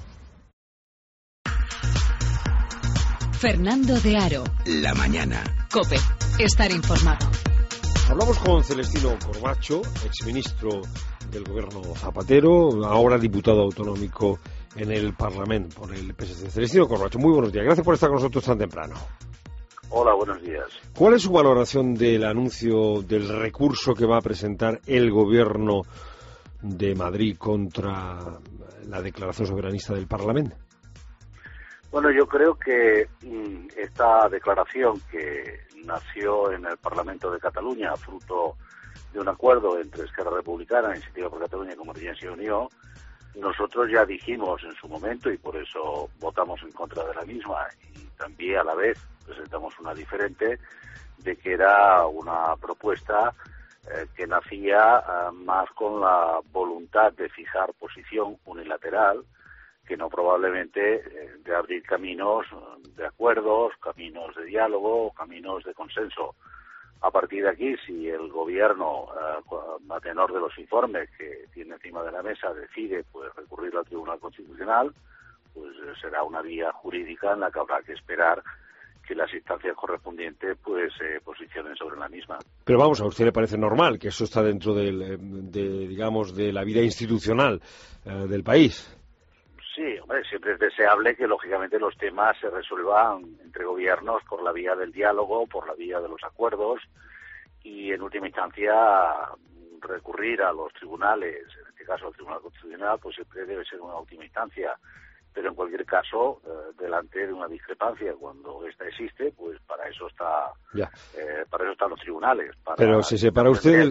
Fernando de Aro. La mañana. COPE. Estar informado. Hablamos con Celestino Corbacho, exministro del gobierno Zapatero, ahora diputado autonómico en el Parlamento por el PSC. Celestino Corbacho, muy buenos días. Gracias por estar con nosotros tan temprano. Hola, buenos días. ¿Cuál es su valoración del anuncio del recurso que va a presentar el gobierno de Madrid contra la declaración soberanista del Parlamento? Bueno, yo creo que esta declaración que nació en el Parlamento de Cataluña, fruto de un acuerdo entre Esquerra Republicana, Iniciativa per Catalunya y Convergencia y Unió, nosotros ya dijimos en su momento, y por eso votamos en contra de la misma, y también a la vez presentamos una diferente, de que era una propuesta que nacía más con la voluntad de fijar posición unilateral, que no probablemente de abrir caminos de acuerdos, caminos de diálogo, caminos de consenso. A partir de aquí, si el gobierno, a tenor de los informes que tiene encima de la mesa, decide pues recurrir al Tribunal Constitucional, pues será una vía jurídica en la que habrá que esperar que las instancias correspondientes pues se posicionen sobre la misma. Pero vamos, ¿a usted le parece normal que eso está dentro de la vida institucional del país? Sí, hombre, siempre es deseable que lógicamente los temas se resuelvan entre gobiernos por la vía del diálogo, por la vía de los acuerdos y en última instancia recurrir a los tribunales, en este caso al Tribunal Constitucional, pues siempre debe ser una última instancia. Pero en cualquier caso, delante de una discrepancia, cuando esta existe, pues para eso para eso están los tribunales. Pero se separa usted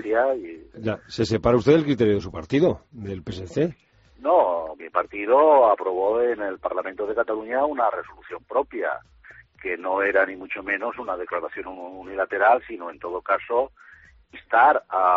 se separa usted del criterio de su partido, del PSC. No, mi partido aprobó en el Parlamento de Cataluña una resolución propia, que no era ni mucho menos una declaración unilateral, sino en todo caso instar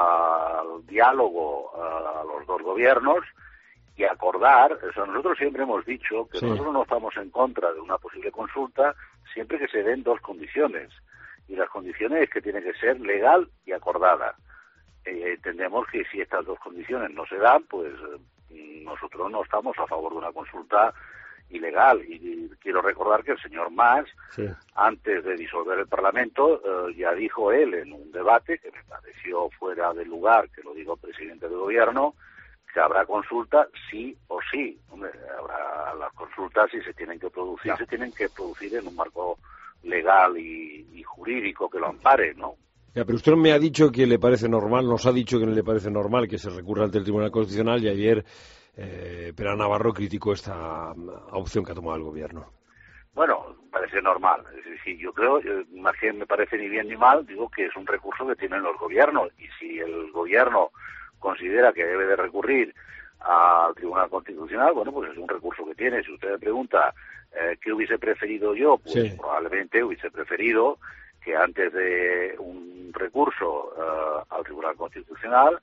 al diálogo a los dos gobiernos y acordar. O sea, nosotros siempre hemos dicho que nosotros no estamos en contra de una posible consulta siempre que se den dos condiciones, y las condiciones es que tiene que ser legal y acordada. Entendemos que si estas dos condiciones no se dan, pues nosotros no estamos a favor de una consulta ilegal. Y quiero recordar que el señor Mas, antes de disolver el Parlamento, ya dijo él en un debate que me pareció fuera de lugar, que lo digo el presidente del gobierno, que habrá consulta sí o sí. Hombre, habrá las consultas, si se tienen que producir, se tienen que producir en un marco legal y jurídico que lo ampare, ¿no? Ya, pero usted me ha dicho que le parece normal, nos ha dicho que no le parece normal que se recurra ante el Tribunal Constitucional, y ayer Pera Navarro criticó esta opción que ha tomado el gobierno. Bueno, parece normal. Es decir, yo creo, más que me parece ni bien ni mal, digo que es un recurso que tienen los gobiernos, y si el gobierno considera que debe de recurrir al Tribunal Constitucional, bueno, pues es un recurso que tiene. Si usted me pregunta qué hubiese preferido yo, pues probablemente hubiese preferido que antes de un recurso al Tribunal Constitucional,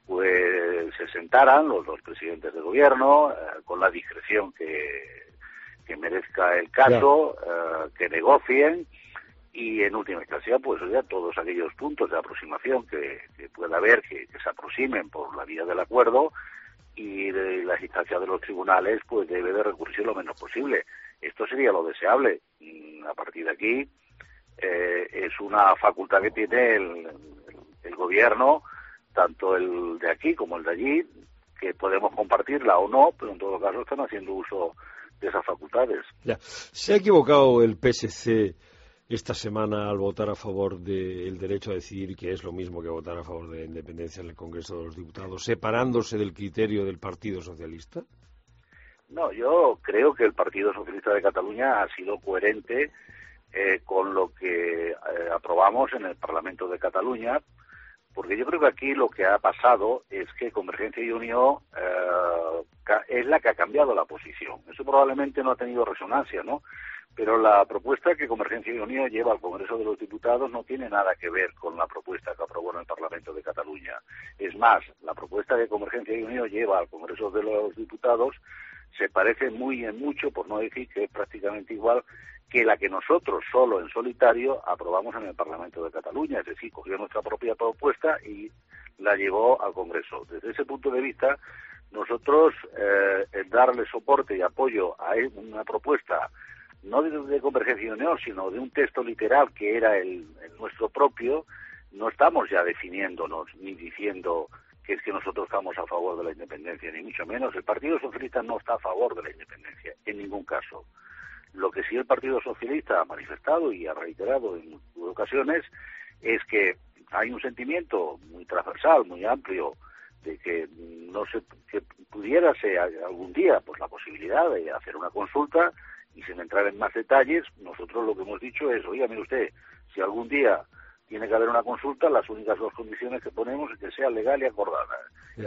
pues se sentaran los dos presidentes del gobierno con la discreción que merezca el caso, que negocien, y en última instancia, pues ya todos aquellos puntos de aproximación que pueda haber, que se aproximen por la vía del acuerdo, y de las instancias de los tribunales, pues debe de recurrir lo menos posible. Esto sería lo deseable. A partir de aquí, es una facultad que tiene el gobierno, tanto el de aquí como el de allí, que podemos compartirla o no, pero en todo caso están haciendo uso de esas facultades. Ya. ¿Se ha equivocado el PSC esta semana al votar a favor del derecho a decidir, que es lo mismo que votar a favor de la independencia en el Congreso de los Diputados, separándose del criterio del Partido Socialista? No, yo creo que el Partido Socialista de Cataluña ha sido coherente con lo que aprobamos en el Parlamento de Cataluña, porque yo creo que aquí lo que ha pasado es que Convergencia y Unió es la que ha cambiado la posición. Eso probablemente no ha tenido resonancia, ¿no? Pero la propuesta que Convergencia y Unió lleva al Congreso de los Diputados no tiene nada que ver con la propuesta que aprobó en el Parlamento de Cataluña. Es más, la propuesta que Convergencia y Unió lleva al Congreso de los Diputados se parece muy en mucho, por no decir que es prácticamente igual, que la que nosotros, solo en solitario, aprobamos en el Parlamento de Cataluña. Es decir, cogió nuestra propia propuesta y la llevó al Congreso. Desde ese punto de vista, nosotros, el darle soporte y apoyo a una propuesta, no de Convergencia y Unión, sino de un texto literal que era el nuestro propio, no estamos ya definiéndonos ni diciendo que es que nosotros estamos a favor de la independencia, ni mucho menos. El Partido Socialista no está a favor de la independencia, en ningún caso. Lo que sí el Partido Socialista ha manifestado y ha reiterado en ocasiones es que hay un sentimiento muy transversal, muy amplio, de que que pudiera ser algún día pues la posibilidad de hacer una consulta, y sin entrar en más detalles, nosotros lo que hemos dicho es, oiga, mire usted, si algún día tiene que haber una consulta, las únicas dos condiciones que ponemos es que sea legal y acordada.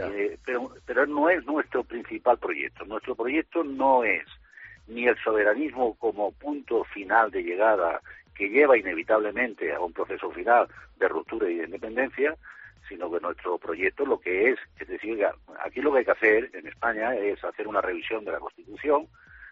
Pero no es nuestro principal proyecto. Nuestro proyecto no es ni el soberanismo como punto final de llegada que lleva inevitablemente a un proceso final de ruptura y de independencia, sino que nuestro proyecto lo que es decir, aquí lo que hay que hacer en España es hacer una revisión de la Constitución,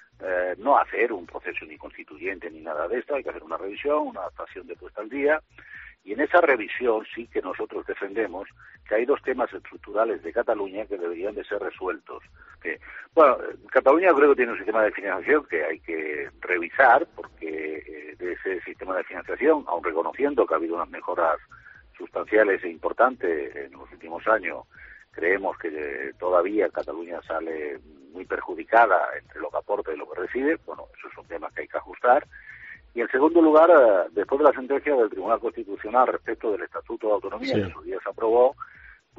no hacer un proceso ni constituyente ni nada de esto, hay que hacer una revisión, una adaptación de puesta al día, y en esa revisión sí que nosotros defendemos que hay dos temas estructurales de Cataluña que deberían de ser resueltos. Bueno, Cataluña creo que tiene un sistema de financiación que hay que revisar, porque de ese sistema de financiación, aun reconociendo que ha habido unas mejoras sustanciales e importantes en los últimos años, creemos que todavía Cataluña sale muy perjudicada entre lo que aporta y lo que recibe. Bueno, eso es un tema que hay que ajustar. Y en segundo lugar, después de la sentencia del Tribunal Constitucional respecto del Estatuto de Autonomía que en su día se aprobó,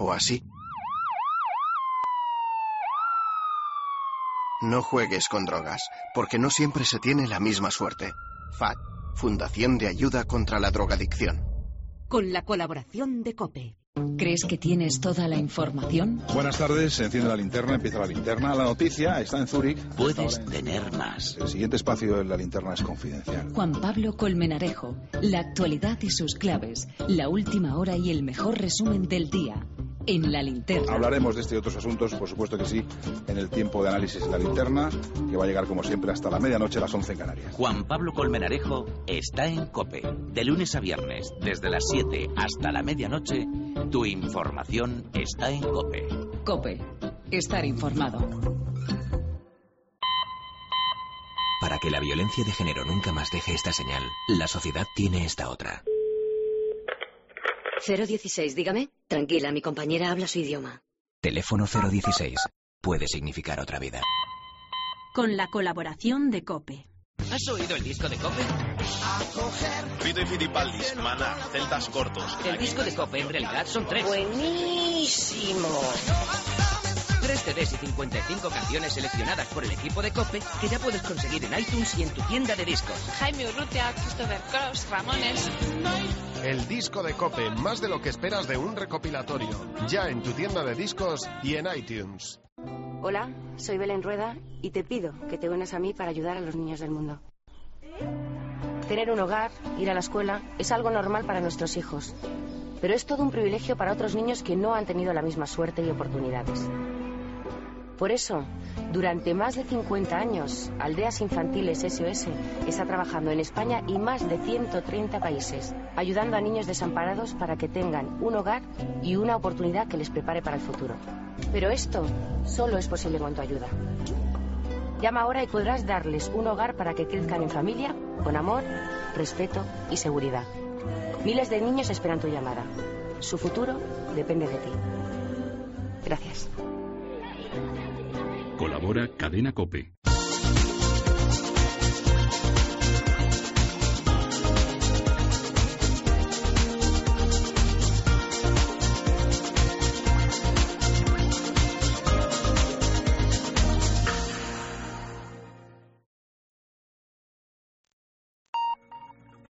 o así. No juegues con drogas, porque no siempre se tiene la misma suerte. FAD, Fundación de Ayuda contra la Drogadicción. Con la colaboración de COPE. ¿Crees que tienes toda la información? Buenas tardes, se enciende la linterna, empieza la linterna. La noticia está en Zúrich. Puedes tener más. El siguiente espacio de la linterna es confidencial. Juan Pablo Colmenarejo, la actualidad y sus claves, la última hora y el mejor resumen del día. En la linterna. Hablaremos de este y otros asuntos, por supuesto que sí, en el tiempo de análisis de la linterna, que va a llegar como siempre hasta la medianoche, las 11 en Canarias. Juan Pablo Colmenarejo está en COPE. De lunes a viernes, desde las 7 hasta la medianoche, tu información está en COPE. COPE. Estar informado. Para que la violencia de género nunca más deje esta señal, la sociedad tiene esta otra. 016, dígame. Tranquila, mi compañera habla su idioma. Teléfono 016. Puede significar otra vida. Con la colaboración de COPE. ¿Has oído el disco de COPE? Vito y Fitipaldis, Maná, Celtas Cortos. El disco de COPE en realidad son 3. ¡Buenísimo! 3 CDs y 55 canciones seleccionadas por el equipo de COPE que ya puedes conseguir en iTunes y en tu tienda de discos. Jaime Urrutia, Christopher Cross, Ramones. El disco de COPE, más de lo que esperas de un recopilatorio. Ya en tu tienda de discos y en iTunes. Hola, soy Belén Rueda y te pido que te unas a mí para ayudar a los niños del mundo. Tener un hogar, ir a la escuela, es algo normal para nuestros hijos. Pero es todo un privilegio para otros niños que no han tenido la misma suerte y oportunidades. Por eso, durante más de 50 años, Aldeas Infantiles SOS está trabajando en España y más de 130 países, ayudando a niños desamparados para que tengan un hogar y una oportunidad que les prepare para el futuro. Pero esto solo es posible con tu ayuda. Llama ahora y podrás darles un hogar para que crezcan en familia, con amor, respeto y seguridad. Miles de niños esperan tu llamada. Su futuro depende de ti. Gracias. Colabora Cadena COPE.